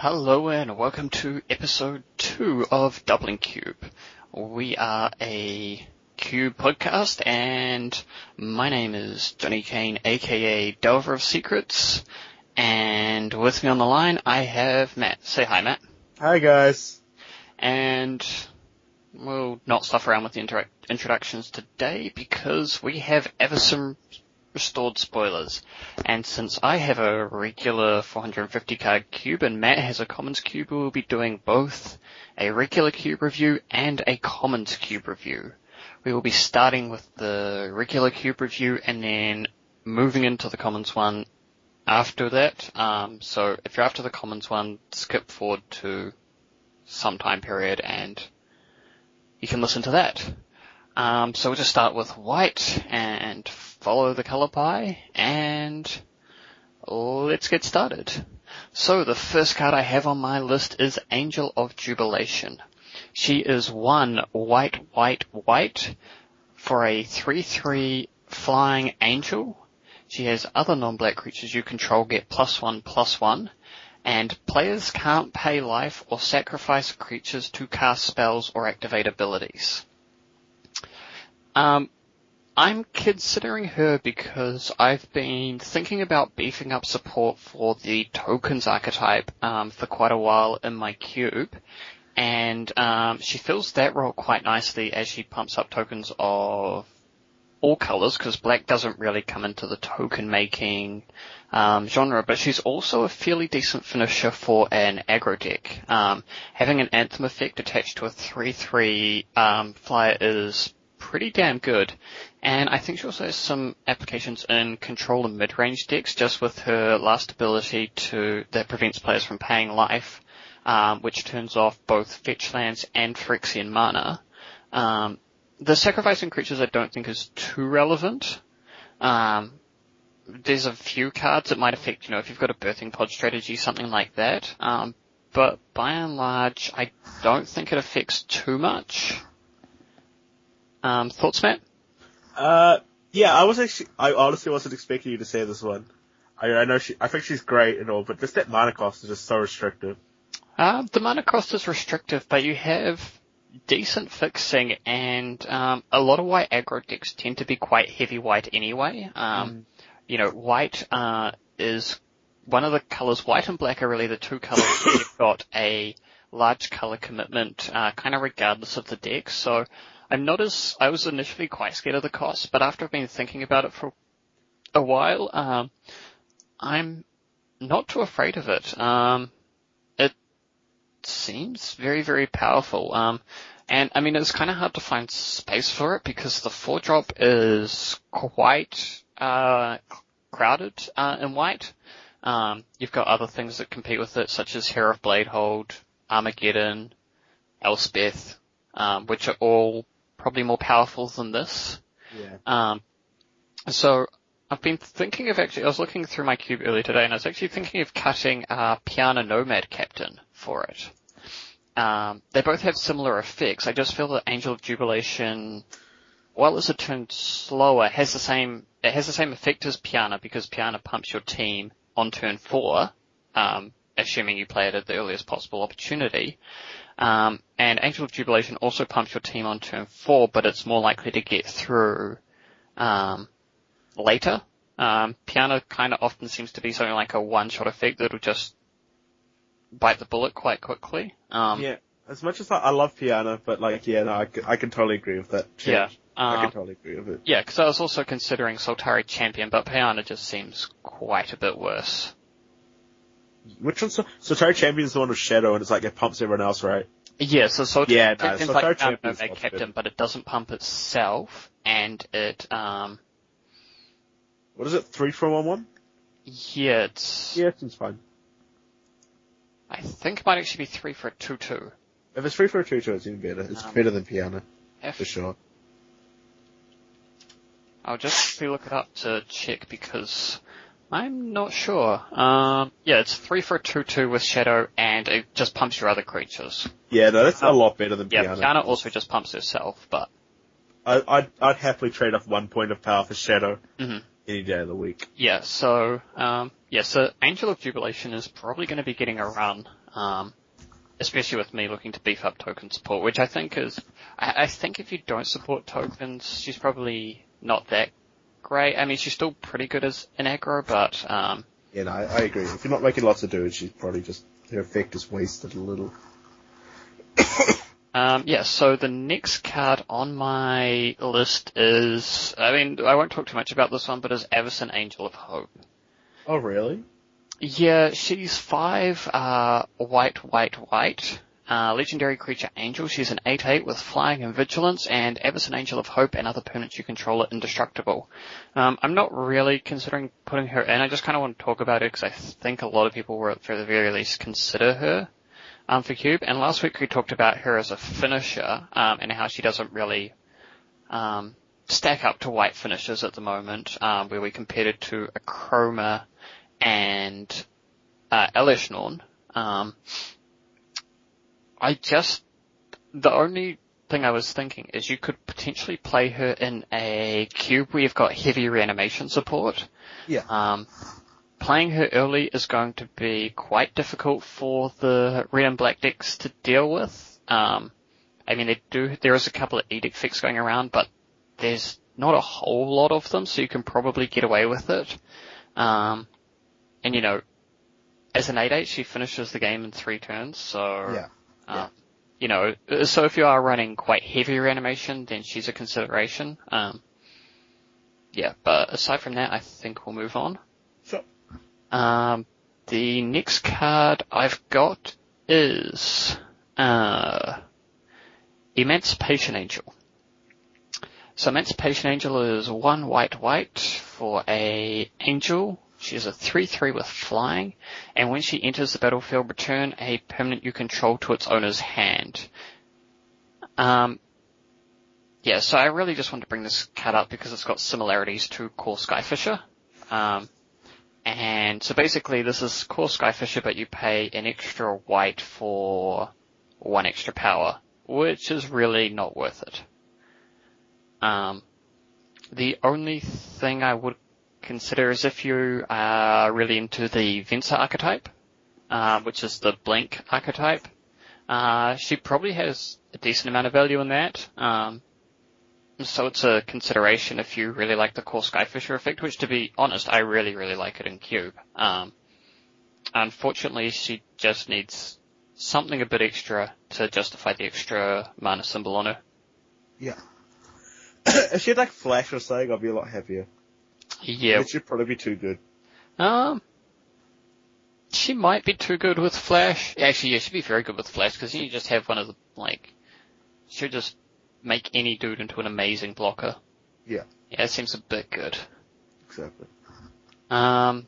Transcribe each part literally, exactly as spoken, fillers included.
Hello and welcome to episode two of Dublin Cube. We are a Cube podcast and my name is Johnny Kane, aka Delver of Secrets, and with me on the line I have Matt. Say hi, Matt. Hi guys. And we'll not stuff around with the intro- introductions today because we have Everson Restored spoilers, and since I have a regular four hundred fifty card cube and Matt has a commons cube, we will be doing both a regular cube review and a commons cube review. We will be starting with the regular cube review and then moving into the commons one after that. Um, so if you're after the commons one, skip forward to some time period and you can listen to that. Um, so we'll just start with white and follow the color pie, and let's get started. So the first card I have on my list is Angel of Jubilation. She is one white, white, white for a three three flying angel. She has other non-black creatures you control get plus one, plus one, and players can't pay life or sacrifice creatures to cast spells or activate abilities. Um, I'm considering her because I've been thinking about beefing up support for the tokens archetype um, for quite a while in my cube, and um, she fills that role quite nicely as she pumps up tokens of all colors, because black doesn't really come into the token making um, genre, but she's also a fairly decent finisher for an aggro deck. Um, having an Anthem effect attached to a three three um, flyer is pretty damn good, and I think she also has some applications in control and mid-range decks, just with her last ability to that prevents players from paying life, um, which turns off both fetch lands and Phyrexian mana. Um, the sacrificing creatures I don't think is too relevant. Um, there's a few cards that might affect, you know, if you've got a birthing pod strategy, something like that, um, but by and large I don't think it affects too much. Um, thoughts, Matt? Uh, yeah, I was actually, I honestly wasn't expecting you to say this one. I, I know she, I think she's great and all, but just that mana cost is just so restrictive. Uh, the mana cost is restrictive, but you have decent fixing, and um, a lot of white aggro decks tend to be quite heavy white anyway. Um, mm. You know, white uh, is one of the colors. White and black are really the two colors where you've got a large color commitment, uh, kind of regardless of the deck. So I'm not as, I was initially quite scared of the cost, but after I've been thinking about it for a while, um, I'm not too afraid of it. Um, it seems very, very powerful. Um, and I mean, it's kind of hard to find space for it because the four drop is quite, uh, crowded, uh, in white. Um, you've got other things that compete with it, such as Hero of Bladehold, Armageddon, Elspeth, um, which are all probably more powerful than this. Yeah. Um, so I've been thinking of actually, I was looking through my cube earlier today and I was actually thinking of cutting uh, Piana Nomad Captain for it. Um, they both have similar effects. I just feel that Angel of Jubilation, while it's a turn slower, has the same, it has the same effect as Piana because Piana pumps your team on turn four, um, assuming you play it at the earliest possible opportunity. Um, and Angel of Jubilation also pumps your team on turn four, but it's more likely to get through, um, later. Um, Piana kind of often seems to be something like a one-shot effect that'll just bite the bullet quite quickly. Um, yeah, as much as I, I love Piana, but like, yeah, no, I, I can totally agree with that. Yeah. Um, I can totally agree with it. Yeah, because I was also considering Soltari Champion, but Piana just seems quite a bit worse. Which one's so, so Soltari Champion is the one with Shadow and it's like it pumps everyone else, right? Yeah, so Soltari yeah, no, Champion's Soltari like Champion's Nomad Captain, but it doesn't pump itself, and it, um... What is it, three for one one? Yeah, it's... Yeah, it seems fine. I think it might actually be three for a two two. If it's three for a two two, it's even better. It's um, better than Piana, F- for sure. I'll just look it up to check because I'm not sure. Um, yeah, it's three for a two two with Shadow, and it just pumps your other creatures. Yeah, no, that's um, a lot better than yeah, Piana. Piana also just pumps herself, but... I, I'd, I'd happily trade off one point of power for Shadow mm-hmm. any day of the week. Yeah, so, um, yeah, so Angel of Jubilation is probably going to be getting a run. Um, especially with me looking to beef up token support, which I think is, I, I think if you don't support tokens, she's probably not that great. I mean, she's still pretty good as an aggro, but, um, Yeah, no, I, I agree. If you're not making lots of damage, she's probably just, her effect is wasted a little. um, yeah, so the next card on my list is, I mean, I won't talk too much about this one, but is Avacyn Angel of Hope. Oh, really? Yeah, she's five, uh, white, white, white. Uh, legendary creature Angel. She's an eight eight with flying and vigilance, and Avacyn Angel of Hope and other permanents you control are indestructible. Um, I'm not really considering putting her in. I just kind of want to talk about her because I think a lot of people will, at the very least, consider her um, for Cube. And last week we talked about her as a finisher um, and how she doesn't really um, stack up to white finishers at the moment, um, where we compared it to a Chroma and uh, Elesh Norn. Um, I just, the only thing I was thinking is you could potentially play her in a cube where you've got heavy reanimation support. Yeah. Um, playing her early is going to be quite difficult for the red and black decks to deal with. Um, I mean, they do, there is a couple of edict effects going around, but there's not a whole lot of them, so you can probably get away with it. Um, and you know, as an eight eight, she finishes the game in three turns, so, Yeah. um, yeah. you know, so if you are running quite heavy reanimation, then she's a consideration. Um, yeah, but aside from that, I think we'll move on. Sure. Um, the next card I've got is, uh, Emancipation Angel. So Emancipation Angel is one white white for a angel. She's a three three with flying, and when she enters the battlefield, return a permanent you control to its owner's hand. Um, yeah, so I really just want to bring this card up because it's got similarities to Core Skyfisher. Um, and so basically this is Core Skyfisher, but you pay an extra white for one extra power, which is really not worth it. Um, the only thing I would consider is if you are really into the Venser archetype, uh, which is the Blink archetype. Uh, she probably has a decent amount of value in that. Um, so it's a consideration if you really like the Core Skyfisher effect, which to be honest, I really, really like it in Cube. Um, unfortunately, she just needs something a bit extra to justify the extra mana symbol on her. Yeah. If she had like Flash or something, I'd be a lot happier. Yeah. It should probably be too good. Um, she might be too good with Flash. Actually, yeah, she'd be very good with Flash, because you just have one of the, like, she'll just make any dude into an amazing blocker. Yeah. Yeah, it seems a bit good. Exactly. Um,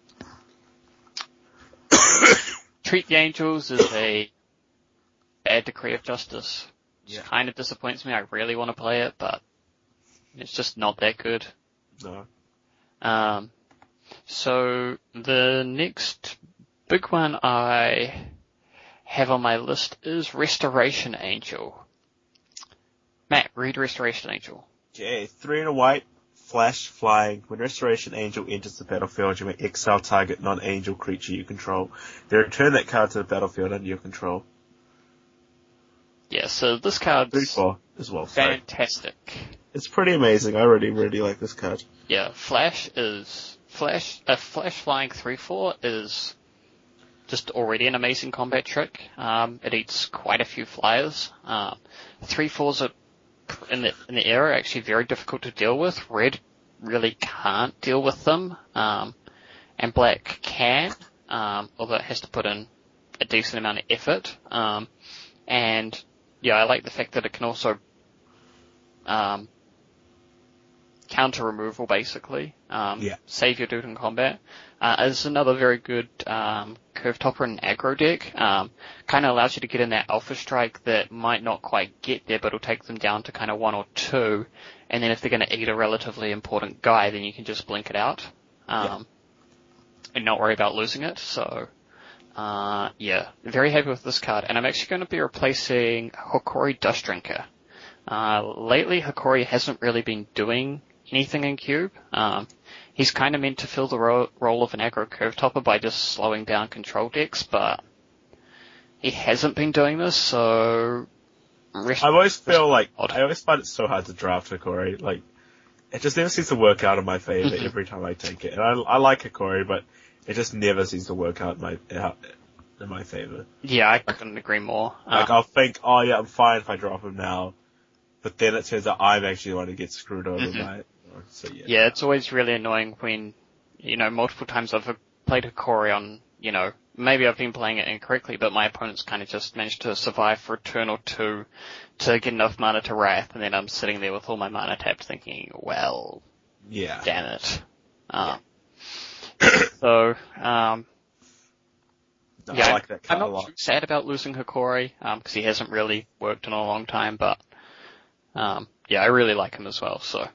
Treat the Angels is a bad decree of justice. Which Yeah. kind of disappoints me. I really want to play it, but it's just not that good. No. Um, so the next big one I have on my list is Restoration Angel. Matt, read Restoration Angel. Okay, three and a white, flash, flying. When Restoration Angel enters the battlefield, you may exile target non-angel creature you control. Then return that card to the battlefield under your control. Yeah, so this card's three four as well, sorry. fantastic. It's pretty amazing. I really, really like this card. Yeah, Flash is, Flash, a Flash flying three four is just already an amazing combat trick. Um, it eats quite a few flyers. Um, three fours are, in the, in the era, actually very difficult to deal with. Red really can't deal with them. Um, and black can, um, although it has to put in a decent amount of effort. Um, and yeah, I like the fact that it can also, um, counter removal basically, um, Yeah. save your dude in combat. Uh, it's another very good, um, curve topper and aggro deck. Um, kind of allows you to get in that alpha strike that might not quite get there, but will take them down to kind of one or two. And then if they're going to eat a relatively important guy, then you can just blink it out, um, Yeah. and not worry about losing it. So, uh, yeah, very happy with this card. And I'm actually going to be replacing Hokori Dustdrinker. Uh, lately Hokori hasn't really been doing anything in Cube. Um, he's kind of meant to fill the ro- role of an aggro curve topper by just slowing down control decks, but he hasn't been doing this, so... I always feel like, I always find it so hard to draft Hikori. Like, it just never seems to work out in my favor Mm-hmm. every time I take it. And I, I like Hikori, but it just never seems to work out in my, out in my favor. Yeah, I couldn't agree more. Like, Um, I'll think, oh yeah, I'm fine if I drop him now. But then it turns out I'm actually the one who gets screwed over mm-hmm. by it. So yeah. Yeah, it's always really annoying when, you know, multiple times I've played Hikori on, you know, maybe I've been playing it incorrectly, but my opponent's kind of just managed to survive for a turn or two to get enough mana to Wrath, and then I'm sitting there with all my mana tapped thinking, well, Yeah. damn it. Um, yeah. So, um, No, yeah, I like that I'm card a not lot. too sad about losing Hikori, um, cause he hasn't really worked in a long time, but, um, yeah, I really like him as well, so.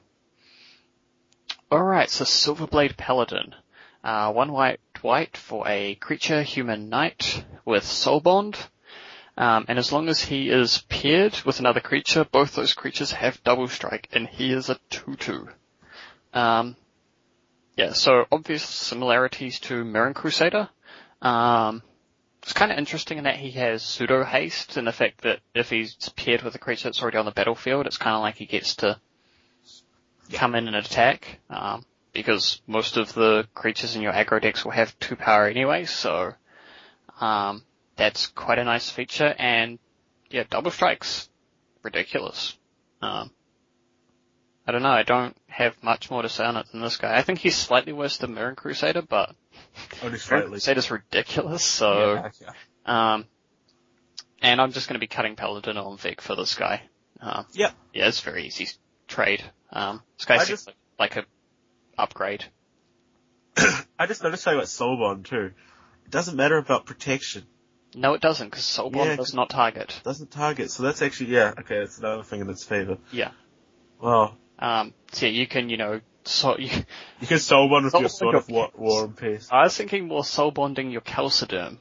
Alright, so Silverblade Paladin. Uh, one white, white for a creature human knight with soul bond. Um, and as long as he is paired with another creature, both those creatures have double strike, and he is a two two. Um, yeah, so obvious similarities to Mirren Crusader. Um, it's kind of interesting in that he has pseudo haste, and the fact that if he's paired with a creature that's already on the battlefield, it's kind of like he gets to come in and attack, um, because most of the creatures in your aggro decks will have two power anyway, so, um, that's quite a nice feature, and, yeah, double strike's ridiculous. Um, I don't know, I don't have much more to say on it than this guy. I think he's slightly worse than Mirren Crusader, but Only Mirren slightly. Crusader's ridiculous, so, Yeah, yeah. um, and I'm just gonna be cutting Paladin on Vic for this guy. Um, Yep. yeah, it's a very easy trade. Um, this guy I seems just- like, like a upgrade. I just noticed something about Soulbond too. It doesn't matter about protection. No, it doesn't, because Soulbond Yeah, does not target. It doesn't target, so that's actually, yeah, okay, that's another thing in its favor. Yeah. Wow. Um, so yeah, you can, you know, so you, You can Soulbond with Soulbond your Sword of your War, Chaos. War and Peace. I was thinking more soul bonding your Calciderm.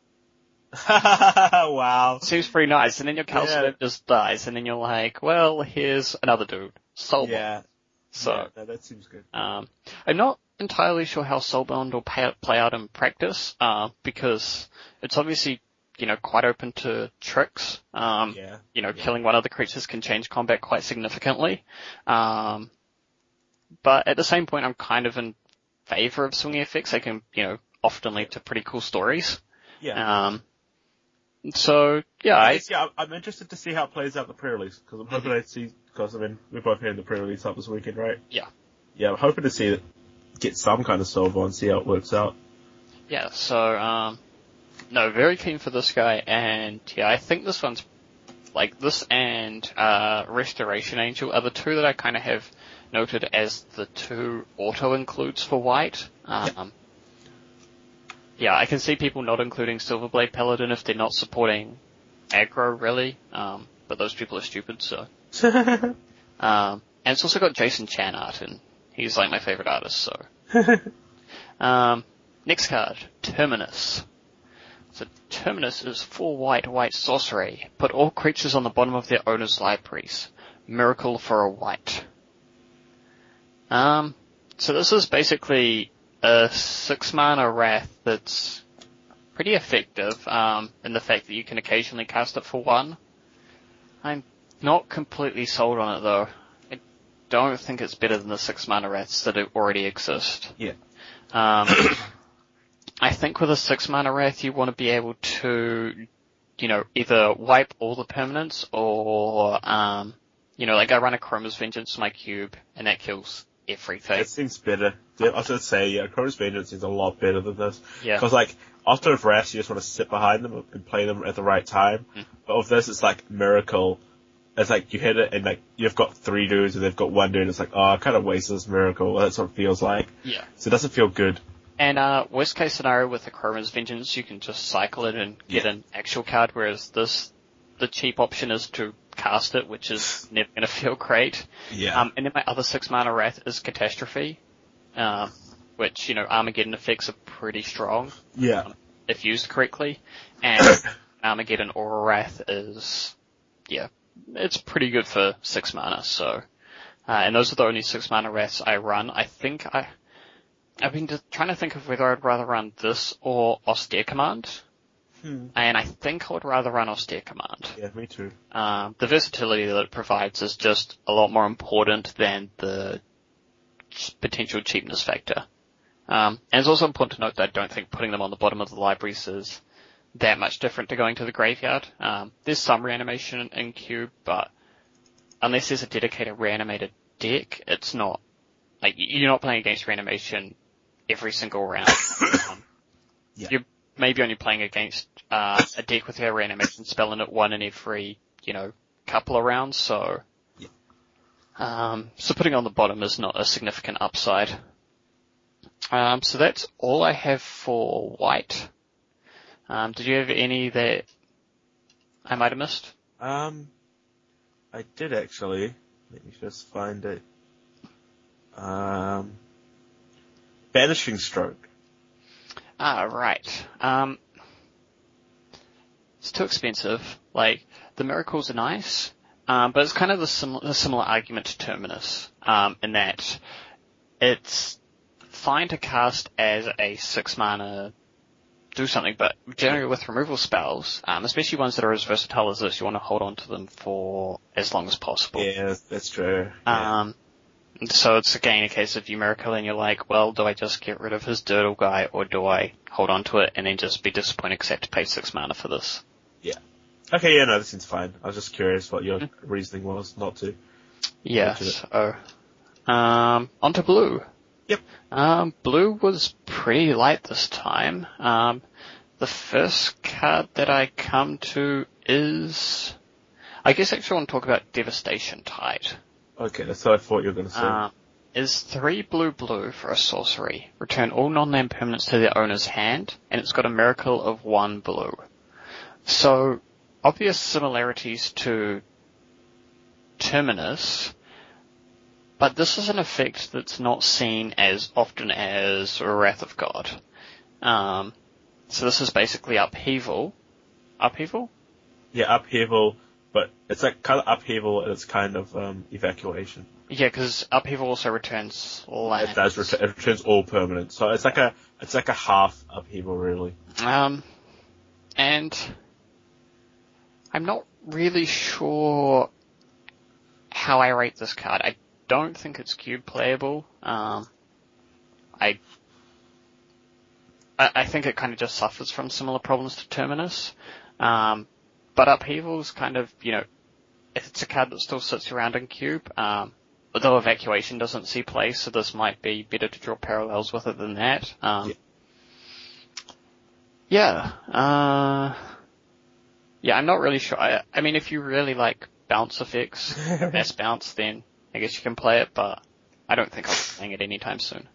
Wow. Seems pretty nice, and then your Calciderm Yeah. just dies, and then you're like, well, here's another dude. Soul bond. Yeah. So, Yeah, no, that seems good. um, I'm not entirely sure how Soulbound will pay, play out in practice, uh, because it's obviously, you know, quite open to tricks. Um, Yeah. you know, Yeah. killing one of the creatures can change combat quite significantly. Um, but at the same point, I'm kind of in favor of swinging effects. They can, you know, often lead to pretty cool stories. Yeah. Um, so, yeah, I I, guess, yeah, I'm- I'm interested to see how it plays out in the pre-release, because I'm hoping I see, because I mean, we're both here in the pre-release up this weekend, right? Yeah. Yeah, I'm hoping to see it, get some kind of Soulbond, see how it works out. yeah, so, um, no, very keen for this guy, and yeah, I think this one's, like, this and, uh, Restoration Angel are the two that I kind of have noted as the two auto-includes for white. Um, yeah, I can see people not including Silverblade Paladin if they're not supporting aggro, really, um, but those people are stupid, so. Um, and it's also got Jason Chan art, and he's like my favorite artist, so. Um, next card, Terminus. So Terminus is four white, white sorcery. Put all creatures on the bottom of their owner's libraries. Miracle for a white. Um, so this is basically a six mana wrath that's pretty effective, um, in the fact that you can occasionally cast it for one. I'm not completely sold on it though. I don't think it's better than the six mana wraths that already exist. Yeah. Um, I think with a six mana wrath you want to be able to, you know, either wipe all the permanents or, um, you know, like I run a Chroma's Vengeance to my cube and that kills everything. It seems better. Yeah, I was gonna say, yeah, Chroma's Vengeance seems a lot better than this. Yeah. Because, like, after with Wrath, you just want to sit behind them and play them at the right time. Mm. But with this, it's like Miracle. It's like, you hit it and, like, you've got three dudes and they've got one dude. It's like, oh, I kind of wasted this Miracle. That's what it feels like. Yeah. So it doesn't feel good. And, uh, worst case scenario with the Chroma's Vengeance, you can just cycle it and get Yeah. an actual card, whereas this, the cheap option is to cast it, which is never gonna feel great. Yeah. Um, and then my other six mana wrath is Catastrophe, um, which, you know, Armageddon effects are pretty strong yeah. if used correctly, and Armageddon Aura Wrath is, yeah, it's pretty good for six mana, so, uh, and those are the only six mana wraths I run. I think I, I've been just trying to think of whether I'd rather run this or Austere Command. Hmm. And I think I would rather run Austere Command. Yeah, me too. Um, the versatility that it provides is just a lot more important than the potential cheapness factor. Um, and it's also important to note that I don't think putting them on the bottom of the libraries is that much different to going to the graveyard. Um, there's some reanimation in Cube, but unless there's a dedicated reanimated deck, it's not, like, you're not playing against reanimation every single round. um, yeah. You're maybe only playing against uh, a deck with a reanimation spell in it one in every, you know, couple of rounds, so yeah. um, so putting on the bottom is not a significant upside. Um, so that's all I have for white. Um, did you have any that I might have missed? Um, I did actually. Let me just find it. Um, Banishing Stroke. Ah, right. Um, it's too expensive. Like, the miracles are nice, um, but it's kind of the similar, the similar argument to Terminus, um, in that it's fine to cast as a six mana do something, but generally with removal spells, um, especially ones that are as versatile as this, you want to hold on to them for as long as possible. Yeah, that's true. Yeah. Um, so it's again a case of you miracle and you're like, well, do I just get rid of his Dirtle guy or do I hold on to it and then just be disappointed because I have to pay six mana for this? Yeah. Okay, yeah, no, this seems fine. I was just curious what your Mm-hmm. reasoning was not to. Yeah, so, um, on to blue. Yep. Um, blue was pretty light this time. Um, the first card that I come to is, I guess actually I want to talk about Devastation Tide. Okay, that's what I thought you were going to say. Uh, is three blue blue for a sorcery. Return all non-land permanents to their owner's hand, and it's got a miracle of one blue. So, obvious similarities to Terminus, but this is an effect that's not seen as often as Wrath of God. Um, so this is basically upheaval. Upheaval? Yeah, upheaval, but it's like kind of upheaval and it's kind of um, evacuation. Yeah, because upheaval also returns lands. It does return, it returns all permanent. So it's like a it's like a half upheaval really. Um, and I'm not really sure how I rate this card. I don't think it's cube playable. Um, I, I, I think it kind of just suffers from similar problems to Terminus. Um, but Upheaval's kind of, you know, it's a card that still sits around in cube. Um, although Evacuation doesn't see play, so this might be better to draw parallels with it than that. Um, yeah. Yeah, uh, yeah, I'm not really sure. I, I mean, if you really like bounce effects, mass bounce, then I guess you can play it, but I don't think I'll be playing it anytime soon.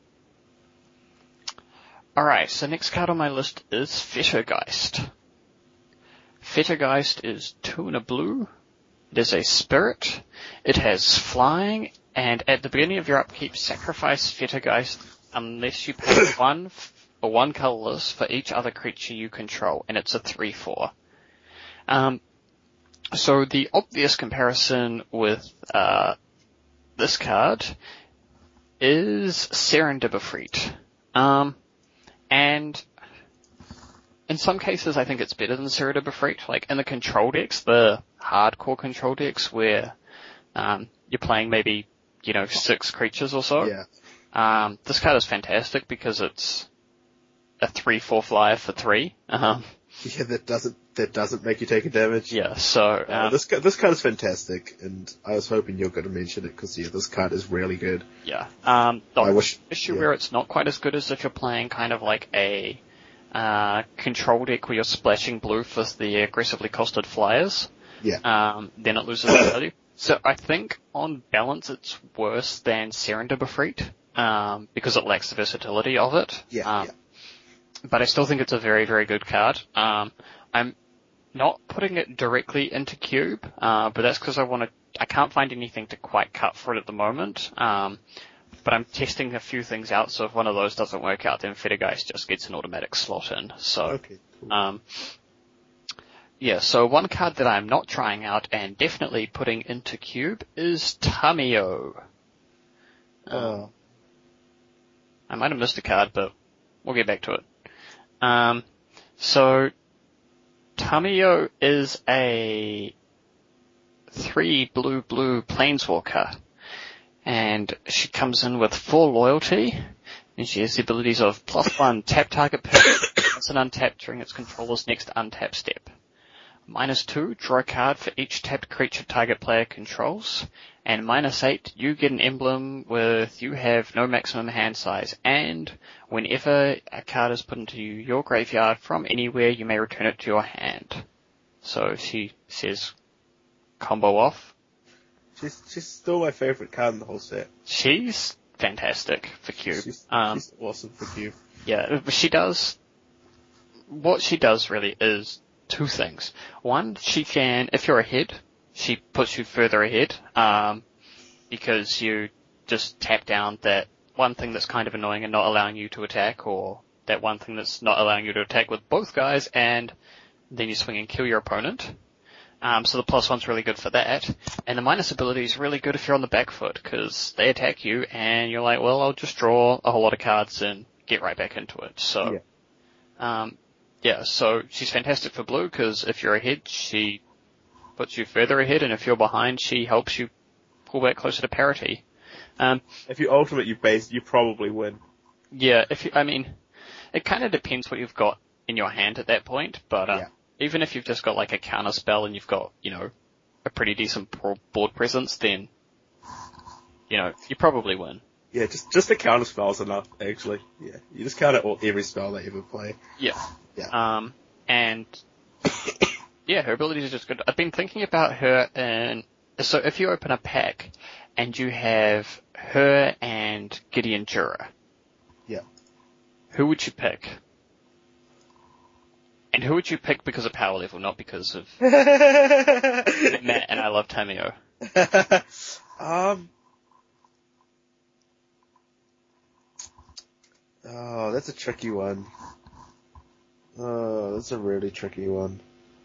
Alright, so next card on my list is Fettergeist. Fettergeist is two and a blue. It is a spirit. It has flying, and at the beginning of your upkeep, sacrifice Fettergeist unless you pay one or one colorless for each other creature you control, and it's a three four. Um, so the obvious comparison with uh, this card is Serendib Efreet. Um, and in some cases I think it's better than Serendib Efreet. Like in the control decks, the hardcore control decks where um, you're playing maybe, you know, six creatures or so. Yeah. Um, this card is fantastic because it's a three four flyer for three. Um, Yeah, that doesn't that doesn't make you take a damage. yeah, so um, Uh, this ca- this card is fantastic, and I was hoping you were going to mention it because yeah, this card is really good. yeah. Um, the I wish- issue yeah. where it's not quite as good is if you're playing kind of like a uh, control deck where you're splashing blue for the aggressively costed flyers. Yeah. Um, then it loses its value. So I think on balance it's worse than Serendib Efreet, um, because it lacks the versatility of it. Yeah, Um, yeah. But I still think it's a very, very good card. Um, I'm not putting it directly into cube, uh, but that's because I want to, I can't find anything to quite cut for it at the moment. Um, but I'm testing a few things out, so if one of those doesn't work out, then Fettergeist just gets an automatic slot in. So, Okay, cool. um, yeah, so one card that I'm not trying out and definitely putting into cube is Tamio. Uh, Oh. I might have missed a card, but we'll get back to it. Um, so Tamiyo is a three blue blue planeswalker, and she comes in with four loyalty, and she has the abilities of plus one tap target permanent once an untapped during its controller's next untap step. Minus two, draw a card for each tapped creature target player controls. And minus eight, you get an emblem with you have no maximum hand size. And whenever a card is put into your graveyard from anywhere, you may return it to your hand. So she says combo off. She's she's still my favorite card in the whole set. She's fantastic for Cube. She's, um, she's awesome for Cube. Yeah, she does, what she does really is two things. One, she can, if you're ahead, she puts you further ahead, um, because you just tap down that one thing that's kind of annoying and not allowing you to attack, or that one thing that's not allowing you to attack with both guys, and then you swing and kill your opponent. Um, so the plus one's really good for that. And the minus ability is really good if you're on the back foot, because they attack you, and you're like, well, I'll just draw a whole lot of cards and get right back into it. So, yeah. um, Yeah, so she's fantastic for blue, because if you're ahead, she puts you further ahead, and if you're behind, she helps you pull back closer to parity. Um, if you ultimate, you base, you probably win. Yeah, if you, I mean, it kind of depends what you've got in your hand at that point, but uh, Yeah. even if you've just got like a counter spell and you've got, you know, a pretty decent board presence, then, you know, you probably win. Yeah, just just the counter spell's enough, actually. Yeah, you just counter all, every spell they ever play. Yeah. Yeah. Um, and yeah, her abilities are just good. I've been thinking about her, and so if you open a pack and you have her and Gideon Jura, Yeah. who would you pick? And who would you pick because of power level, not because of Matt and I love Tamiyo? um. Oh, that's a tricky one. Oh, that's a really tricky one.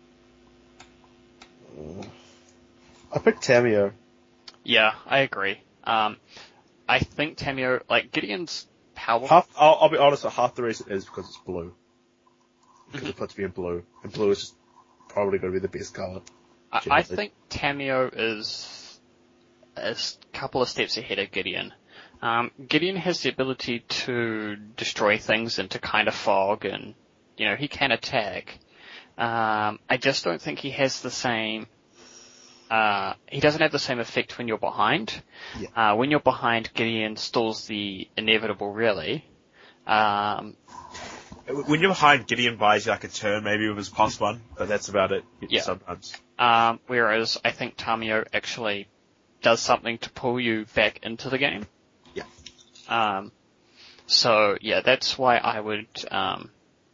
Uh, I picked Tamiyo. Yeah, I agree. Um, I think Tamiyo, like Gideon's power. Half, I'll, I'll be honest, half the reason is because it's blue. Because it puts me in blue. And blue is just probably going to be the best color. I, I think Tamiyo is a couple of steps ahead of Gideon. Um, Gideon has the ability to destroy things and to kind of fog, and, you know, he can attack. Um, I just don't think he has the same, uh, he doesn't have the same effect when you're behind. Yeah. Uh, when you're behind, Gideon stalls the inevitable, really. Um, When you're behind, Gideon buys you like a turn, maybe with his plus one, but that's about it. Yeah. Sometimes. Um, whereas I think Tamiyo actually does something to pull you back into the game. Yeah. Um, so yeah, that's why I would, um,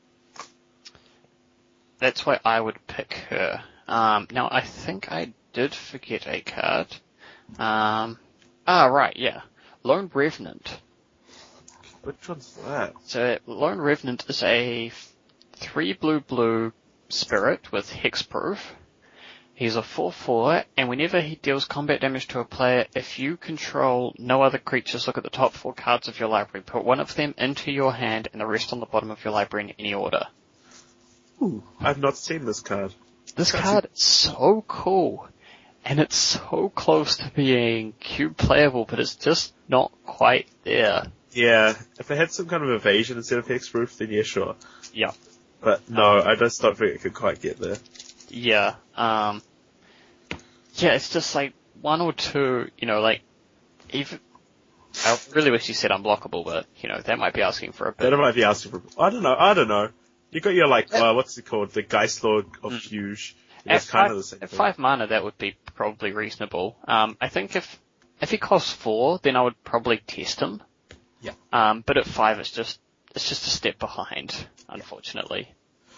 that's why I would pick her. Um, now I think I did forget a card. Um, ah, right, yeah. Lone Revenant. Which one's that? So Lone Revenant is a three blue blue spirit with hexproof. He's a four four, and whenever he deals combat damage to a player, if you control no other creatures, look at the top four cards of your library. Put one of them into your hand and the rest on the bottom of your library in any order. Ooh, I've not seen this card. This card is so cool, and it's so close to being cube playable, but it's just not quite there. Yeah, if they had some kind of evasion instead of hexproof, then yeah, sure. Yeah. But no, I just don't think it could quite get there. Yeah, um, yeah, it's just like one or two, you know, like, even, I really wish you said unblockable, but, you know, that might be asking for a bit. That might be asking for, I don't know, I don't know. You got your like, uh, what's it called, the Geist Lord of Mm. Fuge. At It's kind five, of the same at thing. five mana, that would be probably reasonable. Um, I think if, if he costs four, then I would probably test him. Yeah. Um, but at five, it's just, it's just a step behind, unfortunately.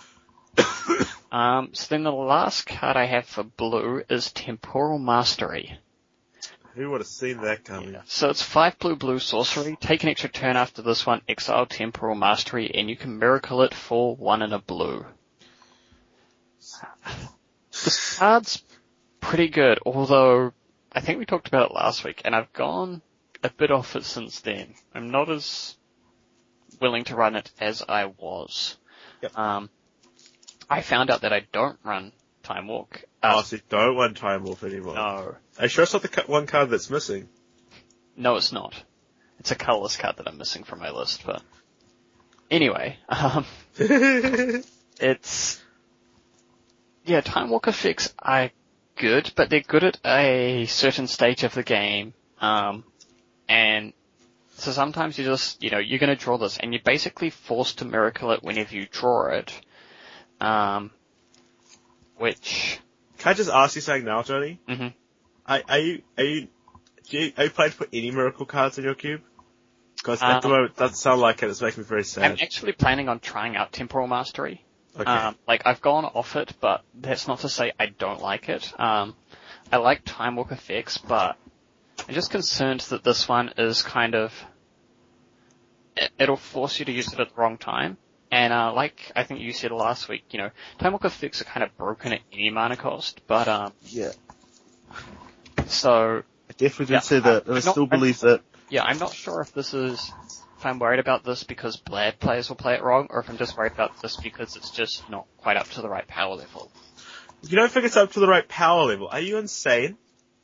um, so then the last card I have for blue is Temporal Mastery. Who would have seen that coming? Yeah. So it's five blue blue sorcery. Take an extra turn after this one, exile Temporal Mastery, and you can miracle it for one and a blue. This card's pretty good, although I think we talked about it last week, and I've gone a bit off it since then. I'm not as willing to run it as I was. Yep. Um, I found out that I don't run Time Walk. Uh, oh, so you don't want Time Warp anymore. no. Are you sure it's not the ca- one card that's missing? No, it's not. It's a colorless card that I'm missing from my list, but... Anyway, um... it's... Yeah, Time Walk effects are good, but they're good at a certain stage of the game, um... And... So sometimes you just, you know, you're gonna draw this, and you're basically forced to miracle it whenever you draw it. Um... Which... Can I just ask you something now, Johnny? Mm-hmm. Are, are you, are you, do you, are you planning to put any miracle cards in your cube? Because at the Um, moment, it doesn't sound like it. It's making me very sad. I'm actually planning on trying out Temporal Mastery. Okay. Um, like, I've gone off it, but that's not to say I don't like it. Um, I like Time Walk effects, but I'm just concerned that this one is kind of... It, it'll force you to use it at the wrong time. And, uh, like I think you said last week, you know, Time Walk effects are kind of broken at any mana cost, but, um... yeah. So... I definitely did Yeah, say that, and I I'm still not- believe that. Yeah, I'm not sure if this is... If I'm worried about this because Blad players will play it wrong, or if I'm just worried about this because it's just not quite up to the right power level. You don't think it's up to the right power level? Are you insane?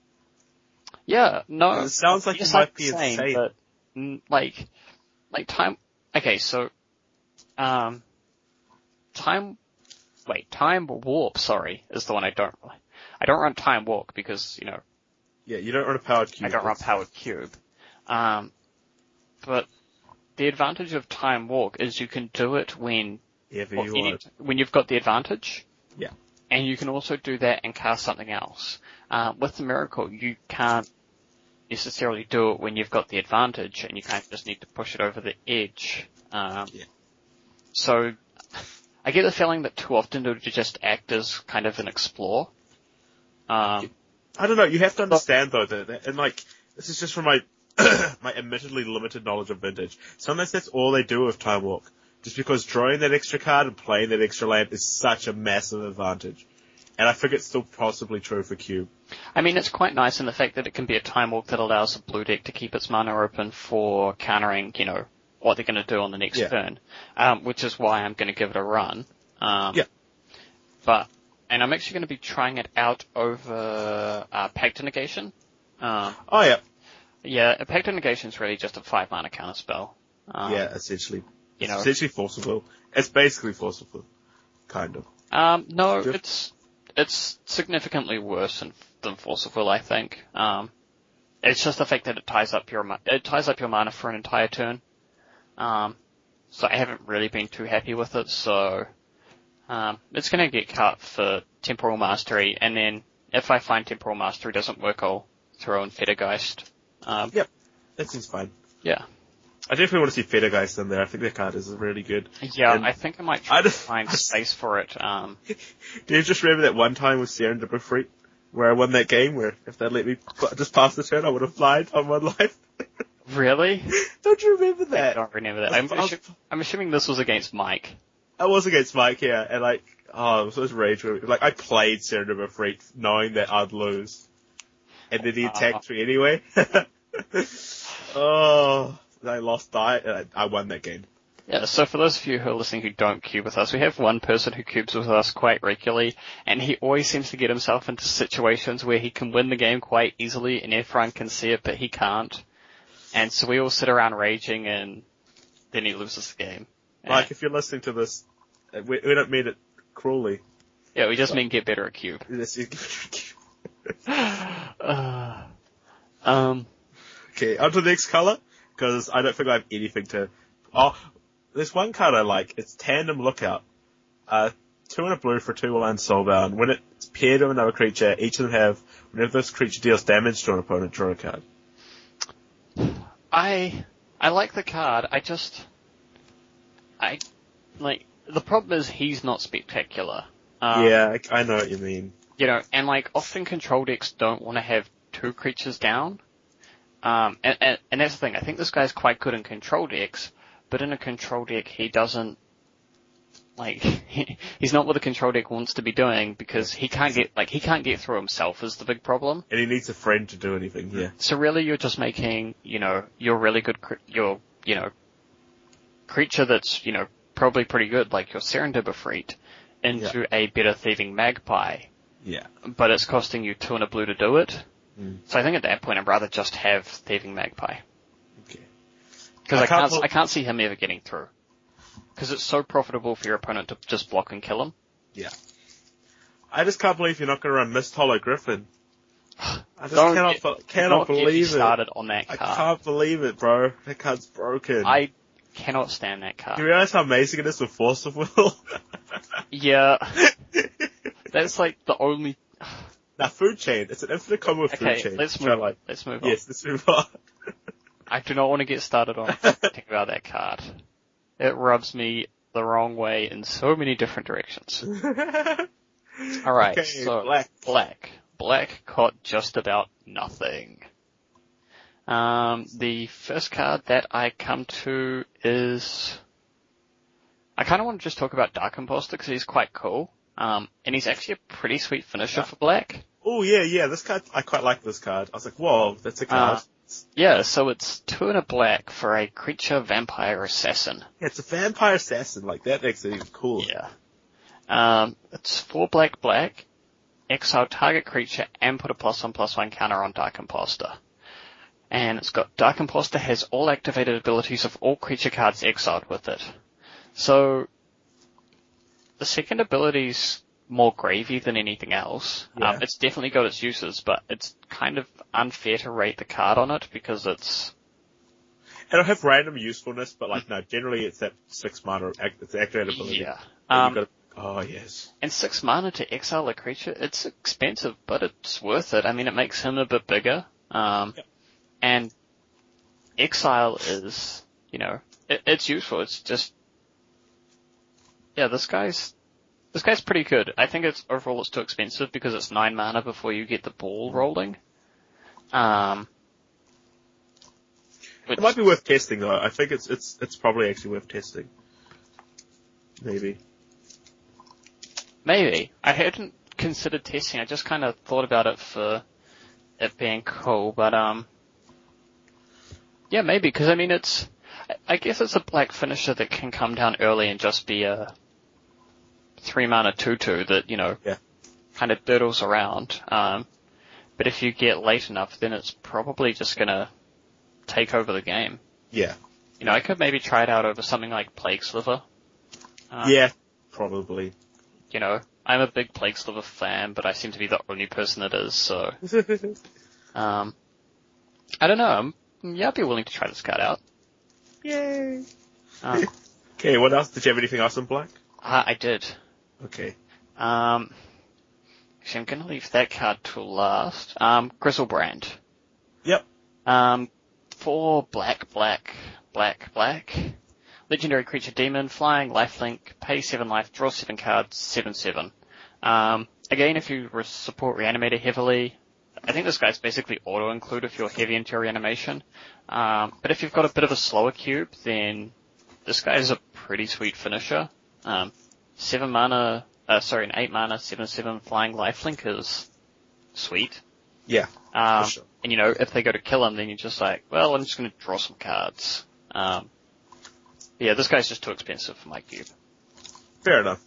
Yeah, no. It sounds like yes, you might I'm be insane, insane. But, mm, like, like time, okay, so, um, time, wait, Time Warp, sorry, is the one I don't, I don't run Time Walk because, you know, Yeah, you don't run a powered cube. I don't run Powered Cube. Um, but the advantage of Time Walk is you can do it when, Ever or you any- want. when you've got the advantage. Yeah. And you can also do that and cast something else. Uh, with the Miracle, you can't necessarily do it when you've got the advantage, and you kind of just need to push it over the edge. Um, Yeah. So, I get the feeling that too often it'll just act as kind of an explore. Um, I don't know, you have to understand though that, that- and like, this is just from my, my admittedly limited knowledge of Vintage. Sometimes that's all they do with Time Walk. Just because drawing that extra card and playing that extra land is such a massive advantage. And I think it's still possibly true for Cube. I mean, it's quite nice in the fact that it can be a Time Walk that allows the blue deck to keep its mana open for countering, you know, what they're going to do on the next Yeah. turn, um, which is why I'm going to give it a run. Um, Yeah. But, and I'm actually going to be trying it out over uh, Pact Negation. Um, Oh yeah. yeah, Pact Negation is really just a five mana counter spell. Um, yeah, essentially. you It's know. essentially Force of Will. It's basically Force of Will. Kind of. Um, no, Yep. it's it's significantly worse than, than Force of Will, I think. Um, it's just the fact that it ties up your ma- it ties up your mana for an entire turn. Um, so I haven't really been too happy with it. So um, it's going to get cut for Temporal Mastery, and then if I find Temporal Mastery doesn't work, I'll throw in Fettergeist. Um, Yep. That seems fine. yeah, I definitely want to see Fettergeist in there. I think that card is really good. yeah. And I think I might try I to just- find space for it. Um, Do you just remember that one time with Serendipity Freak, where I won that game, where if they'd let me p- just pass the turn, I would have flied on one life? really? Don't you remember I that? don't remember that. I'm, I was- assu- I'm assuming this was against Mike. I was against Mike here, and like, oh, it was so rage. Like, I played Serendipity Freak knowing that I'd lose. And then he attacked me anyway. Oh, I lost die, and I, I won that game. Yeah, so for those of you who are listening who don't cube with us, we have one person who cubes with us quite regularly, and he always seems to get himself into situations where he can win the game quite easily, and everyone can see it, but he can't. And so we all sit around raging, and then he loses the game. Like, if you're listening to this, uh, we, we don't mean it cruelly. Yeah, we just mean get better at cube. This- uh, um, Okay, on to the next colour, because I don't think I have anything to... Oh, there's one card I like. It's Tandem Lookout. Uh, two and a blue for two one soulbound. When it's paired with another creature, each of them have, whenever this creature deals damage to an opponent, draw a card. I, I like the card, I just, I, like, the problem is he's not spectacular. Um, yeah, I, I know what you mean. You know, and like, often control decks don't want to have two creatures down. Um, and, and, and that's the thing, I think this guy's quite good in control decks, but in a control deck he doesn't, like, he, he's not what a control deck wants to be doing because he can't get, like, he can't get through himself is the big problem. And he needs a friend to do anything, yeah. So really you're just making, you know, your really good, cre- your, you know, creature that's, you know, probably pretty good, like your Serendipity Freak, into yeah. a better Thieving Magpie. Yeah. But it's costing you two and a blue to do it. Mm. So I think at that point I'd rather just have Thieving Magpie. Okay. Because I, I can't, pull- I can't see him ever getting through. Because it's so profitable for your opponent to just block and kill him. Yeah. I just can't believe you're not going to run Mist Hollow Griffin. I just Don't cannot, get, be- cannot don't get me believe it. started on that card. I can't believe it, bro. That card's broken. I cannot stand that card. Do you realize how amazing it is with Force of Will? Yeah. That's like the only... Now, Food Chain. It's an infinite combo with Okay, Food Chain. let's move on. Like, let's move on. Yes, let's move on. I do not want to get started on thinking about that card. It rubs me the wrong way in so many different directions. Alright, okay, so black. black. Black caught just about nothing. Um, the first card that I come to is... I kind of want to just talk about Dark Imposter because he's quite cool. Um, and he's actually a pretty sweet finisher yeah. for black. Oh yeah, yeah, this card, I quite like this card. I was like, whoa, that's a card. Uh, yeah, so it's two and a black for a creature vampire assassin. Yeah, it's a vampire assassin, like that makes it even cooler. Yeah. Um, it's four black black, exile target creature and put a plus one plus one counter on Dark Imposter. And it's got Dark Imposter has all activated abilities of all creature cards exiled with it. So, the second ability's more gravy than anything else. Yeah. Um, it's definitely got its uses, but it's kind of unfair to rate the card on it because it's... It'll have random usefulness, but like, no, generally it's that six mana, it's activated ability. Yeah. Um, gotta, oh, yes. And six mana to exile a creature, it's expensive, but it's worth it. I mean, it makes him a bit bigger. Um, yep. And exile is, you know, it, it's useful. It's just, yeah, this guy's, this guy's pretty good. I think it's, overall it's too expensive because it's nine mana before you get the ball rolling. Um, which, it might be worth testing though. I think it's, it's, it's probably actually worth testing. Maybe. Maybe. I hadn't considered testing. I just kind of thought about it for it being cool, but um, yeah, maybe, because I mean it's, I guess it's a black finisher that can come down early and just be a three mana two two that, you know, yeah. kind of diddles around. Um, but if you get late enough, then it's probably just gonna take over the game. Yeah. You know, I could maybe try it out over something like Plague Sliver. Um, yeah, probably. You know, I'm a big Plague Sliver fan, but I seem to be the only person that is, so... um, I don't know, I'm, yeah, I'd be willing to try this card out. Yay! Um, okay, what else? Did you have anything else in black? uh, I did. Okay. Um, actually, I'm gonna leave that card till last. Um, Grizzlebrand. Yep. Um, four black, black, black, black. Legendary creature demon, flying, lifelink, pay seven life, draw seven cards, seven seven. Um, again, if you re- support Reanimator heavily, I think this guy's basically auto-include if you're heavy into your reanimation. Um, but if you've got a bit of a slower cube, then this guy is a pretty sweet finisher. Um, seven mana, uh, sorry, an eight mana, seven seven flying lifelink is sweet. Yeah, um, for sure. And you know, if they go to kill him, then you're just like, well, I'm just gonna draw some cards. Um, Yeah, this guy's just too expensive for my cube. Fair enough.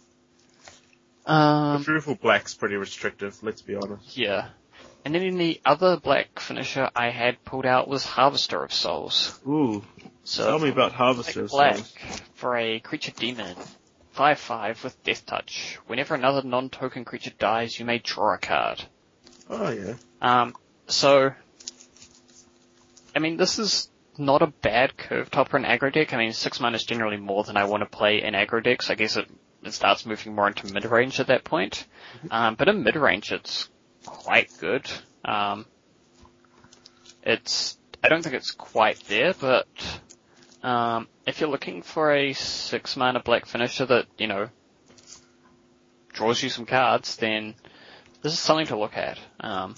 Um, the Fruitful Black's pretty restrictive, let's be honest. Yeah. And then in the other black finisher I had pulled out was Harvester of Souls. Ooh. So tell me about Harvester of black Souls. For a creature demon. five five with Death Touch. Whenever another non-token creature dies, you may draw a card. Oh, yeah. Um, so, I mean, this is not a bad curve topper in aggro deck. I mean, six mana is generally more than I want to play in aggro decks. I guess it, it starts moving more into mid-range at that point. Mm-hmm. Um, but in mid-range, it's quite good. Um, it's, I don't think it's quite there, but, um, if you're looking for a six mana black finisher that, you know, draws you some cards, then this is something to look at. Um,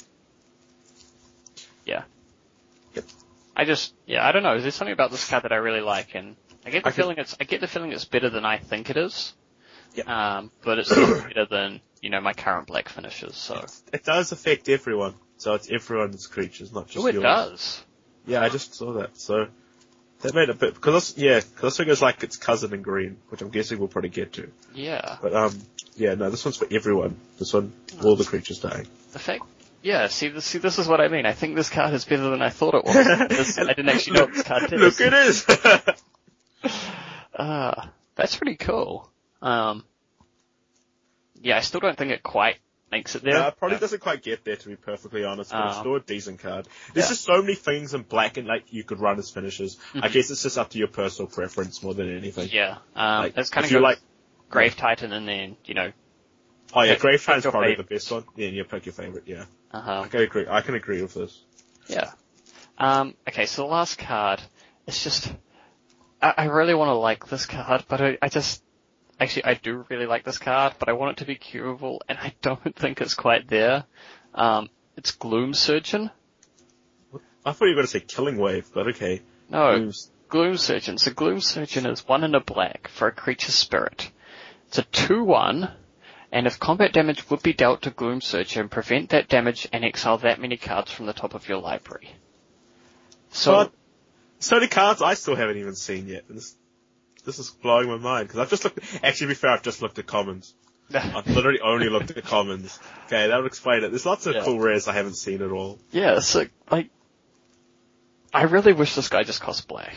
yeah. Yep. I just, yeah, I don't know. There's something about this card that I really like, and I get the I feeling it's, I get the feeling it's better than I think it is. Yep. Um, but it's not better than, you know, my current black finishes, so. It does affect everyone, so it's everyone's creatures, not just Oh, it yours. does. Yeah, I just saw that, so that made a bit, because, yeah, because this figure's like its cousin in green, which I'm guessing we'll probably get to. Yeah. But, um, Yeah, no, this one's for everyone. This one, all the creatures dying. The fact, yeah, see, this, see, this is what I mean. I think this card is better than I thought it was. This, I didn't actually know what this card did. Look, it is! Ah, uh, that's pretty cool. Um, yeah, I still don't think it quite makes it there. No, it probably uh, doesn't quite get there, to be perfectly honest, but it's Um, still a decent card. There's yeah. just so many things in black and like you could run as finishes. Mm-hmm. I guess it's just up to your personal preference more than anything. Yeah, um, Like, it's kind if of you like, Grave Titan and then, you know, oh yeah, pick- Grave pick Titan's your probably favorite. the best one. Yeah, you pick your favorite, yeah. uh-huh. I can agree, I can agree with this. Yeah. Um, okay, so the last card, it's just, I, I really want to like this card, but I, I just, actually I do really like this card, but I want it to be curable, and I don't think it's quite there. Um, it's Gloom Surgeon. I thought you were going to say Killing Wave, but okay. No, Moves. Gloom Surgeon. So Gloom Surgeon is one in a black for a creature spirit. It's a two one, and if combat damage would be dealt to Gloom Surgeon, prevent that damage and exile that many cards from the top of your library. So, But, so many cards I still haven't even seen yet. This, this is blowing my mind, because I've just looked, actually to be fair, I've just looked at commons. I've literally only looked at commons. Okay, that would explain it. There's lots of Yeah. cool rares I haven't seen at all. yeah, so, like, I really wish this guy just cost black.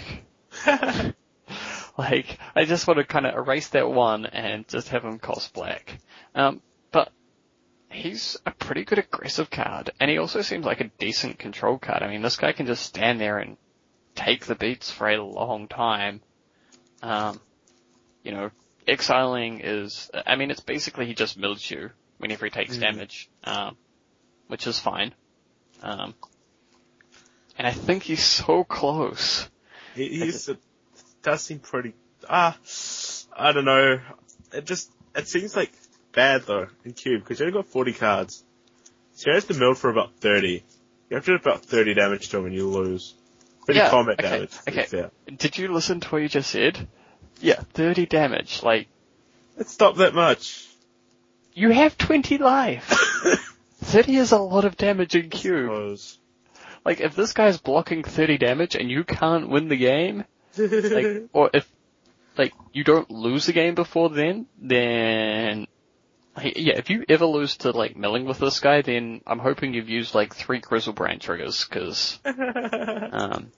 Like, I just want to kind of erase that one and just have him cost black. Um, but he's a pretty good aggressive card, and he also seems like a decent control card. I mean, this guy can just stand there and take the beats for a long time. Um, you know, exiling is, I mean, it's basically he just mills you whenever he takes Mm. damage, um, which is fine. Um, and I think he's so close. He, he's, it does seem pretty, ah, I don't know. It just, it seems like bad though, in Cube, because you only got forty cards. So you have to mill for about thirty. You have to do about thirty damage to him and you lose. Pretty Yeah, combat okay, damage, to be okay. fair. Did you listen to what you just said? Yeah, thirty damage. Like, It's not that much. you have twenty life. thirty is a lot of damage in Cube. Suppose. Like, if this guy's blocking thirty damage and you can't win the game, like, or if, like, you don't lose the game before then, then, like, yeah, if you ever lose to, like, milling with this guy, then I'm hoping you've used, like, three Grizzlebrand triggers, cause, um,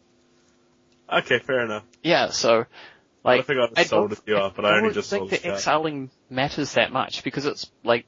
Okay, fair enough. yeah, so, like, I think I've I sold don't- a few up, but I only don't just think sold the the card. exiling matters that much because it's like.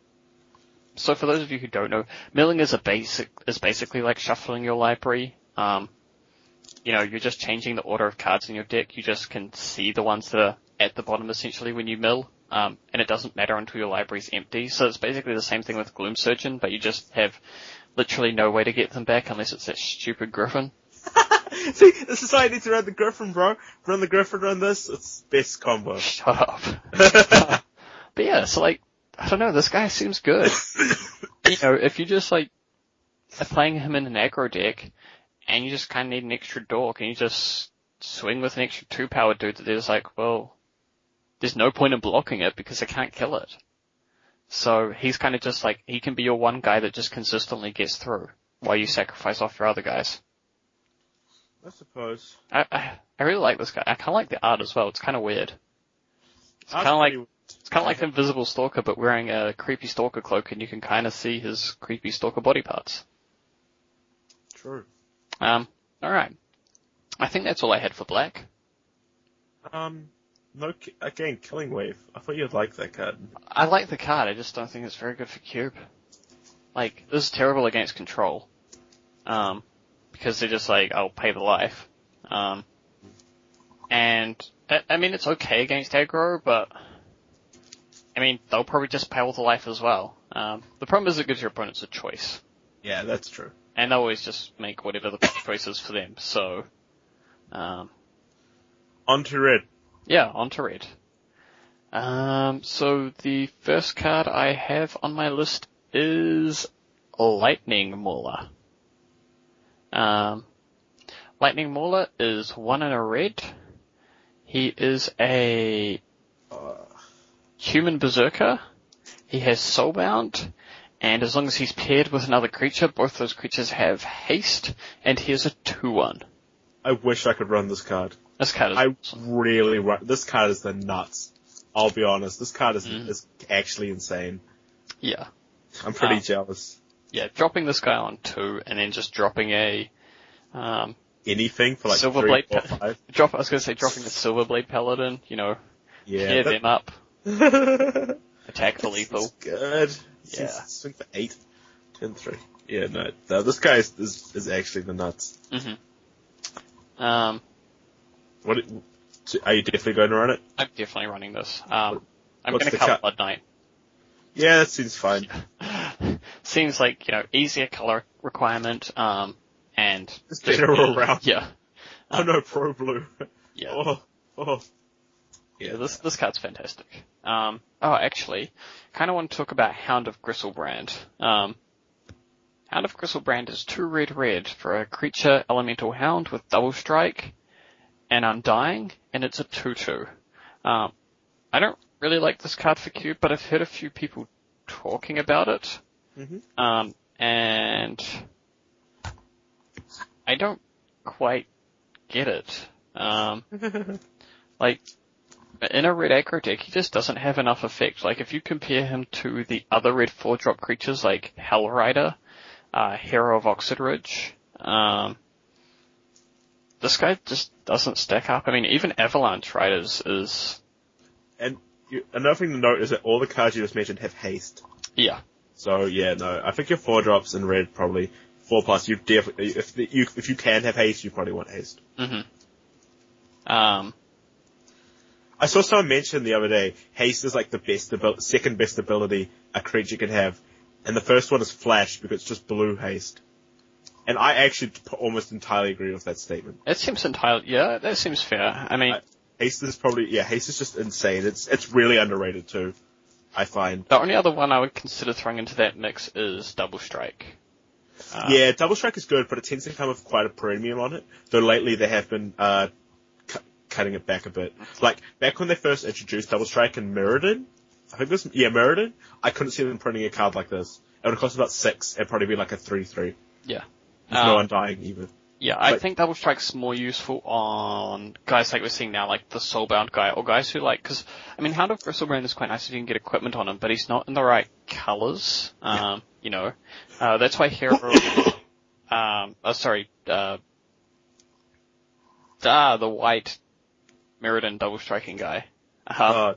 So for those of you who don't know, milling is a basic is basically like shuffling your library. Um, you know, you're just changing the order of cards in your deck. You just can see the ones that are at the bottom essentially when you mill, um, and it doesn't matter until your library's empty. So it's basically the same thing with Gloom Surgeon, but you just have literally no way to get them back unless it's that stupid Griffin. See, this is why I need to run the Griffin, bro. Run the Griffin, run this. It's best combo. Shut up. Uh, but yeah, so like, I don't know, this guy seems good. You know, if you just like are playing him in an aggro deck and you just kind of need an extra dork and you just swing with an extra two power dude that there's like, well, there's no point in blocking it because I can't kill it. So he's kind of just like, he can be your one guy that just consistently gets through while you sacrifice off your other guys. I suppose. I, I, I really like this guy. I kind of like the art as well. It's kind of weird. It's kind of like, it's kind of like Invisible Stalker, but wearing a creepy Stalker cloak, and you can kind of see his creepy Stalker body parts. True. Um, alright. I think that's all I had for black. Um, no, ki- again, Killing Wave. I thought you'd like that card. I like the card, I just don't think it's very good for Cube. Like, this is terrible against Control. Um, because they're just like, I'll pay the life. Um, and, I, I mean, it's okay against aggro, but, I mean, they'll probably just pay all the life as well. Um, the problem is it gives your opponents a choice. Yeah, that's true. And they'll always just make whatever the best choice is for them, so, um, On to red. yeah, on to red. Um, so the first card I have on my list is Lightning Mauler. Um, Lightning Mauler is one in a red. He is a human berserker. He has soulbound, and as long as he's paired with another creature, both those creatures have haste, and he is a two one. I wish I could run this card. This card is I awesome. really run. This card is the nuts. I'll be honest, this card is, Mm. is actually insane. Yeah. I'm pretty Um, jealous. Yeah, dropping this guy on two and then just dropping a, um, Anything for like Silver three, Blade four, pa- five. drop, I was gonna say dropping the Silverblade Paladin, you know, Yeah. pair that- them up, That's attack for lethal. good. Yeah. Swing for eight. Turn three. Yeah, no, no this guy is, is, is actually the nuts. Mm-hmm. Um, What, are you definitely going to run it? I'm definitely running this. Um, I'm What's gonna the cut cut? Blood Knight. Yeah, that seems fine. Seems like, you know, easier color requirement, um, and Just just- general round. Yeah. Oh no, Pro Blue. Yeah. Oh, oh. Yeah, this this card's fantastic. Um, oh, actually, kind of want to talk about Hound of Gristlebrand. Um, Hound of Gristlebrand is two red red for a creature elemental hound with double strike and undying, and it's a two two. Um, I don't really like this card for cube, but I've heard a few people talking about it. Mhm. Um, and I don't quite get it. Um, like, in a red aggro deck, he just doesn't have enough effect. Like, if you compare him to the other red four-drop creatures like Hellrider, uh, Hero of Oxid Ridge, um, this guy just doesn't stack up. I mean, even Avalanche Riders is, And you, another thing to note is that all the cards you just mentioned have haste. yeah, So yeah, no, I think your four drops in red probably four plus. You definitely, if the, you if you can have haste, you probably want haste. mhm. Um, I saw someone mention the other day, haste is like the best abil- second best ability a creature can have, and the first one is flash because it's just blue haste. And I actually p- almost entirely agree with that statement. it seems entirely, yeah, that seems fair. I mean, I- Haste is probably, yeah, haste is just insane. It's it's really underrated too, I find. the only other one I would consider throwing into that mix is Double Strike. Uh, Yeah, Double Strike is good, but it tends to come with quite a premium on it. Though lately they have been uh, cu- cutting it back a bit. Like back when they first introduced Double Strike in Mirrodin, I think this yeah Mirrodin, I couldn't see them printing a card like this. It would cost about six. It'd probably be like a three three. Yeah. There's no Um, undying either. Yeah, I Like- think Double Strike's more useful on guys like we're seeing now, like the Soulbound guy, or guys who like, cause, I mean, Hound of Gristlebrand is quite nice if you can get equipment on him, but he's not in the right colors, um, Yeah. you know. Uh, that's why Hero, um, oh sorry, uh, ah, the white Mirrodin double striking guy. Uh, Uh,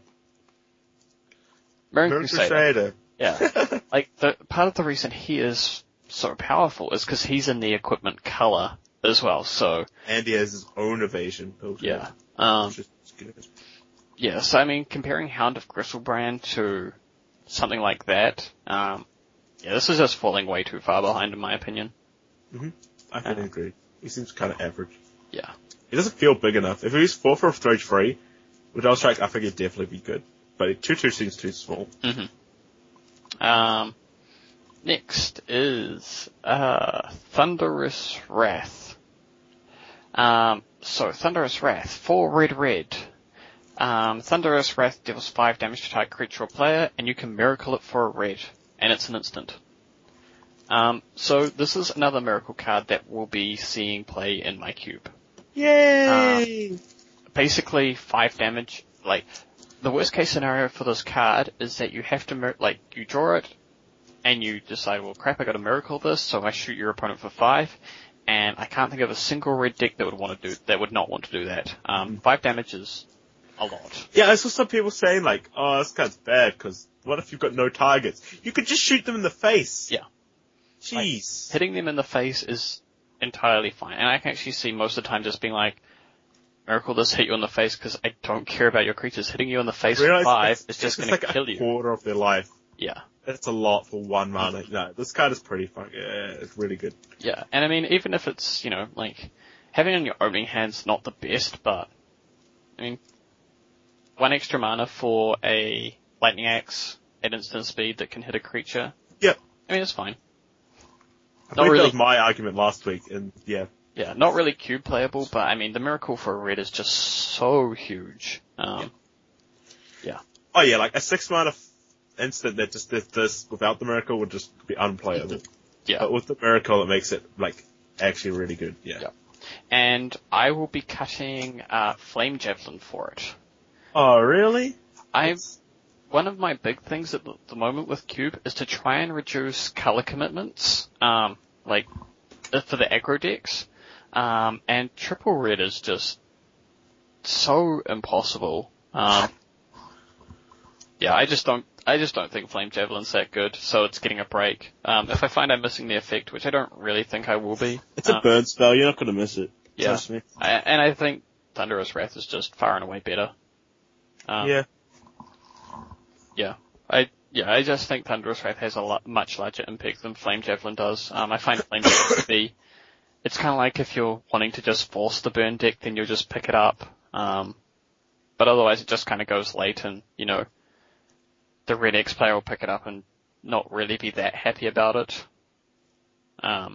Mirrodin Mirror Crusader. Crusader. Yeah. Like, the, part of the reason he is so powerful is because he's in the equipment color as well, so, And he has his own evasion built in, yeah. Um, which is good. yeah, so I mean, comparing Hound of Gristlebrand to something like that, um, yeah, this is just falling way too far behind in my opinion. I can Uh, agree. He seems kind of average. Yeah. He doesn't feel big enough. If he was four for three free, with Double Strike, I think he'd definitely be good. But two two seems too small. Mm-hmm. Um, next is, uh, Thunderous Wrath. Um, so Thunderous Wrath, four red red. Um, Thunderous Wrath deals five damage to target creature or player, and you can miracle it for a red, and it's an instant. Um, so this is another miracle card that will be seeing play in my cube. Yay! Basically, five damage, like, the worst case scenario for this card is that you have to, mir- like, you draw it, and you decide, well crap, I gotta miracle this, so I shoot your opponent for five, and I can't think of a single red deck that would want to do, that would not want to do that. Um, five damage is a lot. Yeah, I saw some people saying like, oh, this card's bad, because what if you've got no targets? You could just shoot them in the face. Yeah. Jeez. Hitting them in the face is entirely fine, and I can actually see most of the time just being like, miracle this, hit you in the face, because I don't care about your creatures. Hitting you in the face for Realize five it's- is just it's gonna like kill a you. quarter of their life. Yeah. That's a lot for one mana. No, this card is pretty fun. Yeah, it's really good. Yeah, and I mean, even if it's, you know, like, having on your opening hand's not the best, but, I mean, one extra mana for a Lightning Axe at instant speed that can hit a creature. Yep. I mean, it's fine. I Not believe really- that was my argument last week, and yeah. Yeah, not really cube playable, but I mean, the miracle for a red is just so huge. Um, Oh yeah, like a six mana f- instant that just did this without the miracle would just be unplayable. yeah. But with the miracle, it makes it like actually really good. Yeah. Yeah. And I will be cutting, uh, Flame Javelin for it. Oh really? I, one of my big things at the, the moment with Cube is to try and reduce color commitments, um, like, for the aggro decks. Um, and triple red is just so impossible. Um, yeah, I just don't, I just don't think Flame Javelin's that good, so it's getting a break. Um, if I find I'm missing the effect, which I don't really think I will be. It's a um, burn spell, you're not gonna miss it. Yeah. Trust me. I, and I think Thunderous Wrath is just far and away better. Um, yeah. Yeah. I, yeah, I just think Thunderous Wrath has a lot, much larger impact than Flame Javelin does. Um, I find Flame Javelin to be, it's kind of like if you're wanting to just force the burn deck, then you'll just pick it up. Um, but otherwise it just kind of goes late and, you know, the Red X player will pick it up and not really be that happy about it. Um,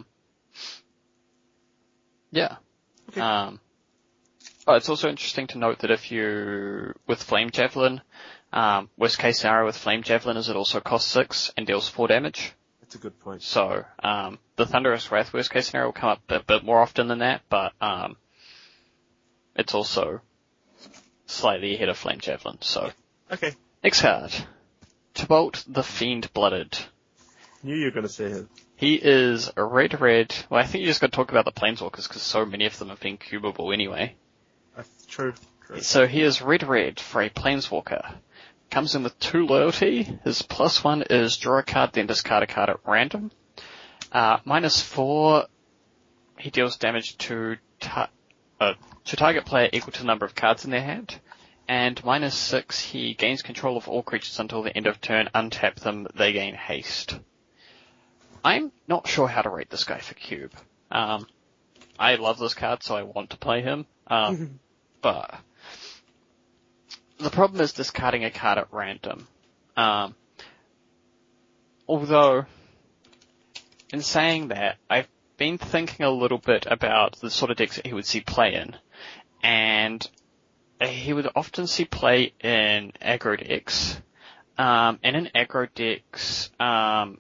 yeah. Okay. Um, oh, it's also interesting to note that if you, with Flame Javelin, um, worst case scenario with Flame Javelin is it also costs six and deals four damage. That's a good point. So, um, the Thunderous Wrath worst case scenario will come up a bit more often than that, but, um, it's also slightly ahead of Flame Javelin, so. Okay. Next card. Tybalt the Fiend Blooded. Knew you were gonna say it. He is a red red. Well, I think you just got to talk about the Planeswalkers because so many of them have been cubable anyway. That's true. true. So he is red red for a Planeswalker. Comes in with two loyalty. His plus one is draw a card, then discard a card at random. Uh, minus four, he deals damage to, ta- uh, to target player equal to the number of cards in their hand. And minus six, he gains control of all creatures until the end of turn, untap them, they gain haste. I'm not sure how to rate this guy for Cube. Um, I love this card, so I want to play him. Um, but the problem is discarding a card at random. Um, although, in saying that, I've been thinking a little bit about the sort of decks that he would see play in, and he would often see play in aggro decks, um, and in aggro decks, um,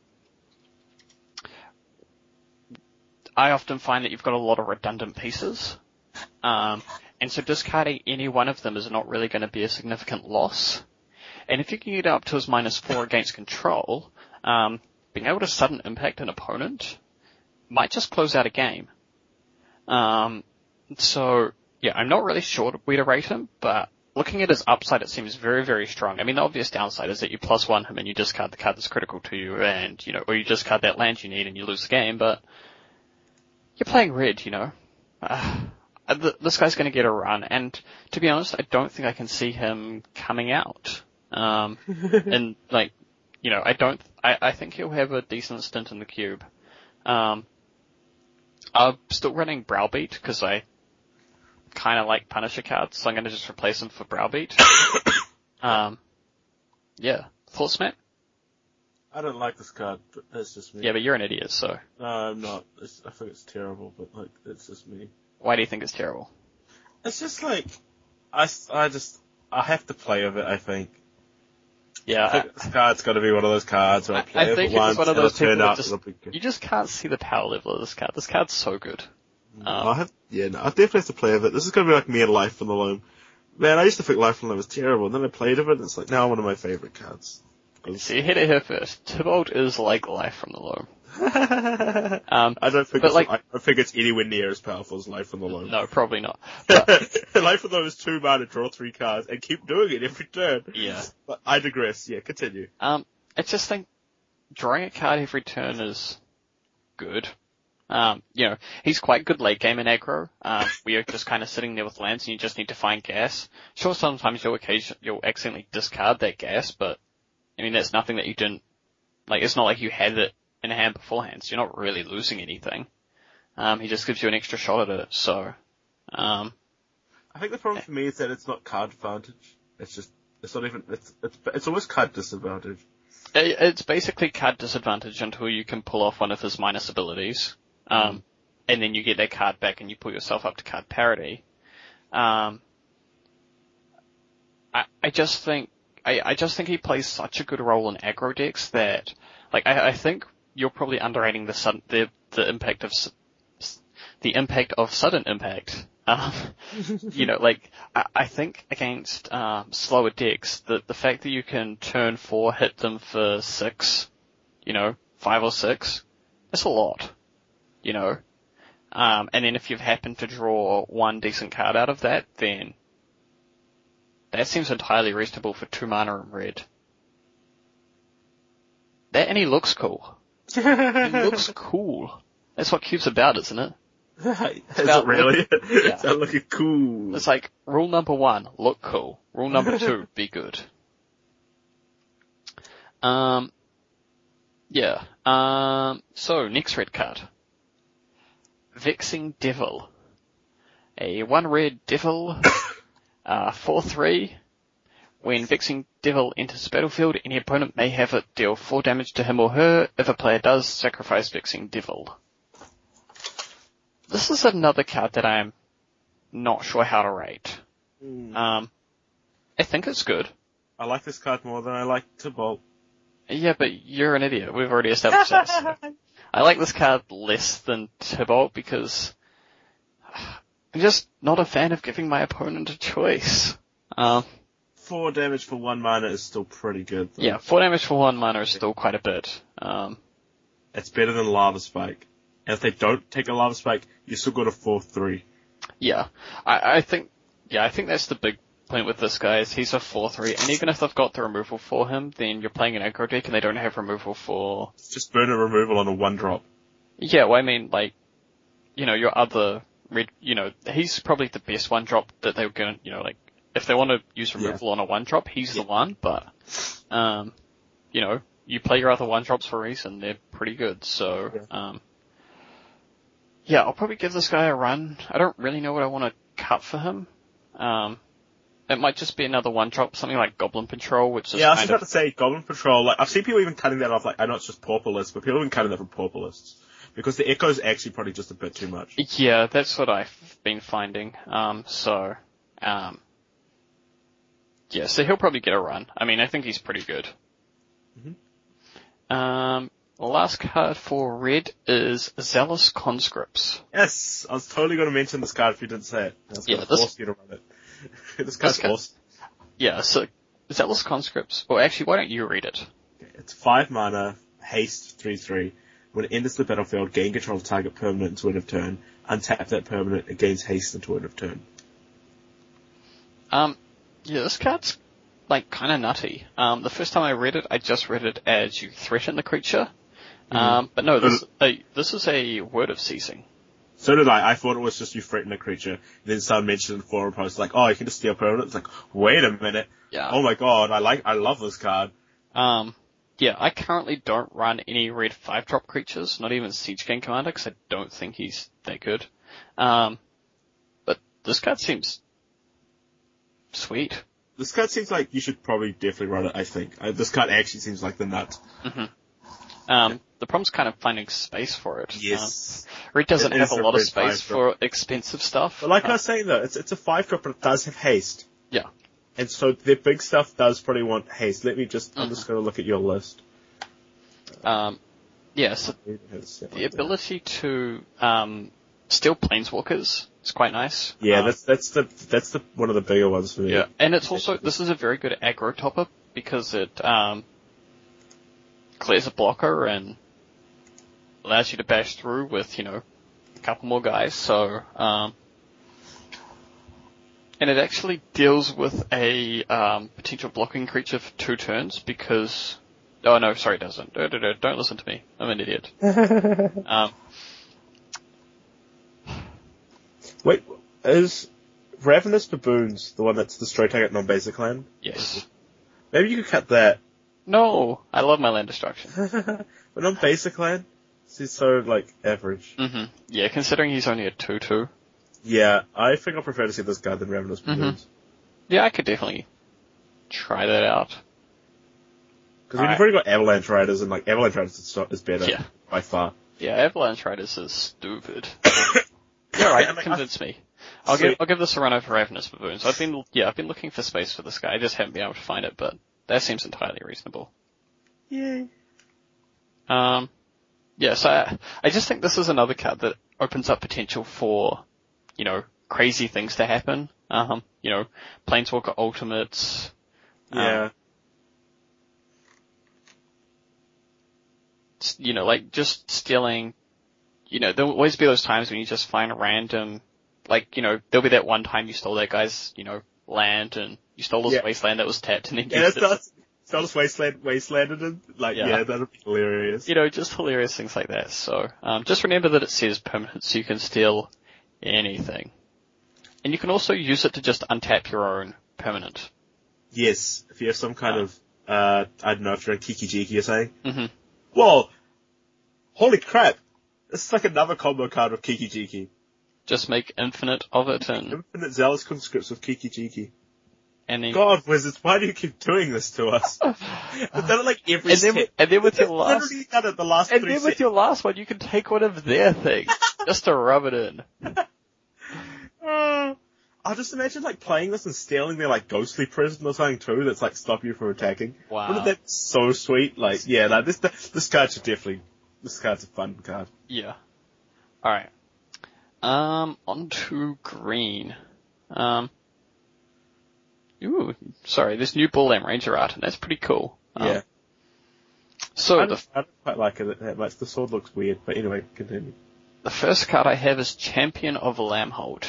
I often find that you've got a lot of redundant pieces, um, and so discarding any one of them is not really going to be a significant loss. And if you can get up to his minus four against control, um, being able to sudden impact an opponent might just close out a game. Um, so, yeah, I'm not really sure where to rate him, but looking at his upside, it seems very, very strong. I mean, the obvious downside is that you plus one him and you discard the card that's critical to you, and, you know, or you discard that land you need and you lose the game, but you're playing red, you know. Uh, this guy's going to get a run, and to be honest, I don't think I can see him coming out. Um, and, like, you know, I don't, I, I think he'll have a decent stint in the cube. Um, I'm still running Browbeat, because I kind of like Punisher cards, so I'm going to just replace them for Browbeat. um, yeah. Thoughts, Matt? I don't like this card, but that's just me. Yeah, but you're an idiot, so. No, I'm not. It's, I think it's terrible, but like, it's just me. Why do you think it's terrible? It's just like, I, I just, I have to play with it, I think. Yeah. I think this card's gotta be one of those cards where I play I think it once, it's one of those it'll turn people that out, just, it'll be good. you just can't see the power level of this card. This card's so good. Um, I have, yeah, no, I definitely have to play with it. This is gonna be like me and Life from the Loam. Man, I used to think Life from the Loam was terrible, and then I played with it, and it's like now one of my favorite cards. So you hit it here first. Tybalt is like Life from the Loam. um, I don't think but it's, like, I don't think it's anywhere near as powerful as Life from the Loam. No, probably not. But, Life from the Loam is two mana, draw three cards, and keep doing it every turn. yeah. But I digress. Yeah, continue. Um, I just think drawing a card every turn is good. Um, you know, he's quite good late game in aggro. Um, where you're just kind of sitting there with lands and you just need to find gas. Sure, sometimes you'll occasion, you'll accidentally discard that gas, but I mean, that's nothing that you didn't, like, it's not like you had it in hand beforehand, so you're not really losing anything. Um, he just gives you an extra shot at it, so, um. I think the problem for me is that it's not card advantage. It's just, it's not even, it's, it's, it's almost card disadvantage. It, it's basically card disadvantage until you can pull off one of his minus abilities. Um, mm. and then you get that card back and you put yourself up to card parity. Um, I, I just think, I, I just think he plays such a good role in aggro decks that, like, I, I think you're probably underrating the sudden, the, the impact of, the impact of sudden impact. Um, you know, like, I, I think against um, slower decks, the, the fact that you can turn four, hit them for six, you know, five or six, that's a lot, you know. Um, and then if you've happened to draw one decent card out of that, then that seems entirely reasonable for two mana in red. That, and he looks cool. He looks cool. That's what Cube's about, isn't it? Is it really? Look, yeah. It's about looking cool. It's like, rule number one, look cool. Rule number two, be good. Um, yeah. Um, so, next red card. Vexing Devil. A one red devil, uh, four three. When Vexing Devil enters the battlefield, any opponent may have it deal four damage to him or her. If a player does, sacrifice Vexing Devil. This is another card that I'm not sure how to rate. Mm. Um, I think it's good. I like this card more than I like Tibalt. Yeah, but you're an idiot. We've already established that. So. I like this card less than Tibalt because I'm just not a fan of giving my opponent a choice. Um, Four damage for one mana is still pretty good, though. Yeah, four damage for one mana is still quite a bit. Um, it's better than Lava Spike. And if they don't take a Lava Spike, you still got a four three. Yeah, I, I think, yeah, I think that's the big point with this guy is he's a four three, and even if they've got the removal for him, then you're playing an aggro deck and they don't have removal for... It's just burn a removal on a one drop. Yeah, well I mean, like, you know, your other red, you know, he's probably the best one drop that they're gonna, you know, like, if they want to use removal yeah. on a one drop, he's yeah. the one, but, um, you know, you play your other one drops for a reason, they're pretty good, so, yeah. um, yeah, I'll probably give this guy a run. I don't really know what I want to cut for him. Um, it might just be another one drop, something like Goblin Patrol, which is yeah, I was kind about of... to say Goblin Patrol. Like I've seen people even cutting that off. Like I know it's just Pauper lists, but people have been cutting that from Pauper lists because the Echo's actually probably just a bit too much. Yeah, that's what I've been finding. Um, so, um, yeah, so he'll probably get a run. I mean, I think he's pretty good. Mm-hmm. Um. The last card for red is Zealous Conscripts. Yes, I was totally going to mention this card if you didn't say it. I was going yeah, to this, force you to run it. this card's card, awesome. Yeah, so Zealous Conscripts. Well, actually, why don't you read it? Okay, it's five mana, haste three three. When it enters the battlefield, gain control of target permanent until end of turn. Untap that permanent, it gains haste until end of turn. Um, yeah, this card's like kind of nutty. Um, the first time I read it, I just read it as you threaten the creature. Mm-hmm. Um, but no, this, uh, this is a word of ceasing. So did I. I thought it was just you threaten a creature. And then someone mentioned in forum posts like, oh, you can just steal permanent. It's like, wait a minute. Yeah. Oh my god, I like, I love this card. Um, yeah, I currently don't run any red five drop creatures, not even Siege Gang Commander, because I don't think he's that good. Um, but this card seems sweet. This card seems like you should probably definitely run it, I think. I, this card actually seems like the nut. Mm-hmm. Um, the problem's kind of finding space for it. Yes. Um, red doesn't it have a lot of space for drop. expensive stuff. But like uh, I was saying though, it's, it's a five drop, but it does have haste. Yeah. And so their big stuff does probably want haste. Let me just, mm-hmm. I'm just gonna look at your list. Um, yeah, so the ability to, um, steal planeswalkers is quite nice. Yeah, um, that's, that's the, that's the, one of the bigger ones for me. Yeah, and it's also, this is a very good aggro topper because it, um, clears a blocker and allows you to bash through with, you know, a couple more guys, so, um, and it actually deals with a, um, potential blocking creature for two turns because, oh no, sorry it doesn't. Don't, don't, don't listen to me. I'm an idiot. um, Wait, is Ravenous Baboons the one that's the straight target non-basic land? Yes. Maybe you could cut that. No, I love my land destruction. But non-basic land? He's so, like, average. Mm-hmm. Yeah, considering he's only a two two. Yeah, I think I prefer to see this guy than Ravenous Baboons. Mm-hmm. Yeah, I could definitely try that out. Because we've already got Avalanche Riders, and, like, Avalanche Riders is, is better. Yeah. By far. Yeah, Avalanche Riders is stupid. Yeah, right, like, convince me. I'll give, I'll give this a run over Ravenous Baboons. I've been, yeah, I've been looking for space for this guy. I just haven't been able to find it, but that seems entirely reasonable. Yay. Um, yeah, so I, I just think this is another card that opens up potential for, you know, crazy things to happen. Um, you know, Planeswalker Ultimates. Yeah. Um, you know, like just stealing, you know, there'll always be those times when you just find a random, like, you know, there'll be that one time you stole that guy's, you know, land and you stole his Yeah. wasteland that was tapped and then Yeah, used it's it. not, it's not just wasteland, wastelanded and, like, Yeah. yeah, that'd be hilarious. You know, just hilarious things like that. So, um, just remember that it says permanent so you can steal anything. And you can also use it to just untap your own permanent. Yes, if you have some kind Uh. of, uh, I don't know, if you're a Kiki Jiki or something. Mm-hmm. Whoa! Holy crap! This is like another combo card with Kiki Jiki. Just make infinite of it and, Infinite Zealous Conscripts with Kiki Jiki. and then, God, Wizards, why do you keep doing this to us? We've done it like every and then, step. and then with your We've last, literally done it the last and three then with sets. your last one you can take one of their things just to rub it in. Uh, I'll just imagine like playing this and stealing their like ghostly prison or something too that's like stop you from attacking. Wow. Wouldn't that be so sweet? Like, yeah, no, this, this card should definitely, this card's a fun card. Yeah. Alright. Um, on to green. Um, ooh, sorry, this new Bullland Ranger art, and that's pretty cool. Um, Yeah. So I the, don't, I don't quite like it that much. The sword looks weird, but anyway, continue. the first card I have is Champion of Lambhold.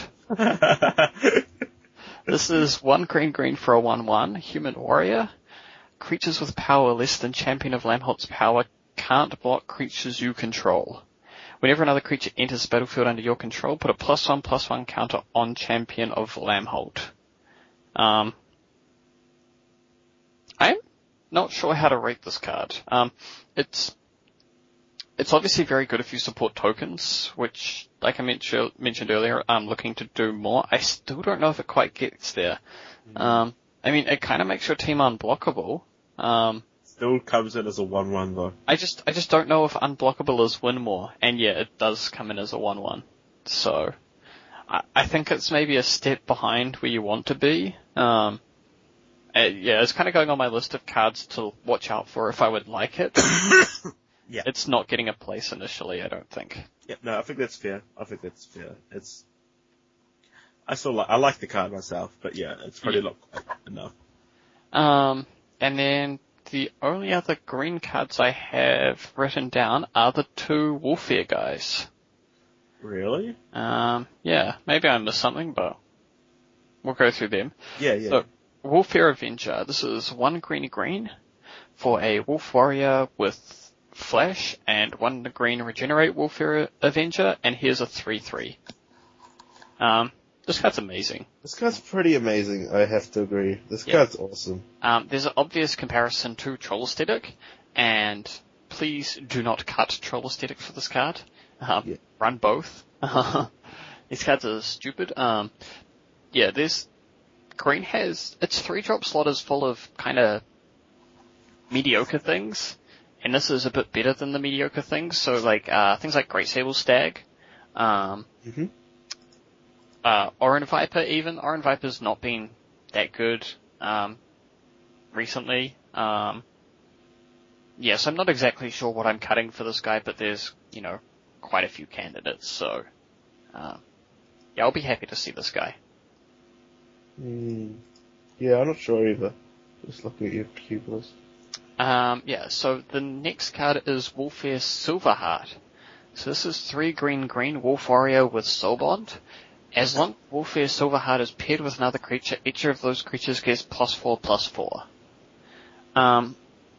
This is one green green for a one one, human warrior. Creatures with power less than Champion of Lambhold's power can't block creatures you control. Whenever another creature enters the battlefield under your control, put a plus one plus one counter on Champion of Lambhold. Um, I'm not sure how to rate this card. Um, it's it's obviously very good if you support tokens, which, like I mentioned mentioned earlier, I'm looking to do more. I still don't know if it quite gets there. Mm. Um, I mean, it kind of makes your team unblockable. Um, Still comes in as a one one though. I just I just don't know if unblockable is win more, and yeah, it does come in as a one one. So I, I think it's maybe a step behind where you want to be. Um, uh, yeah, it's kind of going on my list of cards to watch out for if I would like it. Yeah. It's not getting a place initially, I don't think. Yeah, no, I think that's fair. I think that's fair. It's, I still like, I like the card myself, but yeah, it's probably Yeah. not quite enough. Um, and then the only other green cards I have written down are the two Wolfear guys. Really? Um, yeah, maybe I missed something, but we'll go through them. Yeah, yeah. So, Wolfear Avenger. This is one greeny green for a Wolf Warrior with Flash and one green Regenerate Wolfear Avenger, and here's a three three. Um, this card's amazing. This card's pretty amazing, I have to agree. This Yeah. card's awesome. Um, there's an obvious comparison to Troll Aesthetic, and please do not cut Troll Aesthetic for this card. Um, Yeah. Run both. These cards are stupid. Um, yeah, this green has, its three drop slot is full of kind of mediocre things, and this is a bit better than the mediocre things. So like, uh, things like Great Sable Stag, um, Mm-hmm. uh, Orin Viper even. Orin Viper's not been that good, um, recently. Um, yes, I'm not exactly sure what I'm cutting for this guy, but there's, you know, quite a few candidates, so, um, yeah, I'll be happy to see this guy. Mm. Yeah, I'm not sure either. Just looking at your cube list. Um, yeah, so the next card is Wolfear Silverheart. So this is three green green Wolf Warrior with Soulbond. As long as Wolfear Silverheart is paired with another creature, each of those creatures gets plus four plus four. Um,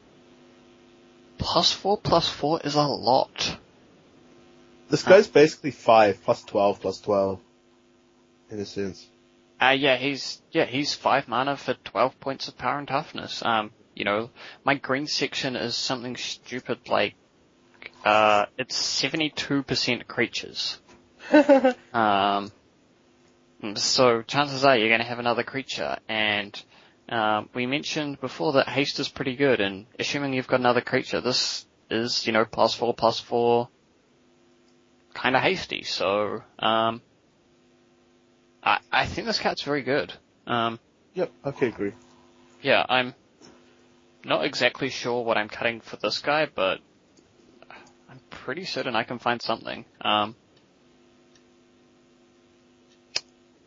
plus four plus four is a lot. This guy's basically five, plus twelve, plus twelve. In a sense. Uh, yeah, he's, yeah, he's five mana for twelve points of power and toughness. Um, you know, my green section is something stupid like, uh, it's seventy-two percent creatures. um, so chances are you're gonna have another creature, and, um, we mentioned before that haste is pretty good, and assuming you've got another creature, this is, you know, plus four, plus four, kinda hasty, so, um, I, I think this card's very good. Um, Yep, I can agree. yeah, I'm not exactly sure what I'm cutting for this guy, but I'm pretty certain I can find something. Um,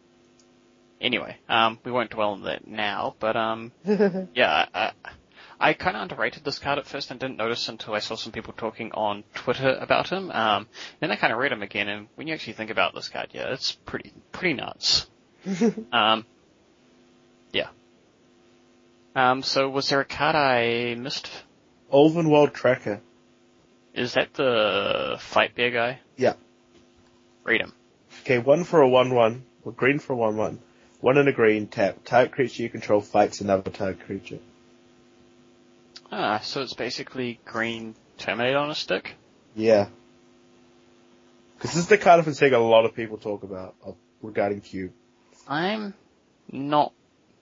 Anyway, um, we won't dwell on that now, but um, yeah, I, I kind of underrated this card at first and didn't notice until I saw some people talking on Twitter about him. Um, then I kind of read him again, and when you actually think about this card, yeah, it's pretty pretty nuts. um, yeah. Um, so was there a card I missed? Ulvenwald Tracker. Is that the Fight Bear guy? Yeah. Read him. Okay, one for a one one, or green for a one one. One in a green, tap. Target creature you control fights another target creature. Ah, so it's basically green Terminator on a stick? Yeah. Because this is the card I've been seeing a lot of people talk about uh, regarding Cube. I'm not,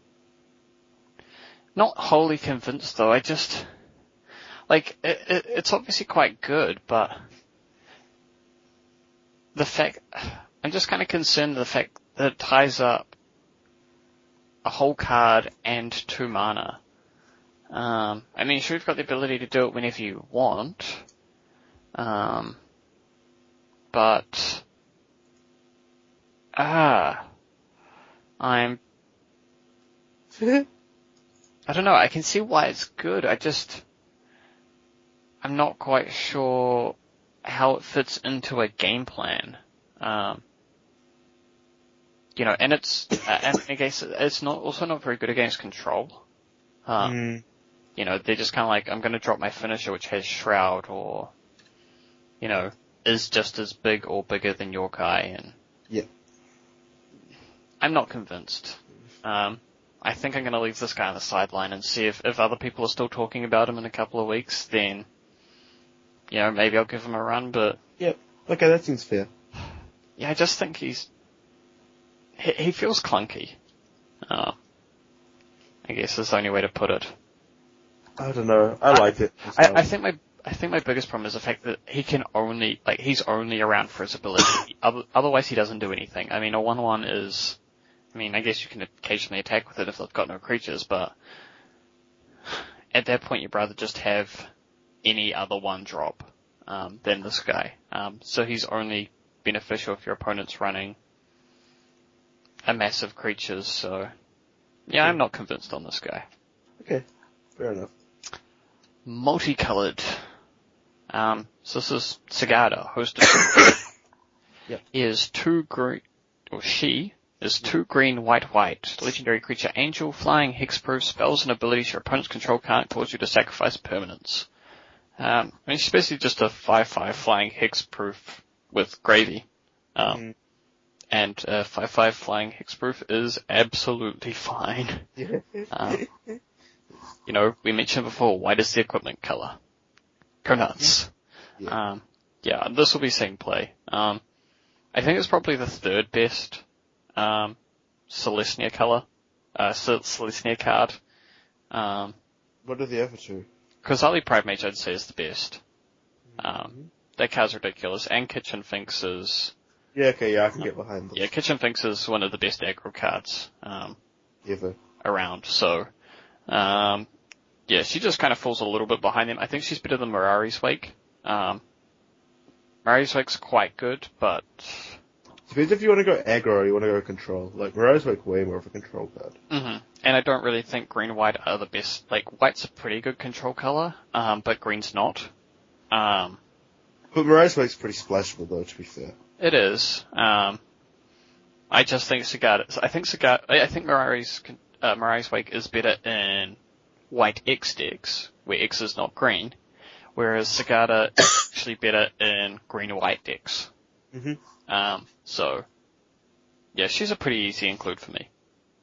not wholly convinced though. I just, like, it, it, it's obviously quite good, but the fact, I'm just kind of concerned the fact that it ties up a whole card and two mana. Um, I mean, sure, you've got the ability to do it whenever you want, um, but, ah, I'm, I don't know, I can see why it's good, I just, I'm not quite sure how it fits into a game plan. Um, you know, and it's, uh, and I guess it's not, also not very good against control. Um, Mm. You know, they're just kind of like, I'm going to drop my finisher which has Shroud or, you know, is just as big or bigger than your guy, and Yeah. I'm not convinced. Um, I think I'm going to leave this guy on the sideline and see if, if other people are still talking about him in a couple of weeks, then, you know, maybe I'll give him a run, but Yep. Okay, that seems fair. yeah, I just think he's, he, he feels clunky. Uh, I guess is the only way to put it. I don't know. I like it. I, I think my I think my biggest problem is the fact that he can only like he's only around for his ability. Otherwise, he doesn't do anything. I mean, a one one is, I mean, I guess you can occasionally attack with it if they've got no creatures, but at that point, you'd rather just have any other one drop um, than this guy. Um, so he's only beneficial if your opponent's running a massive creatures. So yeah, I'm not convinced on this guy. Okay, fair enough. Multicolored. Um, so this is Sigarda, host of Yep. is two green, or she is two green, white, white. Legendary creature, angel, flying, hexproof, spells and abilities your opponent's control can't cause you to sacrifice permanents. Um, I mean, she's basically just a five five flying hexproof with gravy. Um, Mm. and uh, five five flying hexproof is absolutely fine. Um, You know, we mentioned before, white is the equipment color. Go nuts. Yeah. Um, yeah, this will be seeing play. Um, I think it's probably the third best, um, Celestia color, uh, Celestia card. Um, What are the other two? Kozali Pride Mage I'd say is the best. Um, that card's ridiculous. And Kitchen Finks is, Yeah, okay, yeah, I can get behind this. yeah, Kitchen Finks is one of the best aggro cards, um, Ever. around, so, um, yeah, she just kind of falls a little bit behind them. I think she's better than Mirari's Wake. Um, Mirari's Wake's quite good, but Depends if you want to go aggro or you want to go control. Like, Mirage like way more of a control card. hmm and I don't really think green and white are the best. Like, white's a pretty good control color, um, but green's not. Um, But Mirage Wake's pretty splashable though, to be fair. it is. Um, I just think Sigarda, I think Sigarda, I think Mirari's, uh, Mirari's Wake is better in white X decks, where X is not green, whereas Sigarda is actually better in green and white decks. Mm-hmm. Um, so, yeah, she's a pretty easy include for me.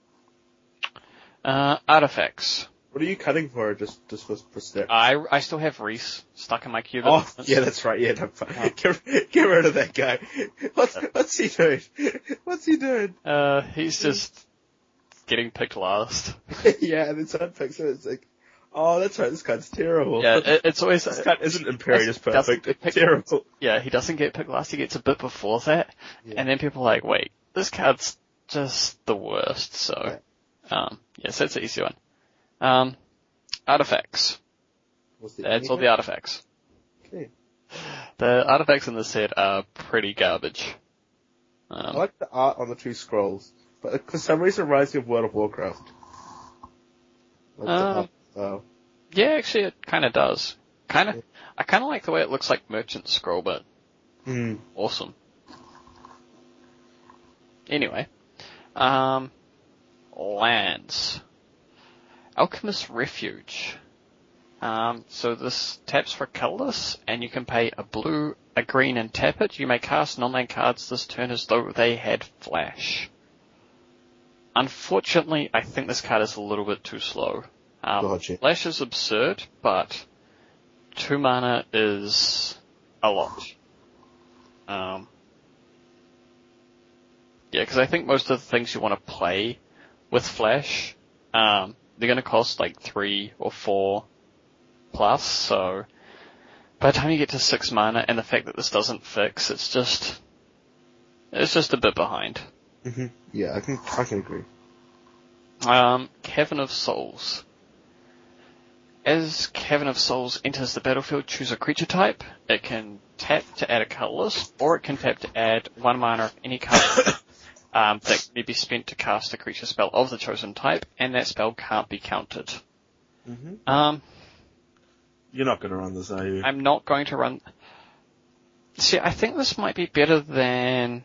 Uh, artifacts. What are you cutting for? Just, just for, for step? I, I still have Reese stuck in my cube. Oh, yeah, that's right. Yeah, no, get, get rid of that guy. What's, what's he doing? What's he doing? Uh, he's just getting picked last. Yeah, and then someone picks it. It's like, oh, that's right. This card's terrible. Yeah, it, it's always This card isn't Imperious doesn't perfect. get It's picked- terrible. Yeah, he doesn't get picked last. He gets a bit before that, Yeah. and then people are like, "Wait, this card's just the worst." So, um, yes, that's an easy one. Um, artifacts. What's the That's all the artifacts. Okay. The artifacts in this set are pretty garbage. Um, I like the art on the two scrolls. But for some reason it reminds me of World of Warcraft. Like Um, the, uh, Yeah, actually, it kind of does. Kind of. I kind of like the way it looks like Merchant Scroll, but mm. awesome. Anyway, um, lands. Alchemist Refuge. Um, so this taps for colorless, and you can pay a blue, a green, and tap it. You may cast non-land cards this turn as though they had flash. Unfortunately, I think this card is a little bit too slow. Um, Gotcha. Flash is absurd, but two mana is a lot. Um, yeah, because I think most of the things you want to play with Flash, um, they're going to cost like three or four plus, so by the time you get to six mana, and the fact that this doesn't fix, it's just, it's just a bit behind. Mm-hmm. Yeah, I can, I can agree. Um, Cavern of Souls. As Cavern of Souls enters the battlefield, choose a creature type. It can tap to add a colorless, or it can tap to add one mana of any color um, that may be spent to cast a creature spell of the chosen type, and that spell can't be countered. Mm-hmm. Um, You're not going to run this, are you? I'm not going to run... See, I think this might be better than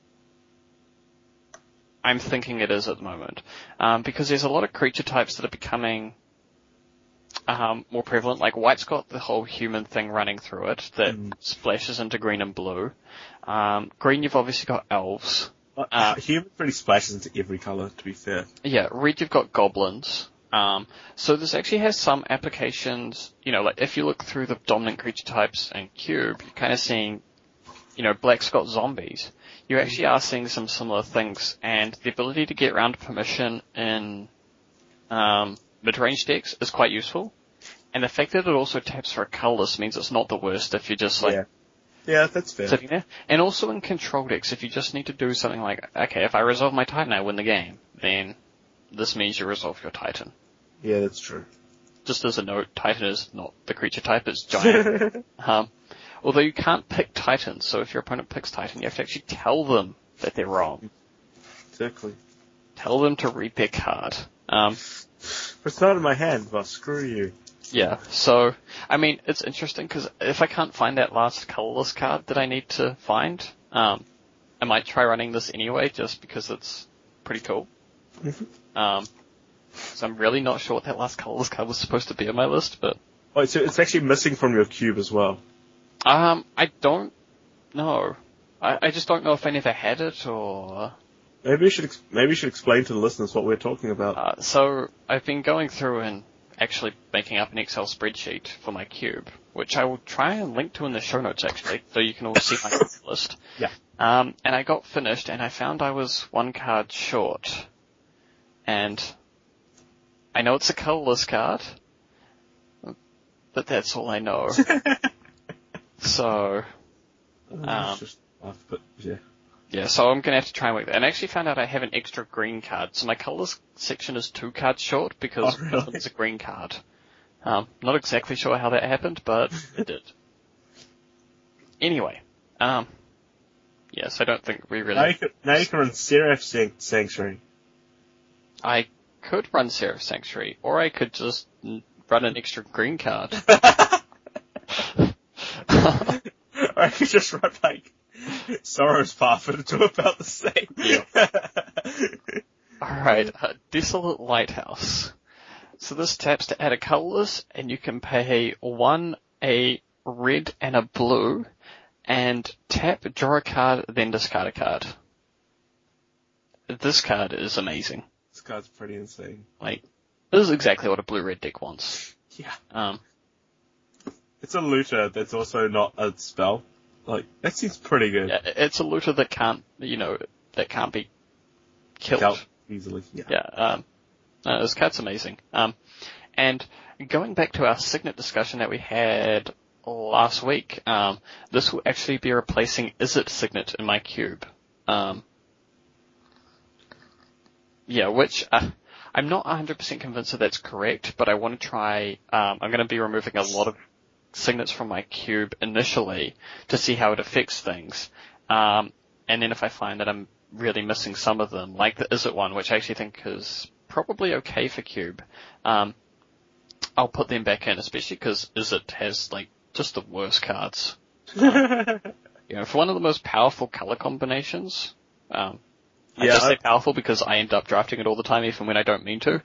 I'm thinking it is at the moment, um, because there's a lot of creature types that are becoming um, more prevalent. Like white's got the whole human thing running through it that Mm. splashes into green and blue. Um, green, you've obviously got elves. Uh, Uh, Human pretty splashes into every colour, to be fair. Yeah, red, you've got goblins. Um, so this actually has some applications, you know, like if you look through the dominant creature types and cube, you're kind of seeing, you know, black's got zombies. You actually are seeing some similar things, and the ability to get around permission in um, mid-range decks is quite useful. And the fact that it also taps for a colorless means it's not the worst if you're just like Yeah. Yeah, that's fair. sitting there. And also in control decks, if you just need to do something like, okay, if I resolve my Titan, I win the game, then this means you resolve your Titan. Yeah, that's true. Just as a note, Titan is not the creature type, it's giant. um, although you can't pick Titans, so if your opponent picks Titan, you have to actually tell them that they're wrong. Exactly. Tell them to read their card. Um, But it's not in my hand, well, screw you. yeah, so, I mean, it's interesting, because if I can't find that last colorless card that I need to find, um, I might try running this anyway, just because it's pretty cool. Mm-hmm. Um, so I'm really not sure what that last colorless card was supposed to be on my list, but Oh, so it's actually missing from your cube as well. Um, I don't know. I, I just don't know if I never had it or... Maybe you should ex- maybe you should explain to the listeners what we're talking about. Uh, so, I've been going through and actually making up an Excel spreadsheet for my cube, which I will try and link to in the show notes actually, so you can all see my list. Yeah. Um, and I got finished and I found I was one card short. And I know it's a colorless card, but that's all I know. So, Um, um, just off, but yeah. yeah, so I'm going to have to try and work that. And I actually found out I have an extra green card. So my colors section is two cards short because Oh, really? one of them is a green card. Um, not exactly sure how that happened, but it did. Anyway, um, yes, I don't think we really... Now you can, now you can run Seraph San- Sanctuary. I could run Seraph Sanctuary, or I could just n- run an extra green card. Or I could just run, like, Sorrow's Path and do about the same. Yeah. Alright, uh, Desolate Lighthouse. So this taps to add a colorless, and you can pay one, a red, and a blue, and tap, draw a card, then discard a card. This card is amazing. This card's pretty insane. Like, this is exactly what a blue-red deck wants. Yeah. Um, It's a looter that's also not a spell. Like, that seems pretty good. yeah, it's a looter that can't, you know, that can't be killed. Dealt easily. Yeah. Yeah, um, uh, this card's amazing. Um, and going back to our Signet discussion that we had last week, um, this will actually be replacing Izzet Signet in my cube. Um, yeah, which, uh, I'm not one hundred percent convinced that that's correct, but I want to try, um, I'm going to be removing a lot of signets from my cube initially to see how it affects things. Um, and then if I find that I'm really missing some of them, like the Izzet one, which I actually think is probably okay for Cube. Um, I'll put them back in, especially because Izzet has, like, just the worst cards. Um, you know, for one of the most powerful color combinations, um, I Yeah, just say I- powerful because I end up drafting it all the time, even when I don't mean to.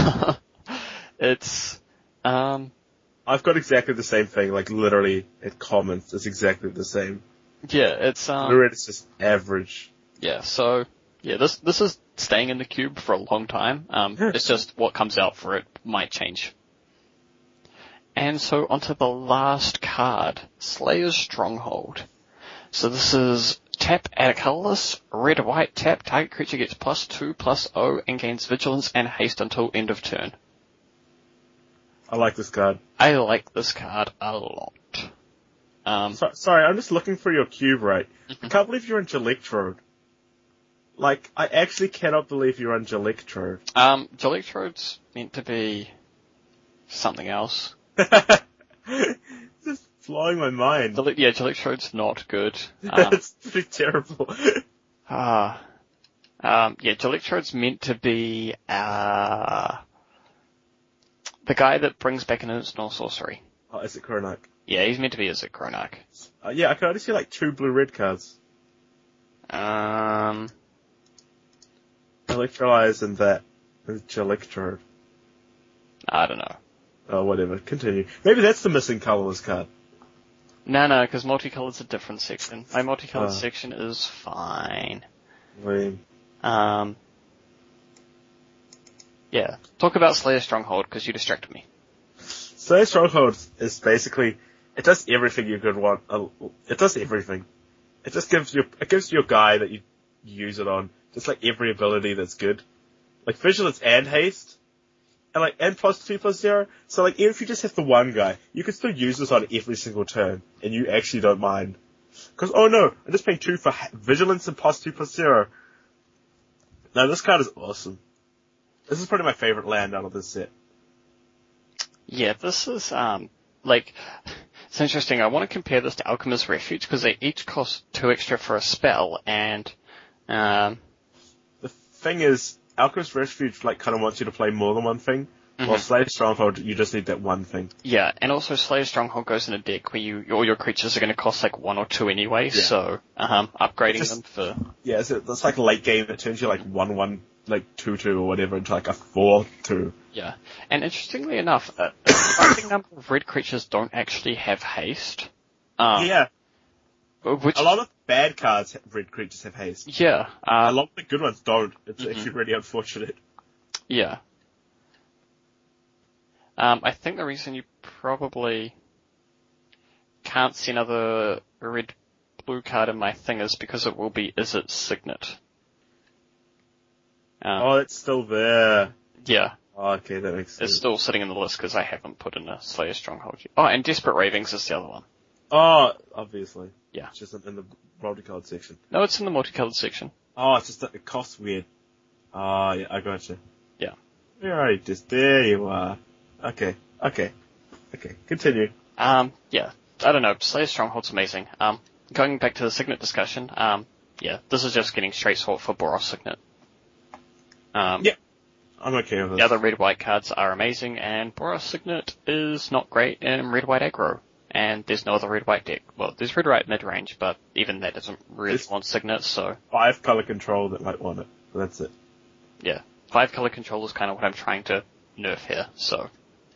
It's, um, I've got exactly the same thing, like literally at comments, it's exactly the same. yeah, it's, um, Blue red is just average. yeah, so, yeah, this, this is staying in the cube for a long time. Um, it's just what comes out for it might change. And so onto the last card, Slayer's Stronghold. So this is tap, add a colorless, red, white, tap, target creature gets plus two, plus O, and gains vigilance and haste until end of turn. I like this card. I like this card a lot. Um, So, sorry, I'm just looking for your cube, right? Mhm. I can't believe you're on Gelectrode. Like, I actually cannot believe you're on Gelectrode. um, Gelectrode's meant to be something else. Just blowing my mind. Gele- yeah, Gelectrode's not good. Um, It's pretty terrible. ah, um, yeah, Gelectrode's meant to be, uh, the guy that brings back an instant sorcery. Oh, is it Kronak? Yeah, he's meant to be Izzet Kronak. Uh, yeah, I can only see like two blue-red cards. Um, Electrolyze and that. And Gelectrode. I don't know. Oh, whatever. Continue. Maybe that's the missing colorless card. No, no, because multicolored's a different section. My multicolored Oh. section is fine. Lame. Um, yeah. Talk about Slayer Stronghold, because you distracted me. So Stronghold is basically, it does everything you could want. Uh, It does everything. It just gives you, it gives you a guy that you use it on. Just like every ability that's good. Like Vigilance and Haste. And like, and plus two plus zero. So like, even if you just have the one guy, you can still use this on every single turn. And you actually don't mind. Cause, oh no, I'm just paying two for ha- Vigilance and plus two plus zero. No, this card is awesome. This is probably my favorite land out of this set. Yeah, this is, um, like, it's interesting. I want to compare this to Alchemist's Refuge, because they each cost two extra for a spell, and, um, The thing is, Alchemist's Refuge like kind of wants you to play more than one thing, Mhm. while Slayer Stronghold, you just need that one thing. yeah, and also Slayer Stronghold goes in a deck where you, all your creatures are going to cost like one or two anyway, Yeah. so, um, upgrading Just- them for, Yeah, so it's like late game, it turns you like one one, like two two or whatever into like a four two. yeah. And interestingly enough, a a surprising number of red creatures don't actually have haste. Um, Yeah, which, a lot of bad cards, have- red creatures have haste. yeah, A uh, lot of the good ones don't. It's Mhm. actually really unfortunate. yeah. Um, I think the reason you probably can't see another red blue card in my thing is because it will be Izzet Signet. Um, Oh, it's still there. yeah, Oh, okay, that makes sense. it's still sitting in the list because I haven't put in a Slayer Stronghold yet. Oh, and Desperate Ravings is the other one. Oh, obviously. Yeah. It's just in the multicolored section. No, it's in the multicolored section. Oh, it's just that it costs weird. Oh, yeah, I gotcha. Yeah. Alright, just there you are. Okay, okay, okay. Continue. Um, yeah, I don't know. Slayer Stronghold's amazing. Um, going back to the Signet discussion, um, yeah, this is just getting straight sort for Boros Signet. Um, Yeah. I'm okay with this. The other red-white cards are amazing, and Boros Signet is not great in red-white aggro. And there's no other red-white deck. Well, there's red-white mid-range, but even that doesn't really There's- want Signet, so Five color control that might want it. But that's it. yeah. Five-color control is kind of what I'm trying to nerf here, so.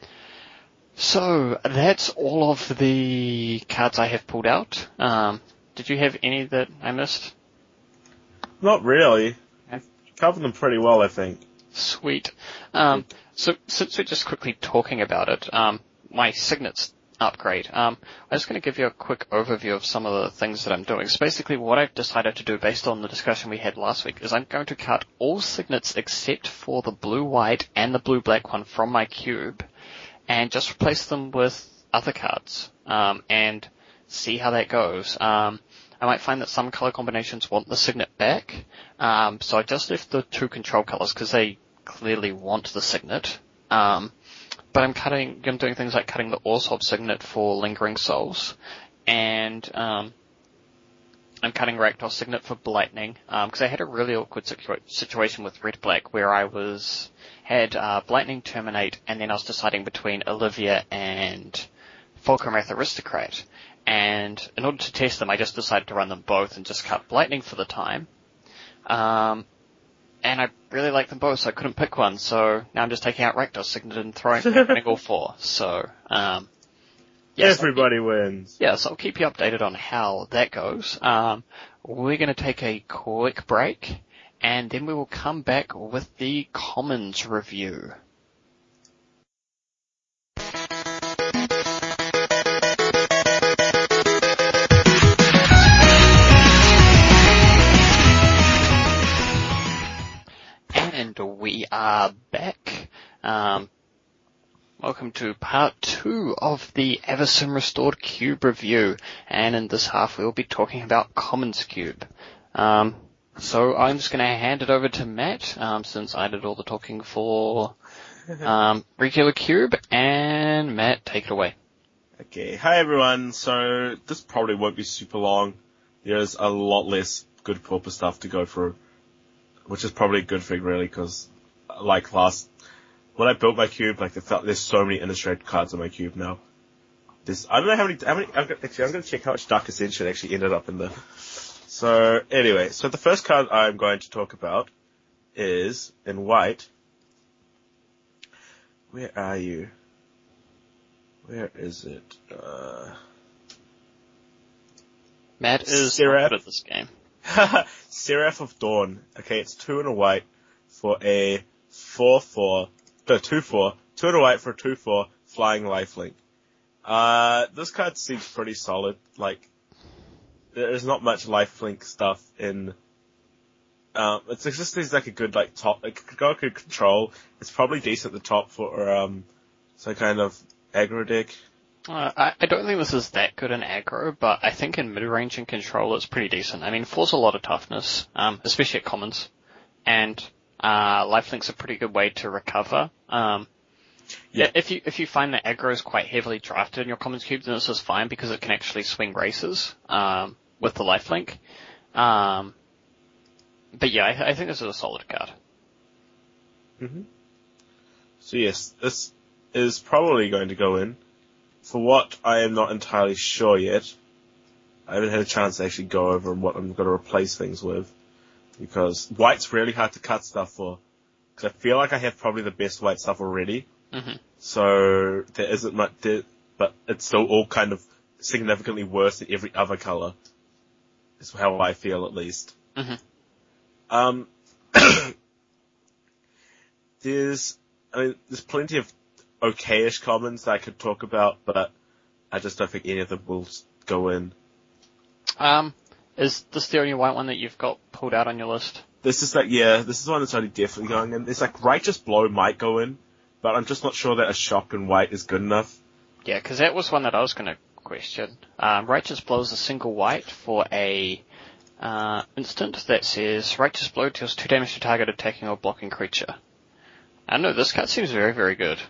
So, that's all of the cards I have pulled out. Um, did you have any that I missed? Not really. Okay. Covered them pretty well, I think. Sweet. Um, so since we're just quickly talking about it, um, my Signet's upgrade, um, I'm just going to give you a quick overview of some of the things that I'm doing. So basically what I've decided to do based on the discussion we had last week is I'm going to cut all Signets except for the blue-white and the blue-black one from my cube and just replace them with other cards, um, and see how that goes. Um, I might find that some color combinations want the Signet back, um, so I just left the two control colors because they clearly want the Signet. Um, but I'm cutting, I'm doing things like cutting the Orzhov Signet for Lingering Souls, and um, I'm cutting Rakdos Signet for Blightning, because I had a really awkward situa- situation with Red-Black where I was, had, uh, Blightning Terminate, and then I was deciding between Olivia and Fulcramath Aristocrat. And in order to test them, I just decided to run them both and just cut Blightning for the time. Um, and I really like them both, so I couldn't pick one, so now I'm just taking out Rakdos Signet and throwing, running all four. So, um, yes, Everybody keep, wins. Yeah, so I'll keep you updated on how that goes. Um, we're gonna take a quick break, and then we will come back with the Commons review. And we are back. Um, welcome to part two of the Everson Restored Cube review. And in this half we'll be talking about Commons Cube. Um, so I'm just going to hand it over to Matt, um, since I did all the talking for um, regular Cube. And Matt, take it away. Okay, hi everyone. So this probably won't be super long. There's a lot less good Pauper stuff to go through, which is probably a good thing, really, because, like, last, when I built my cube, like, it felt, there's so many illustrated cards on my cube now. There's, I don't know how many, how many, I'm gonna, actually, I'm gonna check how much Dark Ascension actually ended up in there. So, anyway, so the first card I'm going to talk about is, in white, where are you? Where is it? Uh, Matt is Seraph. good at this game. Seraph of Dawn. Okay, it's two and a white for a four four, no, two four, two and a white for a two four flying lifelink. Uh, this card seems pretty solid. Like, there's not much lifelink stuff in, um, it's just there's like a good, like, top, like, go good control. It's probably decent at the top for, um, some kind of aggro deck. Uh, I, I don't think this is that good in aggro, but I think in mid-range and control it's pretty decent. I mean, four's a lot of toughness, um, especially at commons, and uh, lifelink's a pretty good way to recover. Um, yeah. If you if you find that aggro is quite heavily drafted in your commons cube, then this is fine because it can actually swing races um, with the lifelink. Um, but yeah, I, I think this is a solid card. Mm-hmm. So yes, this is probably going to go in. For what, I am not entirely sure yet. I haven't had a chance to actually go over what I'm going to replace things with. Because white's really hard to cut stuff for. Because I feel like I have probably the best white stuff already. Mm-hmm. So there isn't much, there, but it's still all kind of significantly worse than every other color. Is how I feel, at least. Mm-hmm. Um, there's, I mean, there's plenty of okay-ish commons that I could talk about, but I just don't think any of them will go in. Um, is this the only white one that you've got pulled out on your list? This is like, yeah, this is one that's only definitely going in. It's like Righteous Blow might go in, but I'm just not sure that a shock in white is good enough. Yeah, because that was one that I was going to question. Um, Righteous Blow is a single white for a uh, instant that says Righteous Blow deals two damage to target attacking or blocking creature. I don't know, this card seems very, very good.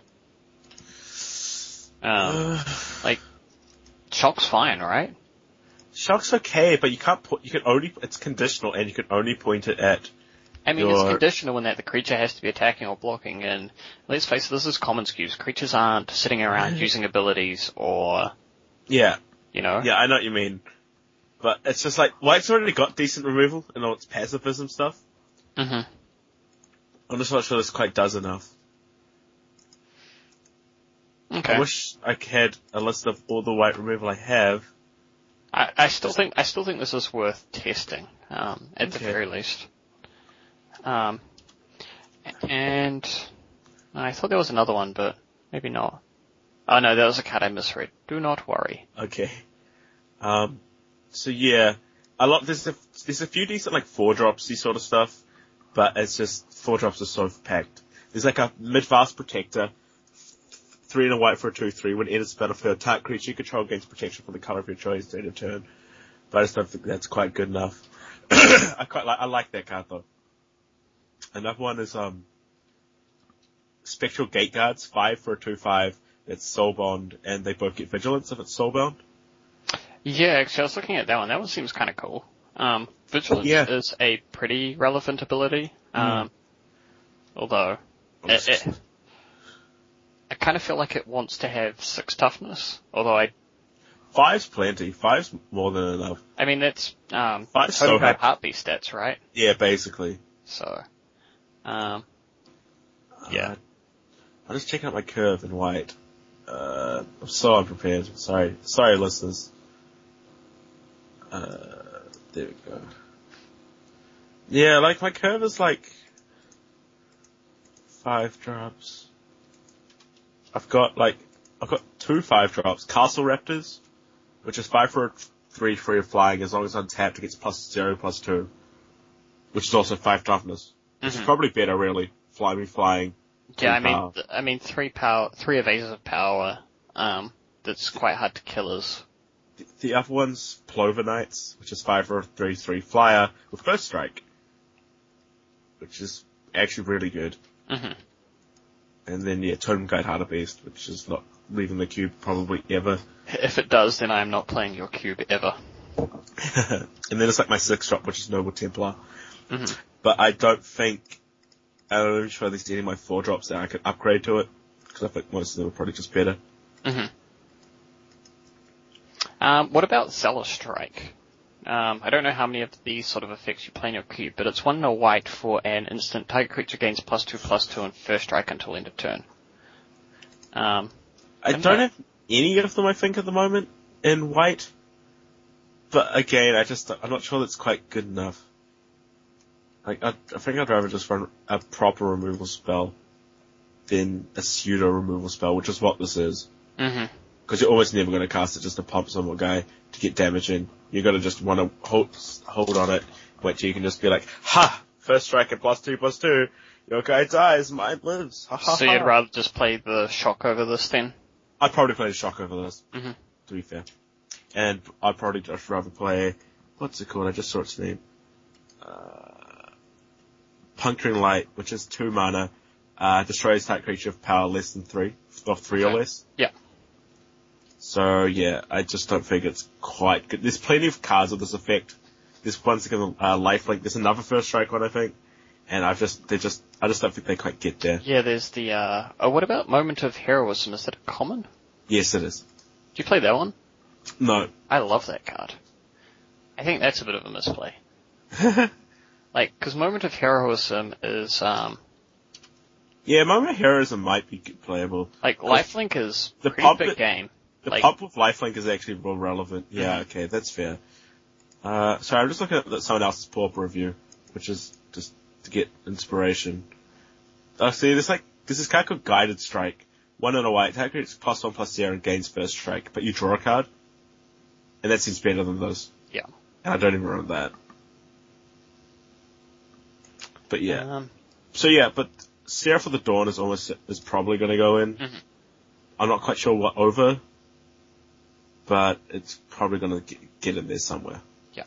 Um, like, Shock's fine, right? Shock's okay, but you can't put, you can only, it's conditional and you can only point it at I mean, your... it's conditional in that the creature has to be attacking or blocking, and let's face it, this is commons cubes. Creatures aren't sitting around using abilities or, Yeah. you know? Yeah, I know what you mean. But it's just like, white's already got decent removal and all its pacifism stuff. Mm-hmm. I'm just not sure this quite does enough. Okay. I wish I had a list of all the white removal I have. I, I still think I still think this is worth testing, um, at Okay. the very least. Um, and I thought there was another one, but maybe not. Oh no, that was a card I misread. Do not worry. Okay. Um, so yeah, a lot, there's a, there's a few decent like four dropsy sort of stuff, but it's just, four drops are so packed. There's like a mid-vast protector, three and a white for a two three. When it enters the battlefield, target creature you control gains protection from the color of your choice during a turn. But I just don't think that's quite good enough. I quite like, I like that card though. Another one is, um, Spectral Gate Guards, five for a two five. It's soulbound, and they both get vigilance if it's soulbound. Yeah, actually, I was looking at that one. That one seems kind of cool. Um, Vigilance Yeah. is a pretty relevant ability. Um, Mm. although it, it, I kind of feel like it wants to have six toughness. Although I, Five's plenty. Five's more than enough. I mean that's um, Five's so Totem Guide happy. Heartbeat stats, right? Yeah, basically. So, um, yeah. Uh, I'm just checking out my curve in white. Uh, I'm so unprepared. Sorry. Sorry, listeners. Uh, there we go. Yeah, like my curve is like five drops. I've got like, I've got two five drops. Castle Raptors, which is five for a three free of flying as long as untapped it gets plus zero, plus two. Which is also five toughness. Which Mhm. is probably better really. Fly me flying. Yeah, I Three mean, power. th- I mean, three power, three evasive power. Um, that's quite hard to kill us. The, the other one's Plover Knights, which is five for a three three flyer with Ghost Strike. Which is actually really good. hmm And then yeah, Totem Guide Hartebeest, which is not leaving the cube probably ever. If it does, then I am not playing your cube ever. And then it's like my six drop, which is Noble Templar. hmm But I don't think, I'm not even sure there's any of my four drops that I could upgrade to it, because I think most of them are probably just better. hmm Um, what about Zealous Strike? Um, I don't know how many of these sort of effects you play in your cube, but it's one in a white for an instant. Target creature gains plus two, plus two, and first strike until end of turn. Um, I I'm don't not- have any of them, I think, at the moment, in white. But again, I just, I'm not sure that's quite good enough. Like, I, I think I'd rather just run a proper removal spell than a pseudo removal spell, which is what this is. hmm Because you're almost never going to cast it just to pump some more guy to get damage in. You're going to just want to hold, hold on it, which you can just be like, ha! First strike at plus two, plus two. Your guy dies, mine lives. Ha ha So ha. you'd rather just play the shock over this then? I'd probably play the shock over this, hmm to be fair. And I'd probably just rather play, what's it called? I just saw its name. Uh, Puncturing Light, which is two mana, uh, destroys target creature of power less than three, or three Okay. or less. Yeah. So yeah, I just don't think it's quite good. There's plenty of cards with this effect. There's one second, uh, lifelink. There's another first strike one, I think. And I've just, they just, I just don't think they quite get there. Yeah, there's the, uh, oh, what about Moment of Heroism? Is that a common? Yes, it is. Do you play that one? No. I love that card. I think that's a bit of a misplay. Like, cause Moment of Heroism is, um, Yeah, Moment of Heroism might be good playable. like, Lifelink is the pretty pop big that- game. The Like- pop with lifelink is actually more relevant. Yeah, Mhm. okay, that's fair. Uh, sorry, I'm just looking at someone else's Pauper review, which is just to get inspiration. Oh, see, there's like, there's this card called Guided Strike. One in a white, attack it's plus one plus zero and gains first strike, but you draw a card. And that seems better than those. Yeah. And I don't even run that. But yeah. Um, So yeah, but Seraph of the Dawn is almost, is probably gonna go in. Mhm. I'm not quite sure what over, but it's probably gonna get, get in there somewhere. Yeah.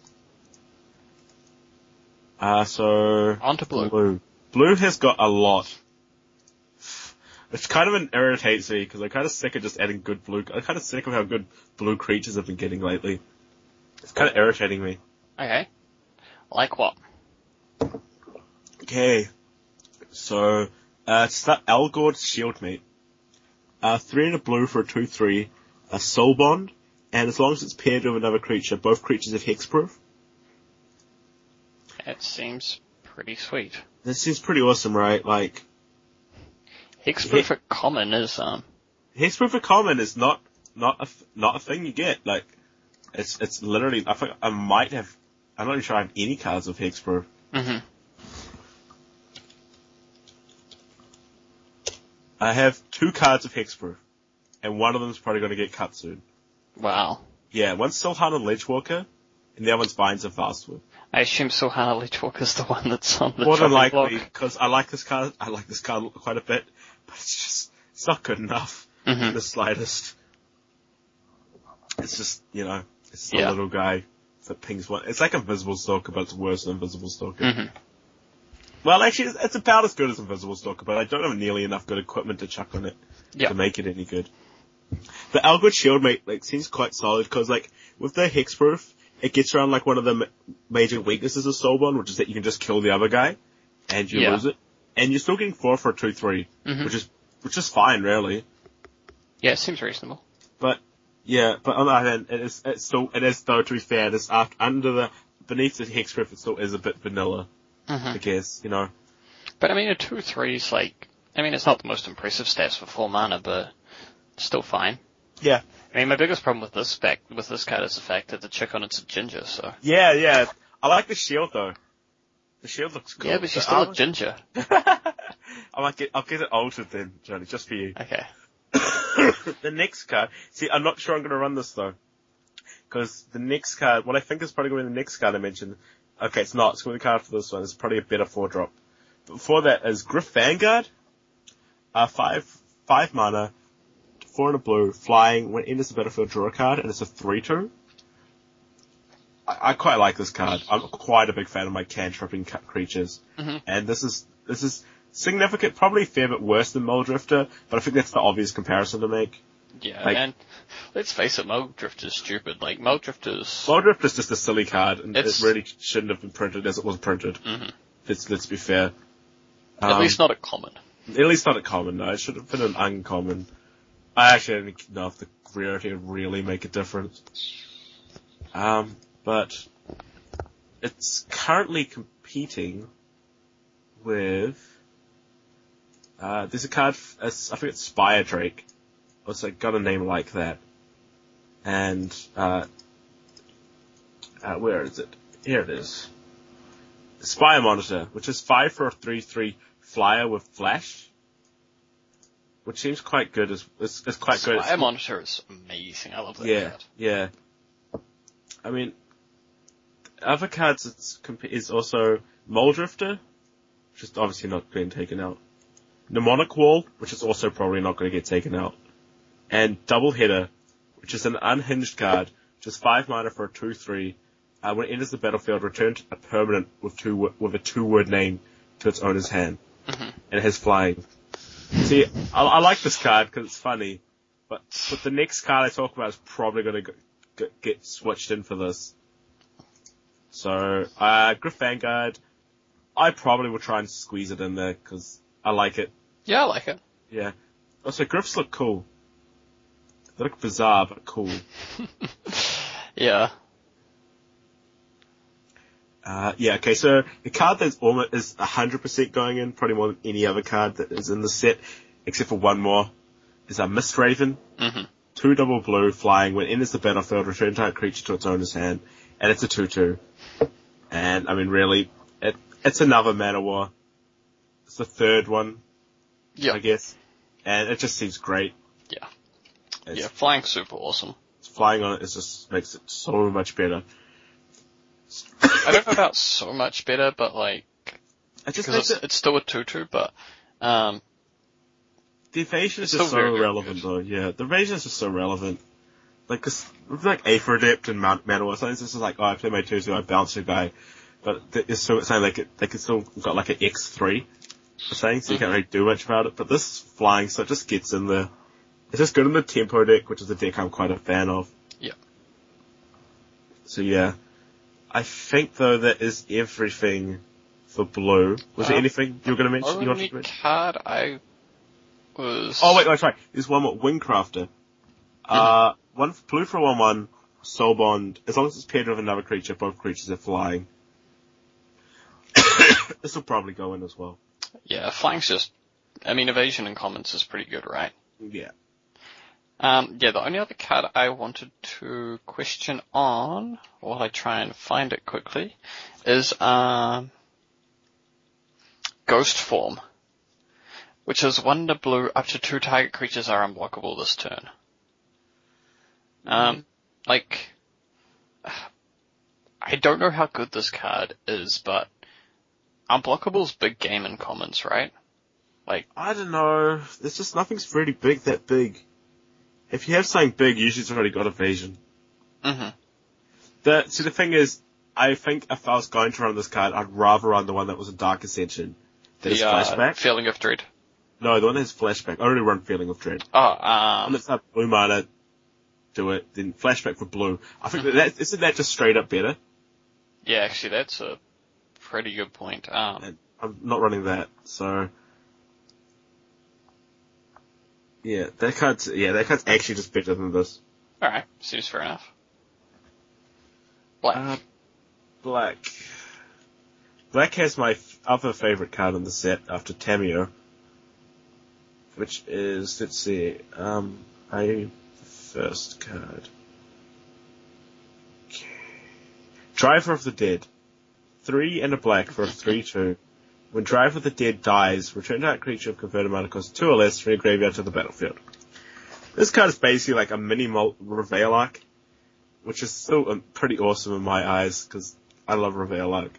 Uh, so... On to blue. Blue. Blue has got a lot. It's kind of an irritates me, because I'm kind of sick of just adding good blue, I'm kind of sick of how good blue creatures have been getting lately. It's kind of irritating me. Okay. Like what? Okay. So, uh, start Algord Shieldmate. Uh, three and a blue for a two three, a Soul Bond, and as long as it's paired with another creature, both creatures have hexproof. It seems pretty sweet. This seems pretty awesome, right? Like, Hexproof at common is, um, hexproof for common is not, not a, not a thing you get. Like, it's, it's literally, I think I might have, I'm not even sure I have any cards of hexproof. hmm I have two cards of hexproof, and one of them is probably going to get cut soon. Wow. Yeah, one's Silhana Ledgewalker, and the other one's Binds of Vastwood. I assume Silhana Leechwalker is the one that's on the More than chopping likely, block. because I like this card, I like this card quite a bit, but it's just, it's not good enough in Mhm. the slightest. It's just, you know, it's the Yeah. little guy that pings one. It's like Invisible Stalker, but it's worse than Invisible Stalker. Mhm. Well, actually, it's, it's about as good as Invisible Stalker, but I don't have nearly enough good equipment to chuck on it Yeah. to make it any good. The Algord Shieldmate, like, seems quite solid, because, like, with the Hexproof, it gets around like one of the ma- major weaknesses of Soulbond, which is that you can just kill the other guy, and you Yeah. lose it. And you're still getting four for a two three, Mhm. which is, which is fine, really. Yeah, it seems reasonable. But, yeah, but on the other hand, it is, it's still, it is though, to be fair, it's after, under the, beneath the Hexproof, it still is a bit vanilla, Mhm. I guess, you know. But I mean, a two three is like, I mean, it's not the most impressive stats for four mana, but still fine. Yeah. I mean, my biggest problem with this spec, with this card is the fact that the chick on it's a ginger, so. Yeah, yeah. I like the shield though. The shield looks cool. Yeah, but she's The still armor- a ginger. I might get, I'll get it altered then, Johnny, just for you. Okay. The next card, see, I'm not sure I'm gonna run this though. Cause the next card, what I think is probably gonna be the next card I mentioned, okay, it's not, it's gonna be the card for this one, it's probably a better four drop. But before that is Griff Vanguard, uh, five, five mana, four and a blue, flying, when it enters the battlefield, draw a card, and it's a three two. I, I quite like this card. I'm quite a big fan of my cantripping ca- creatures. Mhm. And this is, this is significant, probably a fair bit worse than Muldrifter, but I think that's the obvious comparison to make. Yeah, Like- and let's face it, Muldrifter's stupid. Like, Muldrifter's... Muldrifter's just a silly card, and It's- it really shouldn't have been printed as it was printed. Mhm. Let's, let's be fair. At Um, least not a common. At least not a common, no. It should have been an uncommon. I actually don't know if the rarity would really make a difference. Um, but it's currently competing with, uh, there's a card, f- uh, I think it's Spire Drake. Or it's like got a name like that. And, uh, uh, where is it? Here it is. Spire Monitor, which is five for a three three flyer with flash. Which seems quite good. It's, it's, it's quite good. Spire It's, Monitor is amazing. I love that yeah, card. yeah. I mean, other cards it's, comp- is also Muldrifter, which is obviously not being taken out. Mnemonic Wall, which is also probably not going to get taken out. And Double Header, which is an unhinged card, which is five mana for a two three. Uh, when it enters the battlefield, return a permanent with two wo- with a two-word name to its owner's hand, Mhm. and it has flying. See, I, I like this card because it's funny, but but the next card I talk about is probably going to get, get switched in for this. So, uh, Griff Vanguard, I probably will try and squeeze it in there because I like it. Yeah, I like it. Yeah. Also, Griffs look cool. They look bizarre but cool. Yeah. Uh, yeah, okay, so the card that's almost is one hundred percent going in, probably more than any other card that is in the set, except for one more, is a Mistraven. Mhm. Two double blue, flying, when it enters the battlefield, return target creature to its owner's hand, and it's a two two. And, I mean, really, it, it's another Mana War. It's the third one, Yeah. I guess. And it just seems great. Yeah. It's, Yeah, flying's super awesome. Flying on it is just makes it so much better. I don't know about so much better, but like, It just because makes it's, it, it's still a two two, but, um, the evasion is it's just still very, so very relevant good. though, yeah. The evasion is just so relevant. Like, cause, with like Aether Adept and Mount Mana War, sometimes this is like, oh, I play my two two, I bounce a guy. But th- it's so, it's saying like, it, they can still got like an X three, for saying, so you can't really do much about it. But this flying, so it just gets in there. It's just good in the Tempo deck, which is a deck I'm quite a fan of. Yeah. So yeah. I think though that is everything for blue. Was there Um, anything you were going to mention? You wanted only to mention? card I was... Oh wait, that's right. There's one more. Wingcrafter. Uh, one blue for one one. Soul Bond. As long as it's paired with another creature, both creatures are flying. This will probably go in as well. Yeah, flying's just, I mean, evasion and commons is pretty good, right? Yeah. Um, yeah, the only other card I wanted to question on, while I try and find it quickly, is, um, Ghost Form, which is one to blue, up to two target creatures are unblockable this turn. Um, like, I don't know how good this card is, but unblockable's big game in commons, right? Like, I don't know. There's just nothing's really big that big. If you have something big, usually it's already got evasion. hmm The, see, the thing is, I think if I was going to run this card, I'd rather run the one that was a Dark Ascension. That is the, uh, flashback. Feeling of Dread. No, the one that has flashback. I already run Feeling of Dread. Oh, And um, it's a blue mana, do it, then flashback for blue. I think that, that isn't that just straight up better? Yeah, actually, that's a pretty good point. Um, And I'm not running that, so yeah, that card's yeah, that card's actually just better than this. alright, seems fair enough. Black. Uh, black. Black has my f- other favorite card in the set after Tamio, which is, let's see, um, a first card. Okay. Driver of the Dead. Three and a black for a three two. When Driver of the Dead dies, return that creature of converted mana cost two or less from your graveyard to the battlefield. This card is basically like a mini Reveal Arc, which is still um, pretty awesome in my eyes, because I love Reveal Arc.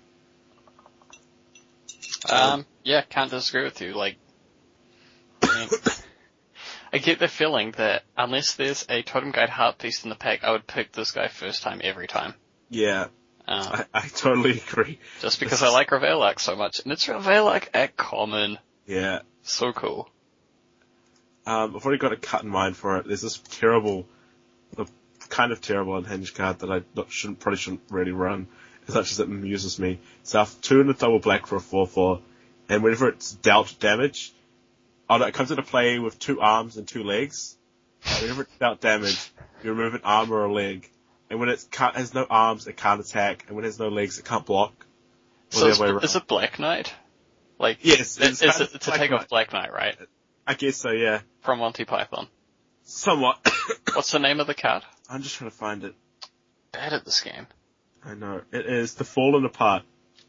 Um, yeah, can't disagree with you. Like, I, mean, I get the feeling that unless there's a Totem Guide Heart Piece in the pack, I would pick this guy first time every time. Yeah, Um, I, I totally agree. just because I like Reveal Arc so much. And it's Reveal Arc at common. Yeah. So cool. Um, I've already got a cut in mind for it. There's this terrible, the kind of terrible unhinged card that I not, shouldn't, probably shouldn't really run, as much as it amuses me. So I have two and a double black for a four four, and whenever it's dealt damage, oh no, it comes into play with two arms and two legs. And whenever it's dealt damage, you remove an arm or a leg. And when it can't, has no arms, it can't attack, and when it has no legs, it can't block. Or So the is, other way around. is it Black Knight? Like, Yes, it's, it's it's, kind a, of it's a Black take Knight. off Black Knight, right? I guess so, yeah. From Monty Python. Somewhat. What's the name of the card? I'm just trying to find it. Bad at this game. I know. It is The Fallen Apart.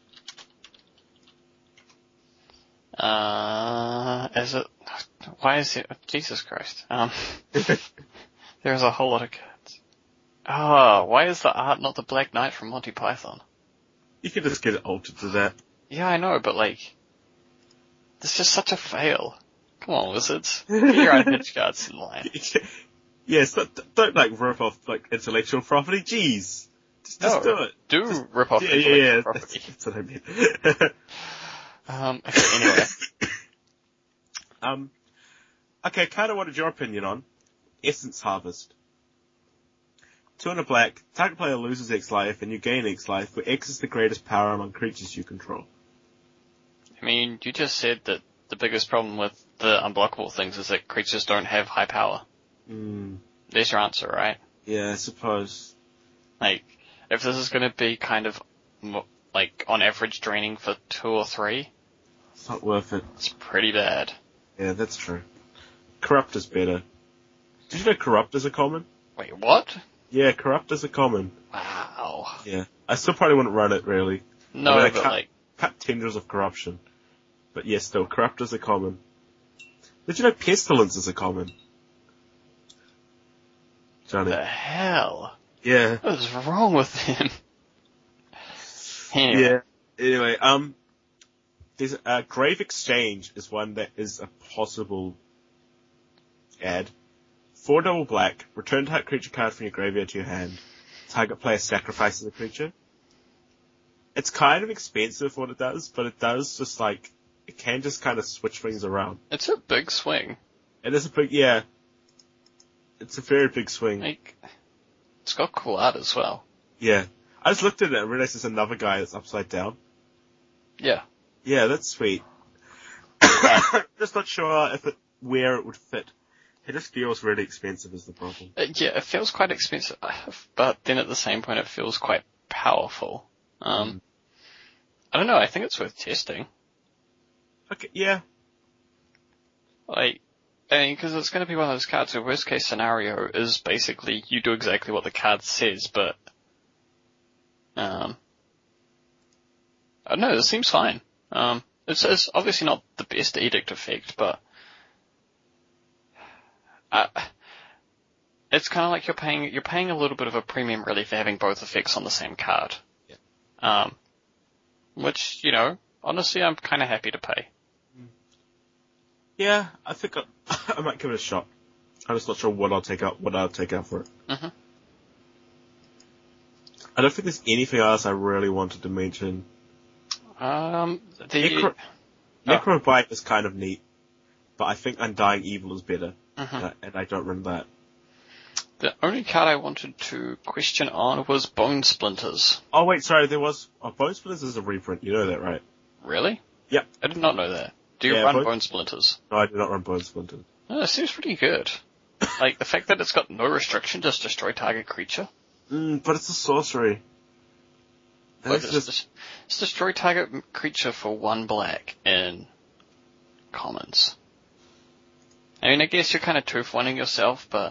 Uh, is it, why is it, Jesus Christ. Um, there's a whole lot of cards. Oh, why is the art not the Black Knight from Monty Python? You can just get it altered to that. Yeah, I know, but like, this is such a fail. Come on, Wizards. Get your unhinged cards in line. Yes, don't, don't like rip off like intellectual property. Jeez, just, just No, do it. Do Just- rip off yeah, intellectual yeah, yeah. property. That's, that's what I meant. Um, okay, anyway. um, okay, Carter, what is your opinion on Essence Harvest? Two and a black. Target player loses X life, and you gain X life, where X is the greatest power among creatures you control. I mean, you just said that the biggest problem with the unblockable things is that creatures don't have high power. Mm, There's your answer, right? yeah, I suppose. Like, if this is gonna be kind of, mo- like, on average draining for two or three, It's not worth it. it's pretty bad. Yeah, that's true. Corrupt is better. Did you know Corrupt is a common? Wait, what? Yeah, Corrupt is a common. Wow. Yeah. I still probably wouldn't run it, really. No, I mean, I but can't- like, Cut tendrils of corruption. But yes, still, Corrupt is a common. Did you know Pestilence is a common? Johnny. the hell? Yeah. What is wrong with him? Anyway. Yeah. Anyway, um, there's a uh, Grave Exchange is one that is a possible add. Four double black, return target creature card from your graveyard to your hand. Target player sacrifices a creature. It's kind of expensive for what it does, but it does just like, it can just kind of switch things around. It's a big swing. It is a big, yeah. It's a very big swing. Like, it's got cool art as well. Yeah. I just looked at it and realized there's another guy that's upside down. Yeah. Yeah, that's sweet. Just not sure if it, where it would fit. It just feels really expensive is the problem. Uh, yeah, it feels quite expensive, but then at the same point it feels quite powerful. Um, Mm. I don't know, I think it's worth testing. Okay, yeah. Like, I mean, because it's going to be one of those cards where worst case scenario is basically you do exactly what the card says, but, um, I don't know, it seems fine. Um, it's, it's obviously not the best edict effect, but, uh, it's kind of like you're paying, you're paying a little bit of a premium really for having both effects on the same card. Yeah. Um, which, you know, honestly I'm kind of happy to pay. Yeah, I think I, I might give it a shot. I'm just not sure what I'll take out, what I'll take out for it. Mm-hmm. I don't think there's anything else I really wanted to mention. Um, the, Necro, Oh. Necrobite is kind of neat, but I think Undying Evil is better, Mhm. uh, and I don't run that. The only card I wanted to question on was Bone Splinters. Oh wait, sorry, there was, oh, Bone Splinters is a reprint, you know that, right? Really? Yep. I did not know that. Do you Yeah, run Bone- Bone Splinters? No, I do not run Bone Splinters. Oh, it seems pretty good. Like, the fact that it's got no restriction, just destroy target creature. Mm, but it's a sorcery. And Look, it's it's, just, it's destroy target creature for one black in commons. I mean, I guess you're kind of two-for-one-ing yourself, but...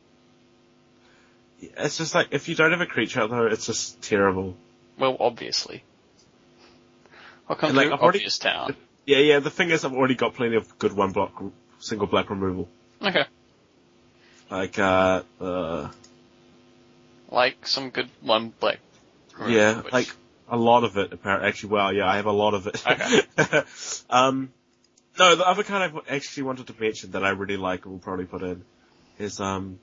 it's just like, if you don't have a creature though, it's just terrible. Well, obviously. Welcome And, like, to I've already- Obvious Town. Yeah, yeah, the thing is I've already got plenty of good one block, single black removal. Okay. Like, uh, uh, Like some good one black. yeah, which- like, a lot of it, apparently. Actually, well, yeah, I have a lot of it. Okay. um, no, the other card I actually wanted to mention that I really like and will probably put in is, um,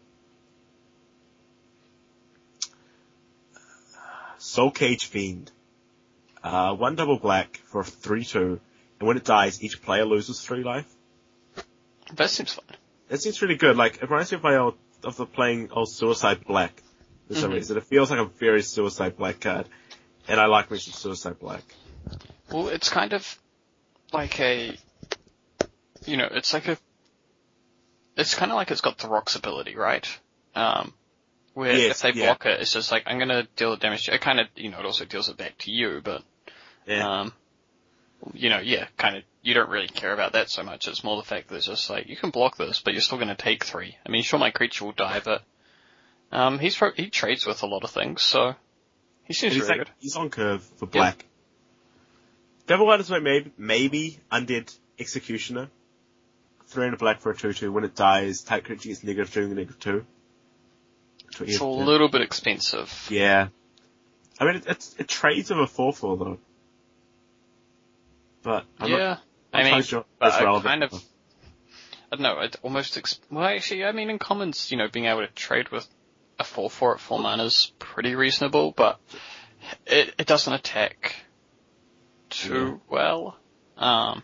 Soul Cage Fiend. Uh, one double black for three two, and when it dies, each player loses three life. That seems fun. It seems really good. Like, it reminds me of my old, of the playing old Suicide Black. For some Mhm. reason. It feels like a very Suicide Black card. And I like me some Suicide Black. Well, it's kind of like a, you know, it's like a, it's kind of like it's got the Rocks ability, right? Um, where Yes, if they yeah. block it, it's just like, I'm gonna deal the damage. It kind of, you know, it also deals it back to you, but, Yeah. um, you know, yeah, kind of, you don't really care about that so much. It's more the fact that it's just like, you can block this, but you're still gonna take three. I mean, sure, my creature will die, but, um, he's, pro- he trades with a lot of things, so, he seems he's, really like, good. he's on curve for black. The other one is like maybe, maybe Undead Executioner. Three and a black for a two two. When it dies, type creature gets negative two and negative two. It's a little bit expensive. Yeah. I mean, it, it's, it trades with a four four though. But, I'm yeah, not, I I'm mean, not sure but that's I relevant. kind of, I don't know, it almost, ex- well actually, I mean in commons, you know, being able to trade with a four four at four mana is pretty reasonable, but it, it doesn't attack too well. Um,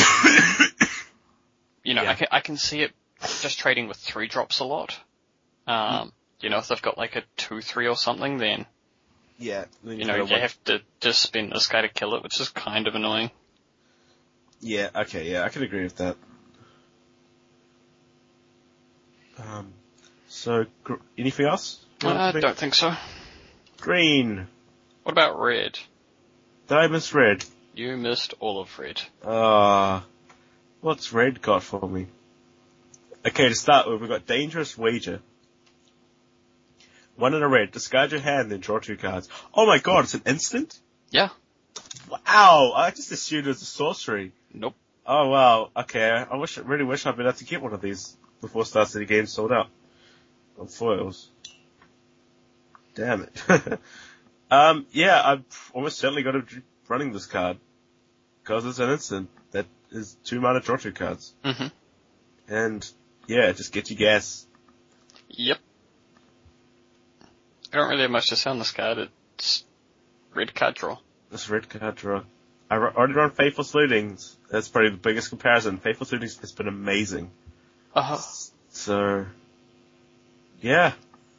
you know, Yeah. I can, I can see it just trading with three drops a lot. Um, you know, if they've got like a two three or something, then, Yeah. then you know, gotta you wait. have to just spend this guy to kill it, which is kind of annoying. Yeah, okay, yeah, I can agree with that. Um, so, gr- anything else? Uh, I don't think so. Green. What about red? Diamond's red. You missed all of red. Ah, what's red got for me? Okay, to start with, we've got Dangerous Wager. One in a red. Discard your hand, then draw two cards. Oh my god, it's an instant? Yeah. Wow, I just assumed it was a sorcery. Nope. Oh wow, okay, I wish, I really wish I'd been able to get one of these before Star City Games sold out. On foils. Damn it. um, yeah, I'm almost certainly got to be running this card. Because it's an instant. That is two mana draw two cards. Mm-hmm. And, yeah, just get your gas. Yep. I don't really have much to say on this card. It's red card draw. This red card draw. I ru- already run Faithful Lootings. That's probably the biggest comparison. Faithful Lootings has been amazing. Uh-huh. So, yeah.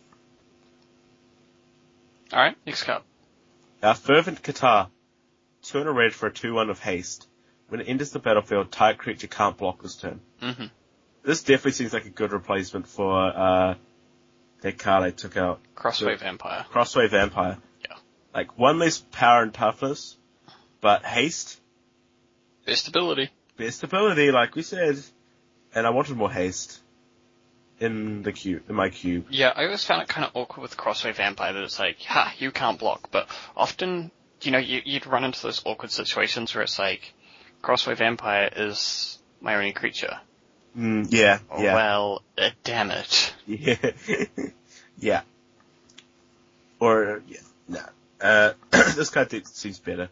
Alright, next card. Our Fervent Qatar. Two in a red for a two one of haste. When it enters the battlefield, target creature can't block this turn. Mm-hmm. This definitely seems like a good replacement for, uh, that card I took out. Crossway The- Vampire. Crossway Vampire. Yeah. Like, one less power and toughness, but haste, Best ability. best ability, like we said. And I wanted more haste in the cube, in my cube. Yeah, I always found it kind of awkward with Crossway Vampire that it's like, ha, you can't block, but often, you know, you, you'd run into those awkward situations where it's like, Crossway Vampire is my only creature. Mm, yeah, Oh, yeah. well, uh, damn it. Yeah. yeah. Or, yeah, no. Uh, this card de- seems better.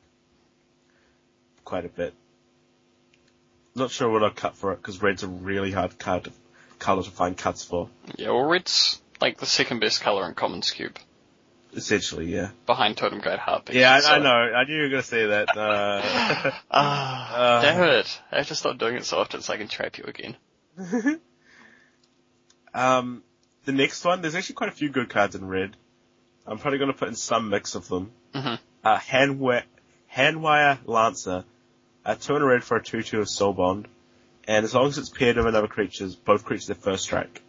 Quite a bit. Not sure what I'll cut for it, because red's a really hard card to, color to find cuts for. Yeah, well, red's like the second best color in Commons Cube, Essentially, yeah. behind Totem Guide Heartbeat. Yeah, I, so- I know. I knew you were going to say that. Uh, Ah, Uh. damn it. I have to stop doing it so often so I can trap you again. um, the next one, there's actually quite a few good cards in red. I'm probably going to put in some mix of them. Mm-hmm. Uh, Handwire, Handwire Lancer, a two and a red for a two two of Soul Bond, and as long as it's paired with another creatures, both creatures have first strike.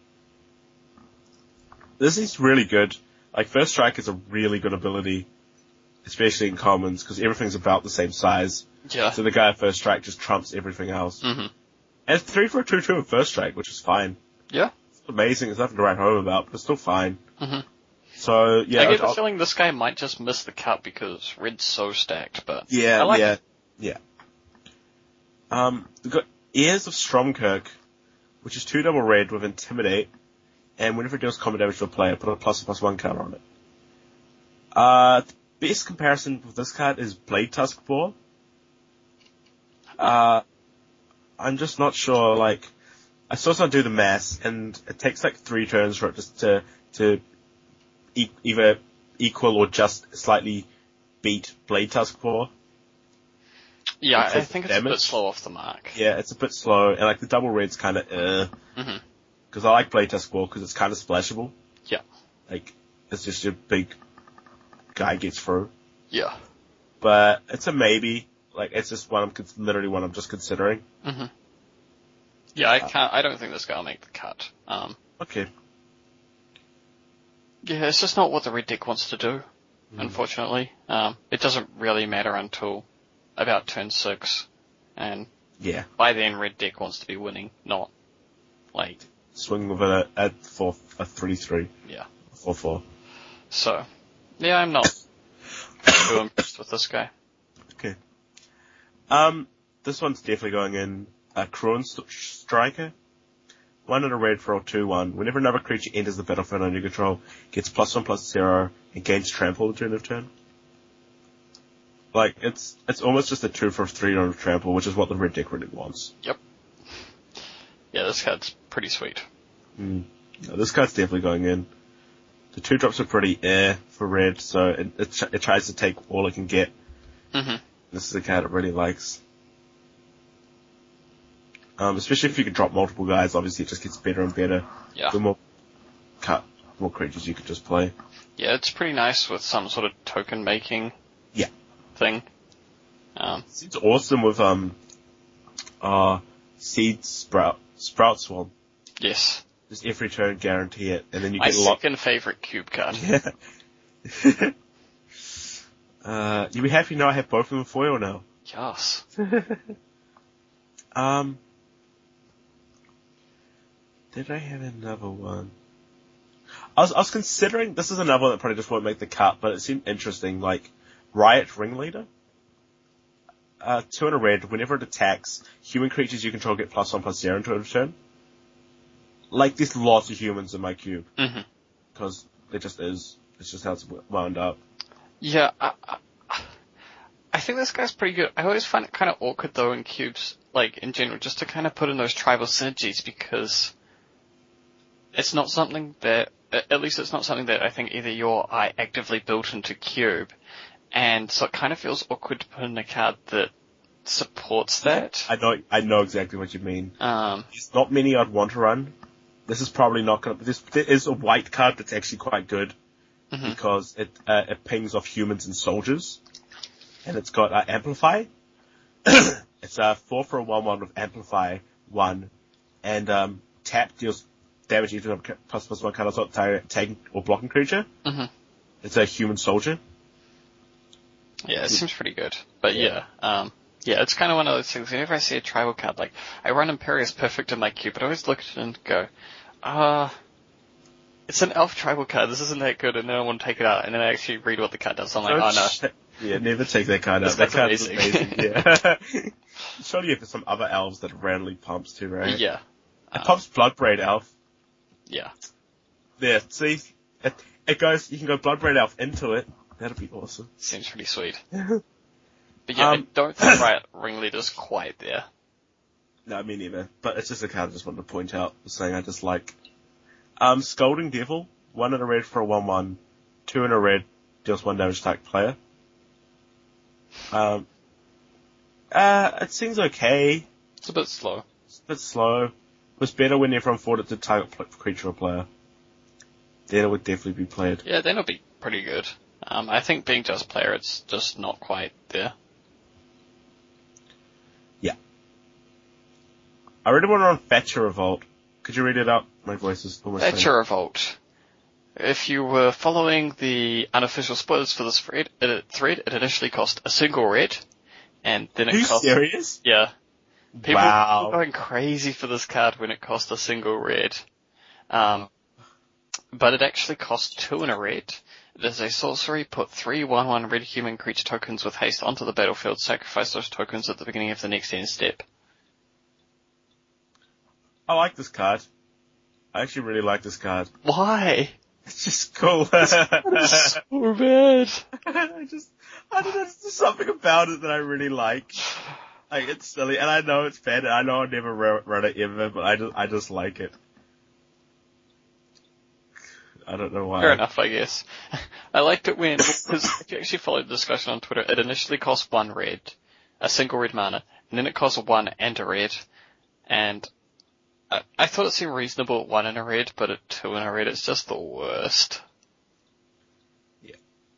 This is really good. Like, first strike is a really good ability, especially in commons, because everything's about the same size. Yeah. So the guy at first strike just trumps everything else. Mm-hmm. And it's three for a two two of first strike, which is fine. Yeah. It's amazing, there's nothing to write home about, but it's still fine. Mm-hmm. So, yeah. I get the I'll- feeling this guy might just miss the cut because red's so stacked, but Yeah, I like yeah, it. yeah. Um, we've got Ears of Stromkirk, which is two double red with Intimidate, and whenever it deals combat damage to a player, put a plus plus one counter on it. Uh, the best comparison with this card is Blade Tusk Boar. Uh, I'm just not sure, like, I saw someone do the maths, and it takes like three turns for it just to, to e- either equal or just slightly beat Blade Tusk Boar. Yeah, I Because think it's a damage. bit slow off the mark. Yeah, it's a bit slow, and like the double red's kind of uh, Mm-hmm. because I like Blade Tusk Boar because it's kind of splashable. Yeah. Like, it's just your big guy gets through. Yeah. But it's a maybe. Like, it's just one I'm cons- literally one I'm just considering. Mm-hmm. Yeah, I can't. I don't think this guy will make the cut. Um, Okay. yeah, it's just not what the red deck wants to do. Mm. Unfortunately, um, it doesn't really matter until about turn six, and Yeah. by then red deck wants to be winning, not like Swing with it at four, a three three. yeah. four four. So, yeah, I'm not too impressed with this guy. Okay. Um, this one's definitely going in a Kruan St- Striker. One and a red for a two one. Whenever another creature enters the battlefield under your control, gets plus one plus zero and gains trample at the end of turn. Like, it's, it's almost just a two for three on trample, which is what the red deck really wants. Yep. Yeah, this card's pretty sweet. Mm. No, this card's definitely going in. The two drops are pretty air for red, so it, it, tr- it tries to take all it can get. Mm-hmm. This is a card it really likes. Um, especially if you can drop multiple guys, obviously it just gets better and better. Yeah. The more cut, more creatures you could just play. Yeah, it's pretty nice with some sort of token making Yeah. thing. Um, It's awesome with, um, uh, Seed Sprout, Sprout Swarm. yes. Just every turn guarantee it, and then you My get a lot. second favorite cube card. Yeah. uh, you'll be happy to know I have both of them in foil now. Yes. Um, did I have another one? I was, I was considering, this is another one that probably just won't make the cut, but it seemed interesting, like, Riot Ringleader. Uh, two and a red, whenever it attacks, human creatures you control get plus one plus zero into a turn. Like, there's lots of humans in my cube, Mm-hmm. because it just is. It's just how it's wound up. Yeah, I, I, I think this guy's pretty good. I always find it kind of awkward though in cubes, like in general, just to kind of put in those tribal synergies because it's not something that, at least it's not something that I think either you or I actively built into cube, and so it kind of feels awkward to put in a card that supports that. I know, I know exactly what you mean. Um, There's not many I'd want to run. This is probably not gonna, this, there is a white card that's actually quite good. mhm. Because it, uh, it pings off humans and soldiers. And it's got, uh, Amplify. It's, uh, four for a one one with Amplify, one. And, um, tap deals damage each of plus plus one card on target, taking or blocking creature. Mhm. It's a human soldier. Yeah, it seems pretty good. But Yeah. yeah, um, yeah, it's kind of one of those things. Whenever I see a tribal card, like, I run Imperious Perfect in my cube, but I always look at it and go, uh, it's an elf tribal card, this isn't that good, and then I want to take it out, and then I actually read what the card does, I'm like, oh no. Sh- Yeah, never take that card This out. That card card's is amazing. amazing. Yeah. Surely if there's some other elves that randomly pumps too, right? Yeah. It Um, pumps Bloodbraid Elf. Yeah. There, see? It, it goes, you can go Bloodbraid Elf into it. That'd be awesome. Seems pretty sweet. But yeah, I Um, don't think Riot Ringleader's quite there. No, me neither. But it's just a card I just wanted to point out, saying I just like. Um, Scolding Devil, one in a red for a one one, two in a red, deals one damage to target player. Um, uh, it seems okay. It's a bit slow. It's a bit slow. It was better when everyone fought it to target pl- creature or player. then it would definitely be played. Yeah, then it'll be pretty good. Um, I think being just player, it's just not quite there. Yeah. I read one on Thatcher Revolt. Could you read it out? My voice is almost Thatcher Revolt. If you were following the unofficial spoilers for this thread, it, thread, it initially cost a single red, and then it Are you cost... serious? Yeah. People Wow. were going crazy for this card when it cost a single red. Um, but it actually cost two in a red. It is a sorcery, put three one one red human creature tokens with haste onto the battlefield, sacrifice those tokens at the beginning of the next end step. I like this card. I actually really like this card. Why? It's just cool. So bad. I just, I don't know, there's just something about it that I really like. Like, it's silly, and I know it's bad, and I know I'll never ru- run it ever, but I just, I just like it. I don't know why. Fair enough, I guess. I liked it when, because if you actually followed the discussion on Twitter, it initially cost one red, a single red mana, and then it cost one and a red, and I, I thought it seemed reasonable at one and a red, but at two and a red, it's just the worst. Yeah.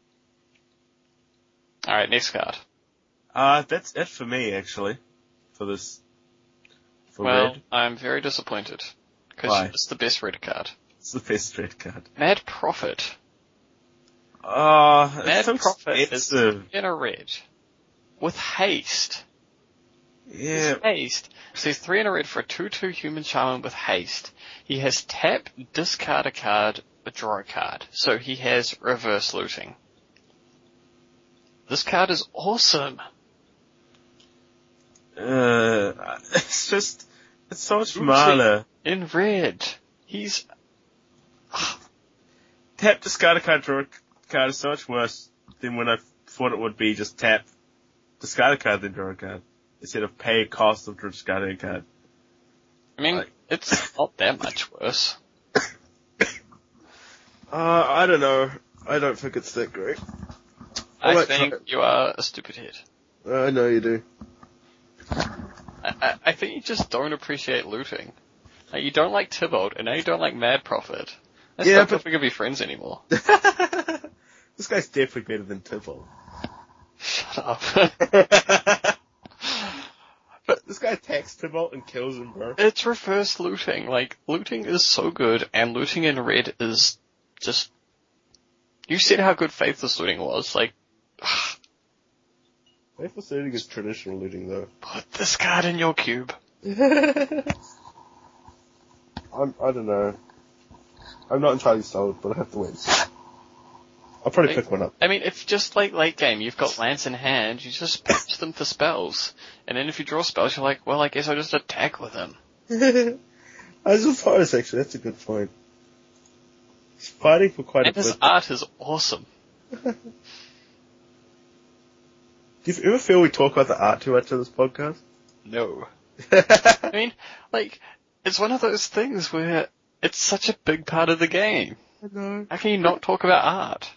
Alright, next card. Uh, that's it for me, actually. For this. For Well, red. I'm very disappointed, Why? because it's the best red card. It's the best red card. Mad Prophet. Uh, it's Mad so Prophet expensive. is in a red. With haste. Yeah. With haste. So he's three in a red for a two two human shaman with haste. He has tap, discard a card, draw a card. So he has reverse looting. This card is awesome. Uh, it's just, it's so much Looting mana. in red. He's... Tap, discard a card, draw a card is so much worse than when I thought it would be just tap, discard a card, then draw a card. Instead of pay cost of discarding a card. I mean, Like- it's not that much worse. Uh, I don't know. I don't think it's that great. I like think try- you are a stupid head. I know you do. I, I, I think you just don't appreciate looting. Like, you don't like Tybalt, and now you don't like Mad Prophet. I Yeah, don't but- think we can be friends anymore. This guy's definitely better than Tybalt. Shut up. But this guy attacks Tybalt and kills him, bro. It's reverse looting. Like, looting is so good, and looting in red is just... You said how good Faithless looting was. Like, Faithful looting is traditional looting, though. put this card in your cube. I'm, I don't know. I'm not entirely sold, but I have to wait and see. I'll probably pick one up. I mean, if just like late game, you've got lands in hand, you just patch them for spells. And then if you draw spells, you're like, well, I guess I'll just attack with them. I suppose, actually, that's a good point. He's fighting for quite And a his bit. art is awesome. Do you ever feel we talk about the art too much on this podcast? No. I mean, like, it's one of those things where it's such a big part of the game. I know. How can you not talk about art?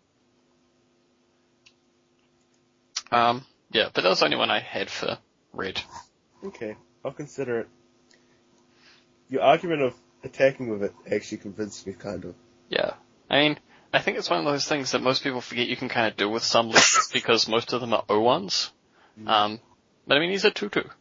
Um, yeah, but that was the only one I had for red. Okay, I'll consider it. Your argument of attacking with it actually convinced me, kind of. Yeah. I mean, I think it's one of those things that most people forget you can kind of do with some lists because most of them are O ones. Um, but I mean, he's a two two.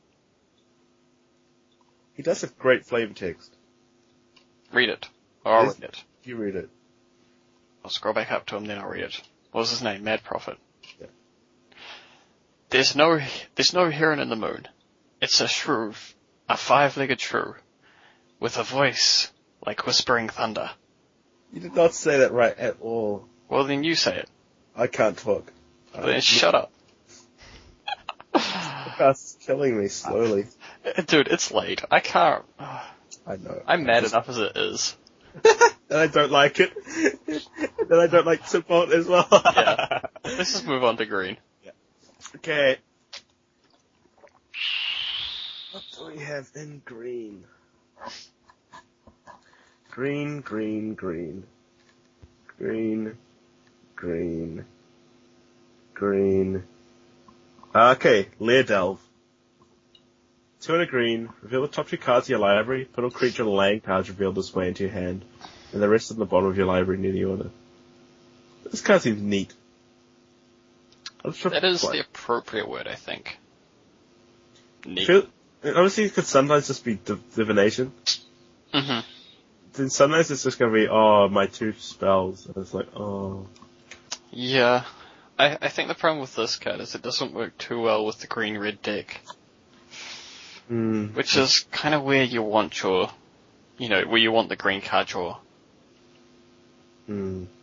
He does have great flavor text. Read it. Or I'll Yes. read it. You read it. I'll scroll back up to him, then I'll read it. What was his name? Mad Prophet. Yeah. There's no, there's no heron in the moon. It's a shrew, a five-legged shrew, with a voice like whispering thunder. You did not say that right at all. Well, then you say it. I can't talk. Then shut up. That's killing me slowly. Dude, it's late. I can't. I know. I'm mad Just- enough as it is. and I don't like it. and then I don't like Tybalt as well. Yeah. Let's just move on to green. Okay. What do we have in green? Green, green, green. Green, green, green. Okay, Lair Delve. Two and a green. Reveal the top two cards of your library. Put a creature and land cards revealed this way into your hand. and the rest on the bottom of your library in any order. This card seems neat. That is the appropriate word, I think. Neat. Feel, obviously, it could sometimes just be div- divination. Mm-hmm. Then sometimes it's just gonna be, oh, my two spells, and it's like, oh. Yeah. I, I think the problem with this card is it doesn't work too well with the green-red deck. Mm. Which is kind of where you want your, you know, where you want the green card draw. Hmm.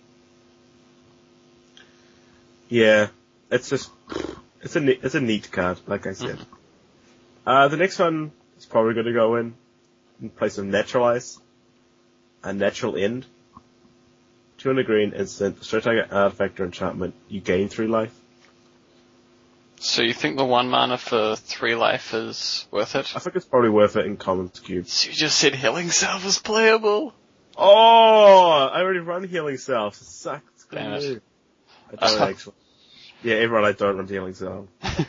Yeah, it's just, it's a, ne- it's a neat card, like I said. Mm-hmm. Uh, the next one is probably going to go in, in place of Naturalize. A Natural End. two hundred green, instant, straight target artifact or enchantment, you gain three life. So you think the one mana for three life is worth it? I think it's probably worth it in Commons Cube. So you just said Healing Salve is playable? Oh! I already run Healing Salve. It sucks. Damn it. I don't actually. Yeah, everyone I don't run Healing Salve.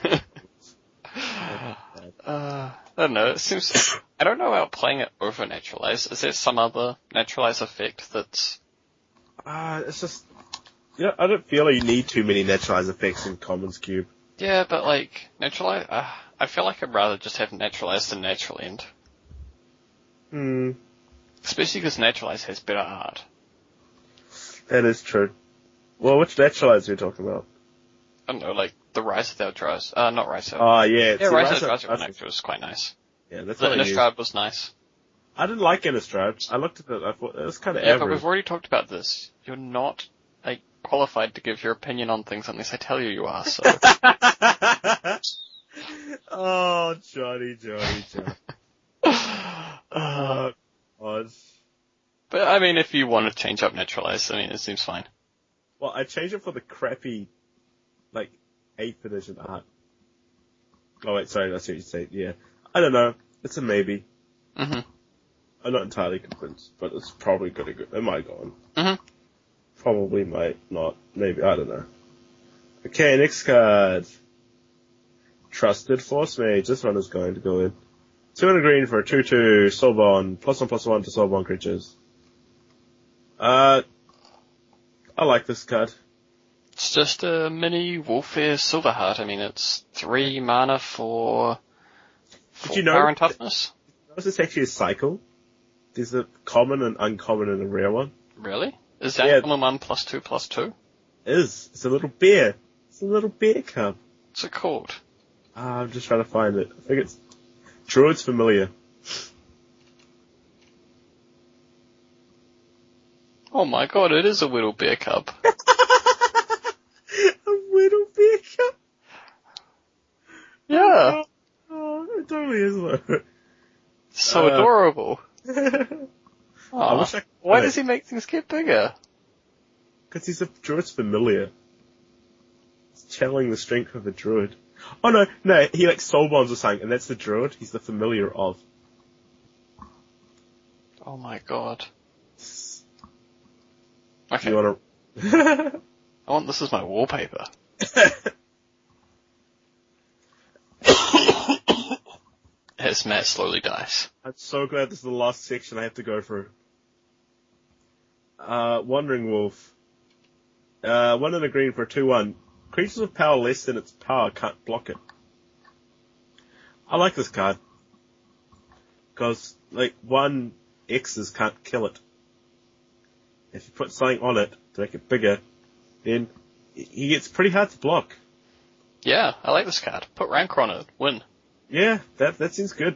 uh, I don't know, it seems, I don't know about playing it over Naturalize. Is there some other Naturalize effect that's... Ah, uh, it's just, you know, I don't feel like you need too many Naturalize effects in Commons Cube. Yeah, but like, Naturalize, uh, I feel like I'd rather just have Naturalize than Natural End. Hmm. Especially because Naturalize has better art. That is true. Well, which Naturalize are you talking about? I don't know, like, the Rise of the Eldrazi. Uh, not Rise of... Oh, yeah. Yeah, See, Rise, Rise of the of Eldrazi was quite nice. Yeah, that's The what I used. Innistrad was nice. I didn't like Innistrad. I looked at it, I thought, it was kind of Yeah, average. but we've already talked about this. You're not, like, qualified to give your opinion on things unless I tell you you are, so... Oh, Johnny, Johnny, Johnny. uh, God. but, I mean, if you want to change up Naturalize, I mean, it seems fine. Well, I changed it for the crappy, like, eighth edition art. Oh wait, sorry, that's what you said, yeah. I don't know. It's a maybe. Mm-hmm. I'm not entirely convinced, but it's probably gonna go, it might go on. Mm-hmm. Probably might not, maybe, I don't know. Okay, next card. Trusted Force Mage. This one is going to go in. two hundred green for a two two Soulbond, plus one plus one to Soulbond creatures. Uh, I like this card. It's just a mini Warfare Silverheart. I mean, it's three mana for, for Did you know power and toughness. Notice it's actually a cycle. There's a common and uncommon and a rare one. Really? Is that Yeah. common one plus two plus two? It is. It's a little bear. It's a little bear cub. What's it called? Ah, I'm just trying to find it. I think it's Druid's Familiar. Oh my god, it is a Whittle Bear Cub. A little bear cub? Yeah. Oh, it totally is though. So Uh, adorable. I Aw, wish I could why find does it. he make things get bigger? Because he's a Druid's Familiar. He's channeling the strength of a Druid. Oh no, no, he like soul bonds or something, and that's the Druid. He's the familiar of. Oh my god. Okay, You wanna... I want this as my wallpaper. As Matt slowly dies. I'm so glad this is the last section I have to go through. Uh, Wandering Wolf. Uh, one and a green for a two one. Creatures with power less than its power can't block it. I like this card. Because, like, one X's can't kill it. If you put something on it to make it bigger, then he gets pretty hard to block. Yeah, I like this card. Put Rancor on it. Win. Yeah, that that seems good.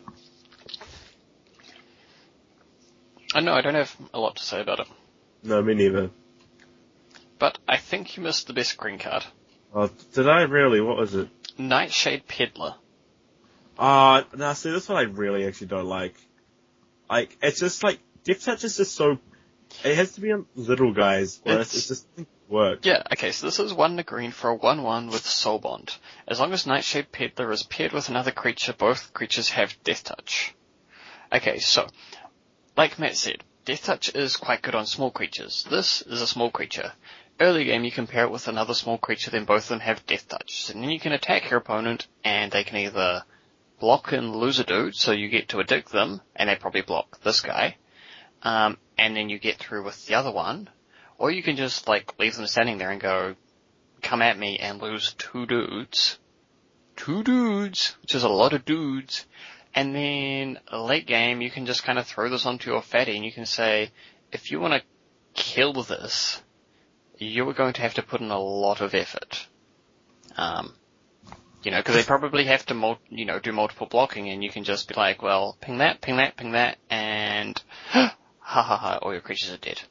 I know, I don't have a lot to say about it. No, me neither. But I think you missed the best green card. Oh, did I really? What was it? Nightshade Peddler. Ah, uh, now see, this one I really actually don't like. Like, it's just like, Death Touch is just so, it has to be on little guys, or It's- it's, it's just doesn't work. Yeah, okay, so this is one to green for a one one with Soul Bond. As long as Nightshade Peddler is paired with another creature, both creatures have Death Touch. Okay, so, like Matt said, Death Touch is quite good on small creatures. This is a small creature. Early game you can pair it with another small creature, then both of them have Death Touch. So then you can attack your opponent, and they can either block and lose a dude, so you get to addict them, and they probably block this guy. um, and then you get through with the other one, or you can just, like, leave them standing there and go, come at me and lose two dudes. Two dudes, which is a lot of dudes. And then, late game, you can just kind of throw this onto your fatty and you can say, if you want to kill this, you are going to have to put in a lot of effort. Um, you know, because they probably have to, mul- you know, do multiple blocking, and you can just be like, well, ping that, ping that, ping that, and ha ha ha, all your creatures are dead.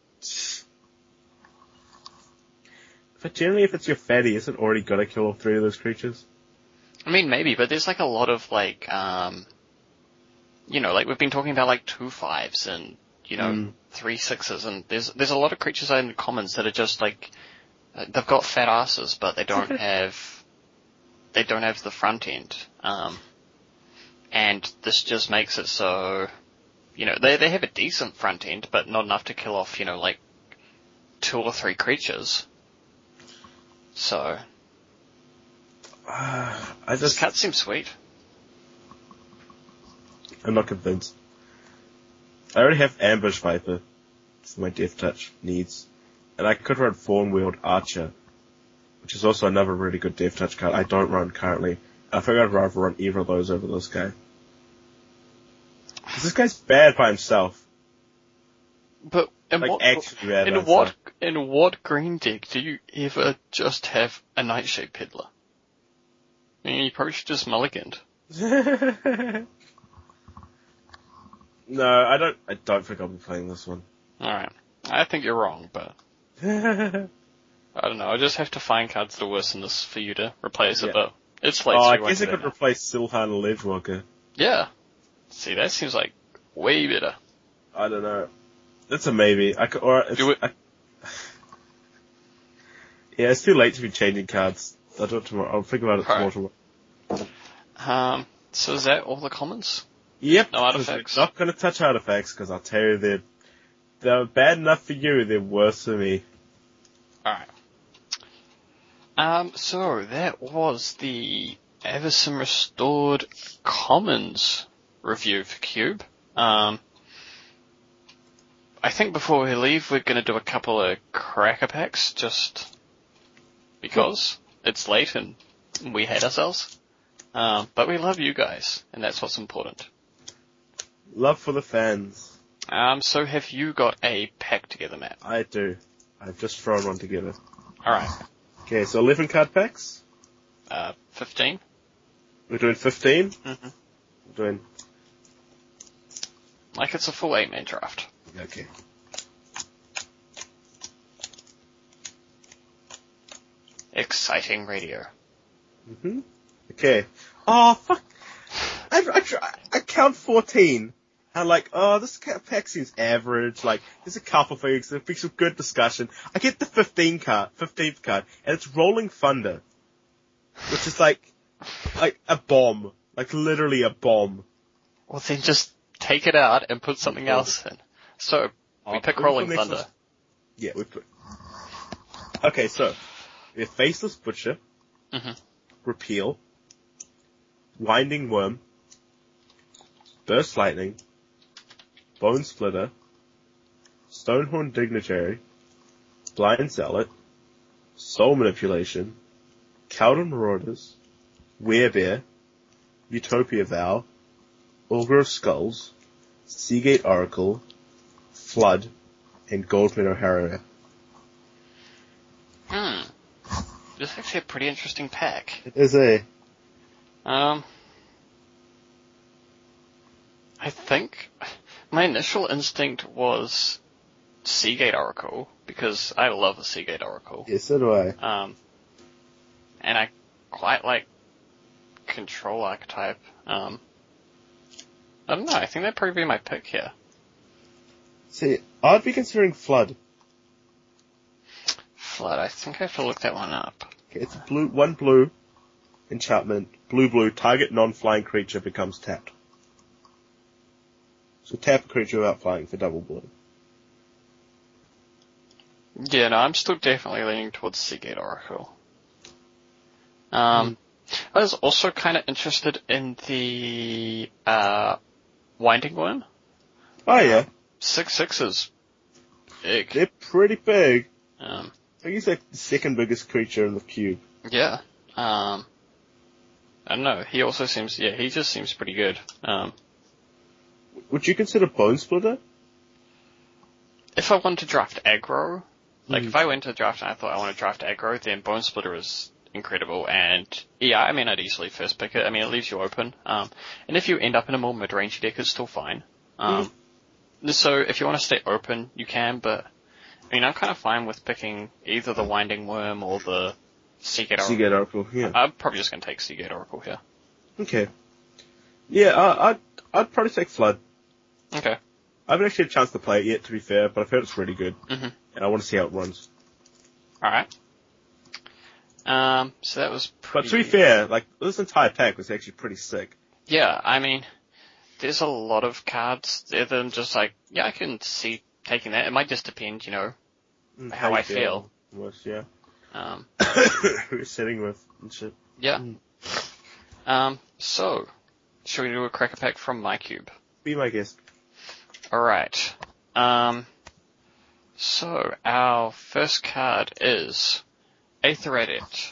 But generally, if it's your fatty, isn't it already got to kill all three of those creatures? I mean, maybe, but there's like a lot of like, um, you know, like we've been talking about like two fives and, you know, mm. three sixes, and there's there's a lot of creatures in the commons that are just like, they've got fat asses, but they don't have. They don't have the front end, um, and this just makes it so, you know, they they have a decent front end, but not enough to kill off, you know, like two or three creatures. So, uh, I just this card seems sweet. I'm not convinced. I already have Ambush Viper for my Death Touch needs, and I could run Thorn Wield Archer, which is also another really good Death Touch card I don't run currently. I think I'd rather run either of those over this guy. Because this guy's bad by himself. But in like, what, actually bad in by what, himself. in what green deck do you ever just have a Nightshade Peddler? I mean, you probably should just mulliganed. No, I don't, I don't think I'll be playing this one. Alright. I think you're wrong, but I don't know, I just have to find cards that are worse than this for you to replace yeah. it, but it's late. Oh, so I you won't guess I do could that now. replace Silhan and Ledgewalker. Yeah. See, that seems like way better. I don't know. That's a maybe. I could, or it's, Do it. I, yeah, it's too late to be changing cards. I'll do it tomorrow. I'll think about it All tomorrow. right. Um, so is that all the commons? Yep. No artifacts. I'm not going to touch artifacts because I'll tell you they're they're bad enough for you. They're worse for me. All right. Um, so that was the Avacyn Restored Commons review for Cube. Um, I think before we leave, we're going to do a couple of cracker packs, just because it's late and we hate ourselves. Um, but we love you guys, and that's what's important. Love for the fans. Um, so have you got a pack together, Matt? I do. I've just thrown one together. Alright. Okay, so eleven card packs. Uh, fifteen? We're doing fifteen. Mm-hmm. We're doing... Like it's a full eight-man draft. Okay. Exciting radio. Mm-hmm. Okay. Oh, fuck. I, I, I, I count fourteen. I'm like, oh, this pack seems average. Like, there's a couple things. There's been some good discussion. I get the fifteen card, fifteenth card, and it's Rolling Thunder. Which is like, like a bomb. Like, literally a bomb. Well, then just take it out and put something else in. So, we Oh, pick put Rolling something Thunder. else. Yeah, we put... Okay, so, we have Faceless Butcher, Mm-hmm. Repeal, Winding Worm, Burst Lightning, Bone Splitter, Stonehorn Dignitary, Blind Zealot, Soul Manipulation, Cowden Marauders, Werebear, Utopia Vow, Ogre of Skulls, Seagate Oracle, Flood, and Goldmeadow Harrier. Hmm. This is actually a pretty interesting pack. It is a... Um, I think my initial instinct was Seagate Oracle, because I love a Seagate Oracle. Yeah, so do I. Um, and I quite like Control Archetype. Um, I don't know, I think that'd probably be my pick here. See, I'd be considering Flood. Flood, I think I have to look that one up. Okay, it's blue, one blue enchantment, blue blue, target non-flying creature becomes tapped. So tap a creature without flying for double blue. Yeah, no, I'm still definitely leaning towards Seagate Oracle. Um, mm. I was also kind of interested in the, uh, Winding Worm. Oh yeah. six sixes. Big. They're pretty big. Um, I think he's like the second biggest creature in the cube. yeah. Um, I don't know. He also seems, yeah, he just seems pretty good. Um, Would you consider Bone Splitter? if I want to draft aggro, like Mm. if I went to draft and I thought I want to draft aggro, then Bone Splitter is incredible. And yeah, I mean, I'd easily first pick it. I mean, it leaves you open. Um, and if you end up in a more mid-range deck, it's still fine. Um, so if you want to stay open, you can, but I mean, I'm kind of fine with picking either the Winding Worm or the Seagate Oracle. Seagate Oracle, yeah. I'm probably just going to take Seagate Oracle here. Okay. Yeah, I, I'd, I'd probably take Flood. Okay. I haven't actually had a chance to play it yet, to be fair, but I've heard it's really good. Mm-hmm. And I want to see how it runs. Alright. Um, so that was pretty... But to be fair, like, this entire pack was actually pretty sick. Yeah, I mean, there's a lot of cards there that I'm just like, yeah, I can see taking that. It might just depend, you know, Mm, how you I feel. Almost, yeah. Um, Who we're sitting with and shit. yeah. Mm. Um, so, should we do a cracker pack from my cube? Be my guest. Alright. Um, so, our first card is Aether Adept,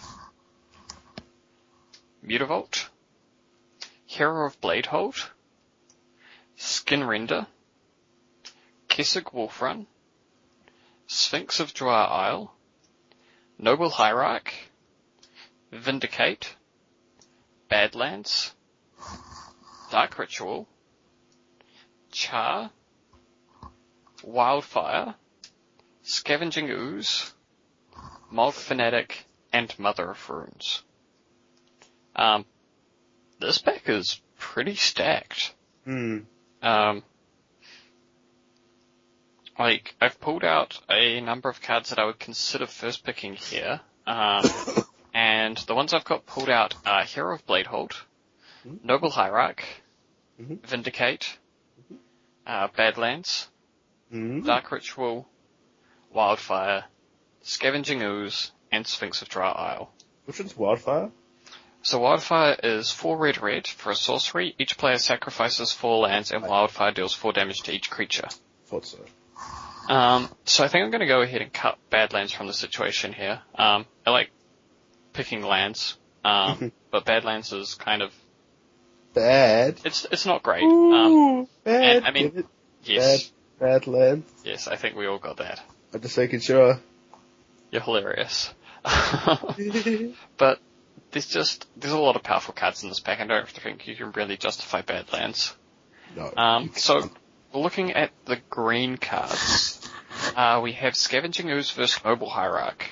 Mutavault, Hero of Bladehold, Skinrender, Kessig Wolfrun, Sphinx of Dwar Isle, Noble Hierarch, Vindicate, Badlands, Dark Ritual, Char, Wildfire, Scavenging Ooze, Mold Fanatic, and Mother of Runes. Um, this pack is pretty stacked. Hmm. Um, like, I've pulled out a number of cards that I would consider first picking here. Um, and the ones I've got pulled out are Hero of Bladehold, Mm-hmm. Noble Hierarch, Mm-hmm. Vindicate, uh, Badlands, Mm-hmm. Dark Ritual, Wildfire, Scavenging Ooze, and Sphinx of Dwar Isle. Which one's Wildfire? So Wildfire is four red red for a sorcery. Each player sacrifices four lands and Wildfire deals four damage to each creature. Thought so. Um, so I think I'm going to go ahead and cut Badlands from the situation here. Um, I like picking lands, um, but Badlands is kind of, Bad. it's it's not great. Ooh, Um, bad. and, I mean, Get it? yes, Bad, bad land. yes, I think we all got that. I'm just making sure. You're hilarious. But there's just, there's a lot of powerful cards in this pack. I don't think you can really justify Badlands. No. Um, so, looking at the green cards, uh, we have Scavenging Ooze versus Noble Hierarch.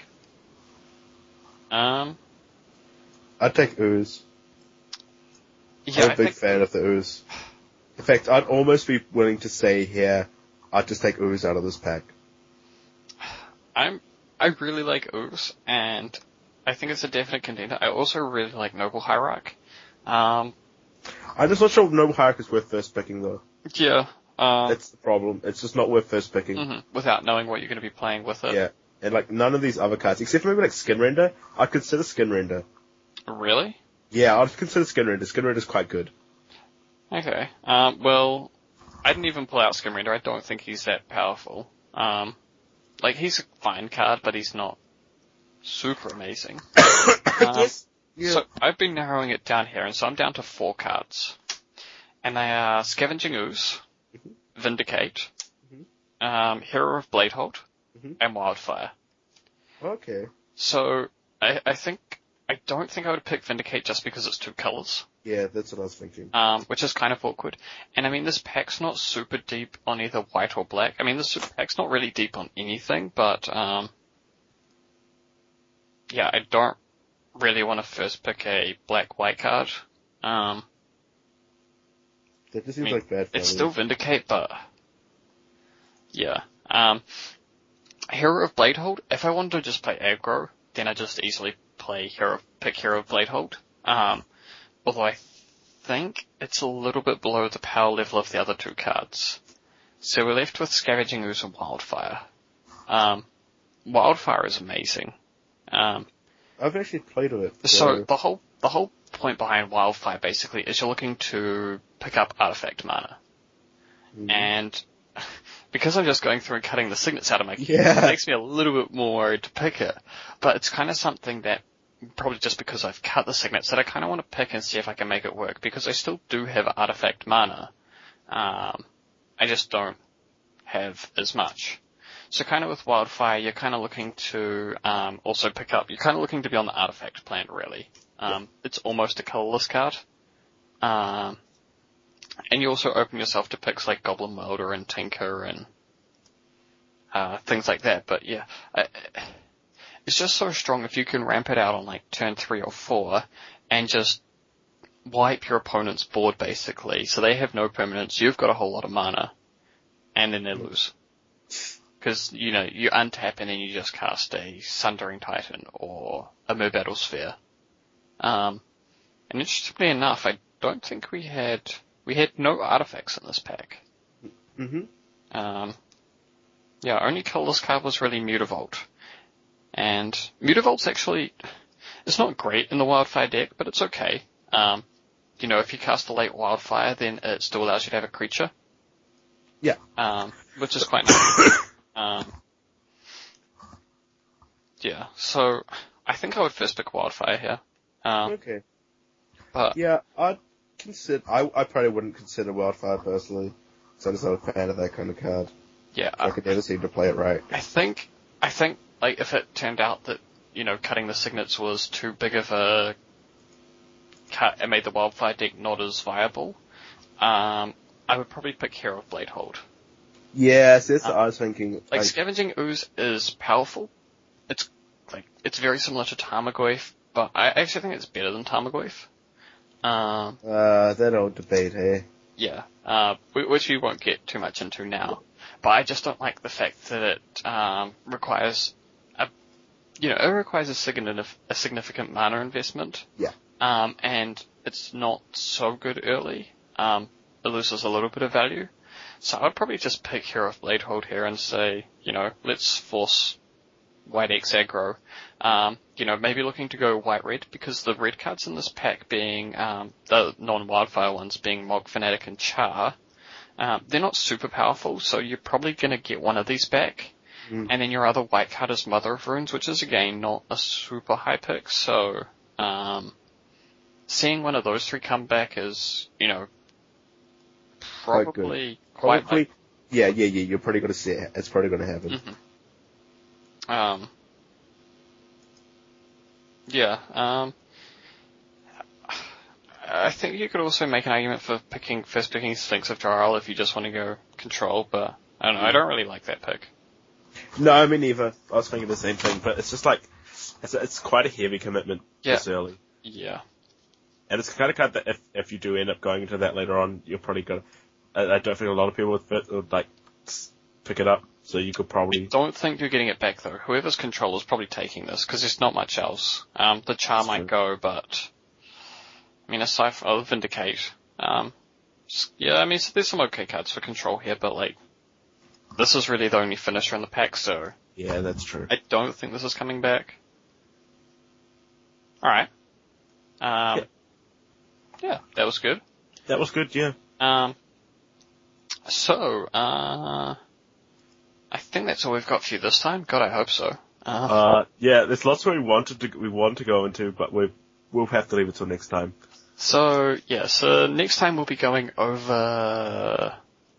Um, I'd take Ooze. yeah, I'm a I big think, fan of the Ooze. In fact, I'd almost be willing to say here, I'd just take Ooze out of this pack. I'm, I really like Ooze, and I think it's a definite contender. I also really like Noble Hierarch. Um, I'm just not sure if Noble Hierarch is worth first picking though. yeah, um, That's the problem. It's just not worth first picking. mhm, without knowing what you're going to be playing with it. Yeah. And like none of these other cards, except for maybe like Skinrender, I'd consider Skinrender. Really? Yeah, I'd consider Skinrender. Skinrender's quite good. Okay. Um, well, I didn't even pull out Skinrender. I don't think he's that powerful. Um, like, he's a fine card, but he's not super amazing. Um, Yes. Yeah. So, I've been narrowing it down here, and so I'm down to four cards. And they are Scavenging Ooze, Vindicate, um, Hero of Bladehold, Mhm. and Wildfire. Okay. So, I, I think, I don't think I would pick Vindicate just because it's two colors. Yeah, that's what I was thinking. Um, which is kind of awkward. And I mean, this pack's not super deep on either white or black. I mean, this super pack's not really deep on anything, but, um, yeah, I don't really want to first pick a black-white card. Um, That just I seems mean, like bad it's value. still Vindicate, but, yeah. Um, Hero of Bladehold, if I wanted to just play aggro, then I just easily play Hero, pick Hero of Bladehold. Um, although I think it's a little bit below the power level of the other two cards. So we're left with Scavenging Ooze and Wildfire. Um, Wildfire is amazing. Um, I've actually played with it. so the whole, the whole point behind Wildfire basically is you're looking to pick up artifact mana. Mhm. And because I'm just going through and cutting the signets out of my cube, Yeah. it makes me a little bit more worried to pick it. But it's kind of something that, probably just because I've cut the signets, that I kind of want to pick and see if I can make it work, because I still do have artifact mana. Um, I just don't have as much. So kind of with Wildfire, you're kind of looking to um, also pick up, you're kind of looking to be on the artifact plant, really. Um, yeah. It's almost a colorless card. Um, and you also open yourself to picks like Goblin Welder and Tinker and uh, things like that. But yeah, I, it's just so strong if you can ramp it out on like turn three or four and just wipe your opponent's board, basically. So they have no permanence, you've got a whole lot of mana, and then they lose. Because, you know, you untap and then you just cast a Sundering Titan or a Murbattle Sphere. Um, and interestingly enough, I don't think we had, we had no artifacts in this pack. Mm-hmm. Um, yeah, only colorless card was really Mutavault. And Mutavault's actually, it's not great in the Wildfire deck, but it's okay. Um, you know, if you cast a late Wildfire, then it still allows you to have a creature. Yeah. Um, which is quite nice. Um, yeah, so I think I would first pick Wildfire here. Um, okay. But yeah, I'd consider. I I probably wouldn't consider Wildfire personally, so I'm just not a fan of that kind of card. Yeah, so I could never seem to play it right. I think I think like if it turned out that, you know, cutting the signets was too big of a cut and made the Wildfire deck not as viable, um, I would probably pick Hero of Bladehold. Yes, that's what um, I was thinking. Like, like Scavenging Ooze is powerful. It's like it's very similar to Tarmogoyf, but I actually think it's better than Tarmogoyf. Um, uh, that old debate, hey. Yeah, uh, which we won't get too much into now. But I just don't like the fact that it um, requires a, you know, it requires a significant a significant mana investment. Yeah. Um, and it's not so good early. Um, it loses a little bit of value. So I'd probably just pick Hero of Bladehold here and say, you know, let's force White X aggro. Um, you know, maybe looking to go white-red, because the red cards in this pack being, um, the non-wildfire ones being Mog Fanatic and Char, um, they're not super powerful, so you're probably gonna get one of these back. Mm. And then your other white card is Mother of Runes, which is again not a super high pick, so, um, seeing one of those three come back is, you know, probably quite, probably, quite yeah, yeah, yeah, you're probably gonna see it. It's probably gonna happen. Mm-hmm. Um, yeah, um, I think you could also make an argument for picking, first picking Sphinx of Jor-El if you just want to go control, but I don't know, yeah. I don't really like that pick. No, I mean neither. I was thinking the same thing, but it's just like, it's, it's quite a heavy commitment yeah. this early. Yeah. And it's the kind of card that if, if you do end up going into that later on, you're probably gonna, I, I don't think a lot of people would, fit, would like, pick it up, so you could probably... I don't think you're getting it back though. Whoever's control is probably taking this, because there's not much else. Um, the Char might go, but, I mean, aside from, oh, Vindicate, um, yeah, I mean, so there's some okay cards for control here, but like, this is really the only finisher in the pack, so... Yeah, that's true. I don't think this is coming back. Alright. Um, yeah. yeah, that was good. That was good, yeah. Um, so, uh, I think that's all we've got for you this time. God, I hope so. Uh, uh yeah, there's lots we wanted to, we want to go into, but we we'll have to leave it till next time. So, yeah, so next time we'll be going over,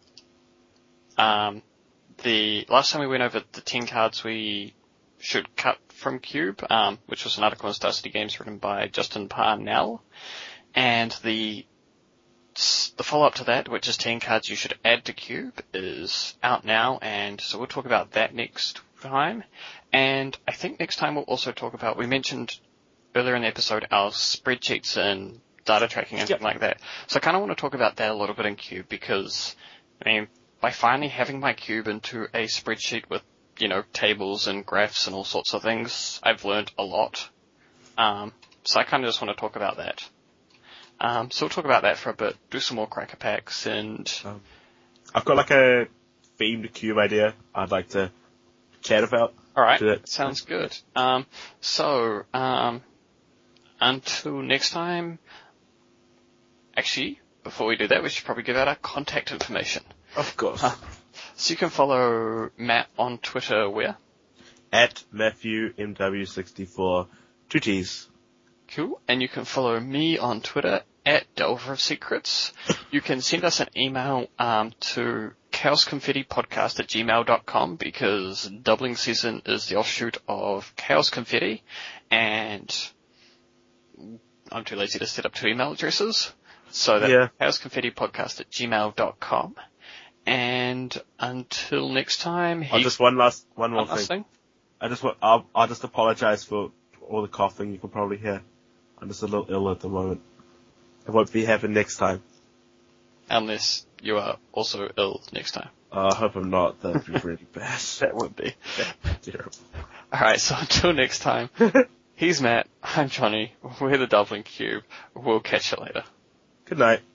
um, the, last time we went over the ten cards we should cut from Cube, um, which was an article in Star City Games written by Justin Parnell, and the The follow-up to that, which is ten cards you should add to Cube, is out now, and so we'll talk about that next time. And I think next time we'll also talk about, we mentioned earlier in the episode, our spreadsheets and data tracking and yep. things like that. So I kind of want to talk about that a little bit in Cube, because, I mean, by finally having my Cube into a spreadsheet with, you know, tables and graphs and all sorts of things, I've learned a lot. Um, so I kind of just want to talk about that. Um, so we'll talk about that for a bit, do some more cracker packs, and... Um, I've got like a themed Cube idea I'd like to chat about. Alright, sounds good. Um, so, um, until next time... Actually, before we do that, we should probably give out our contact information. Of course. Uh, So you can follow Matt on Twitter where? At Matthew M W sixty-four, two T's. Cool. And you can follow me on Twitter at Delver of Secrets. You can send us an email um, to chaos confetti podcast at gmail dot com because doubling season is the offshoot of Chaos Confetti, and I'm too lazy to set up two email addresses. So that's Yeah. chaos confetti podcast at gmail dot com. And until next time, Oh, he- just one last, one more one last thing. thing. I just want, I'll, I'll just apologize for all the coughing you can probably hear. I'm just a little ill at the moment. It won't be happening next time. Unless you are also ill next time. Uh, I hope I'm not. That'd be really bad. That would be. Terrible. Alright, so until next time, he's Matt, I'm Johnny, we're the Dublin Cube, we'll catch you later. Good night.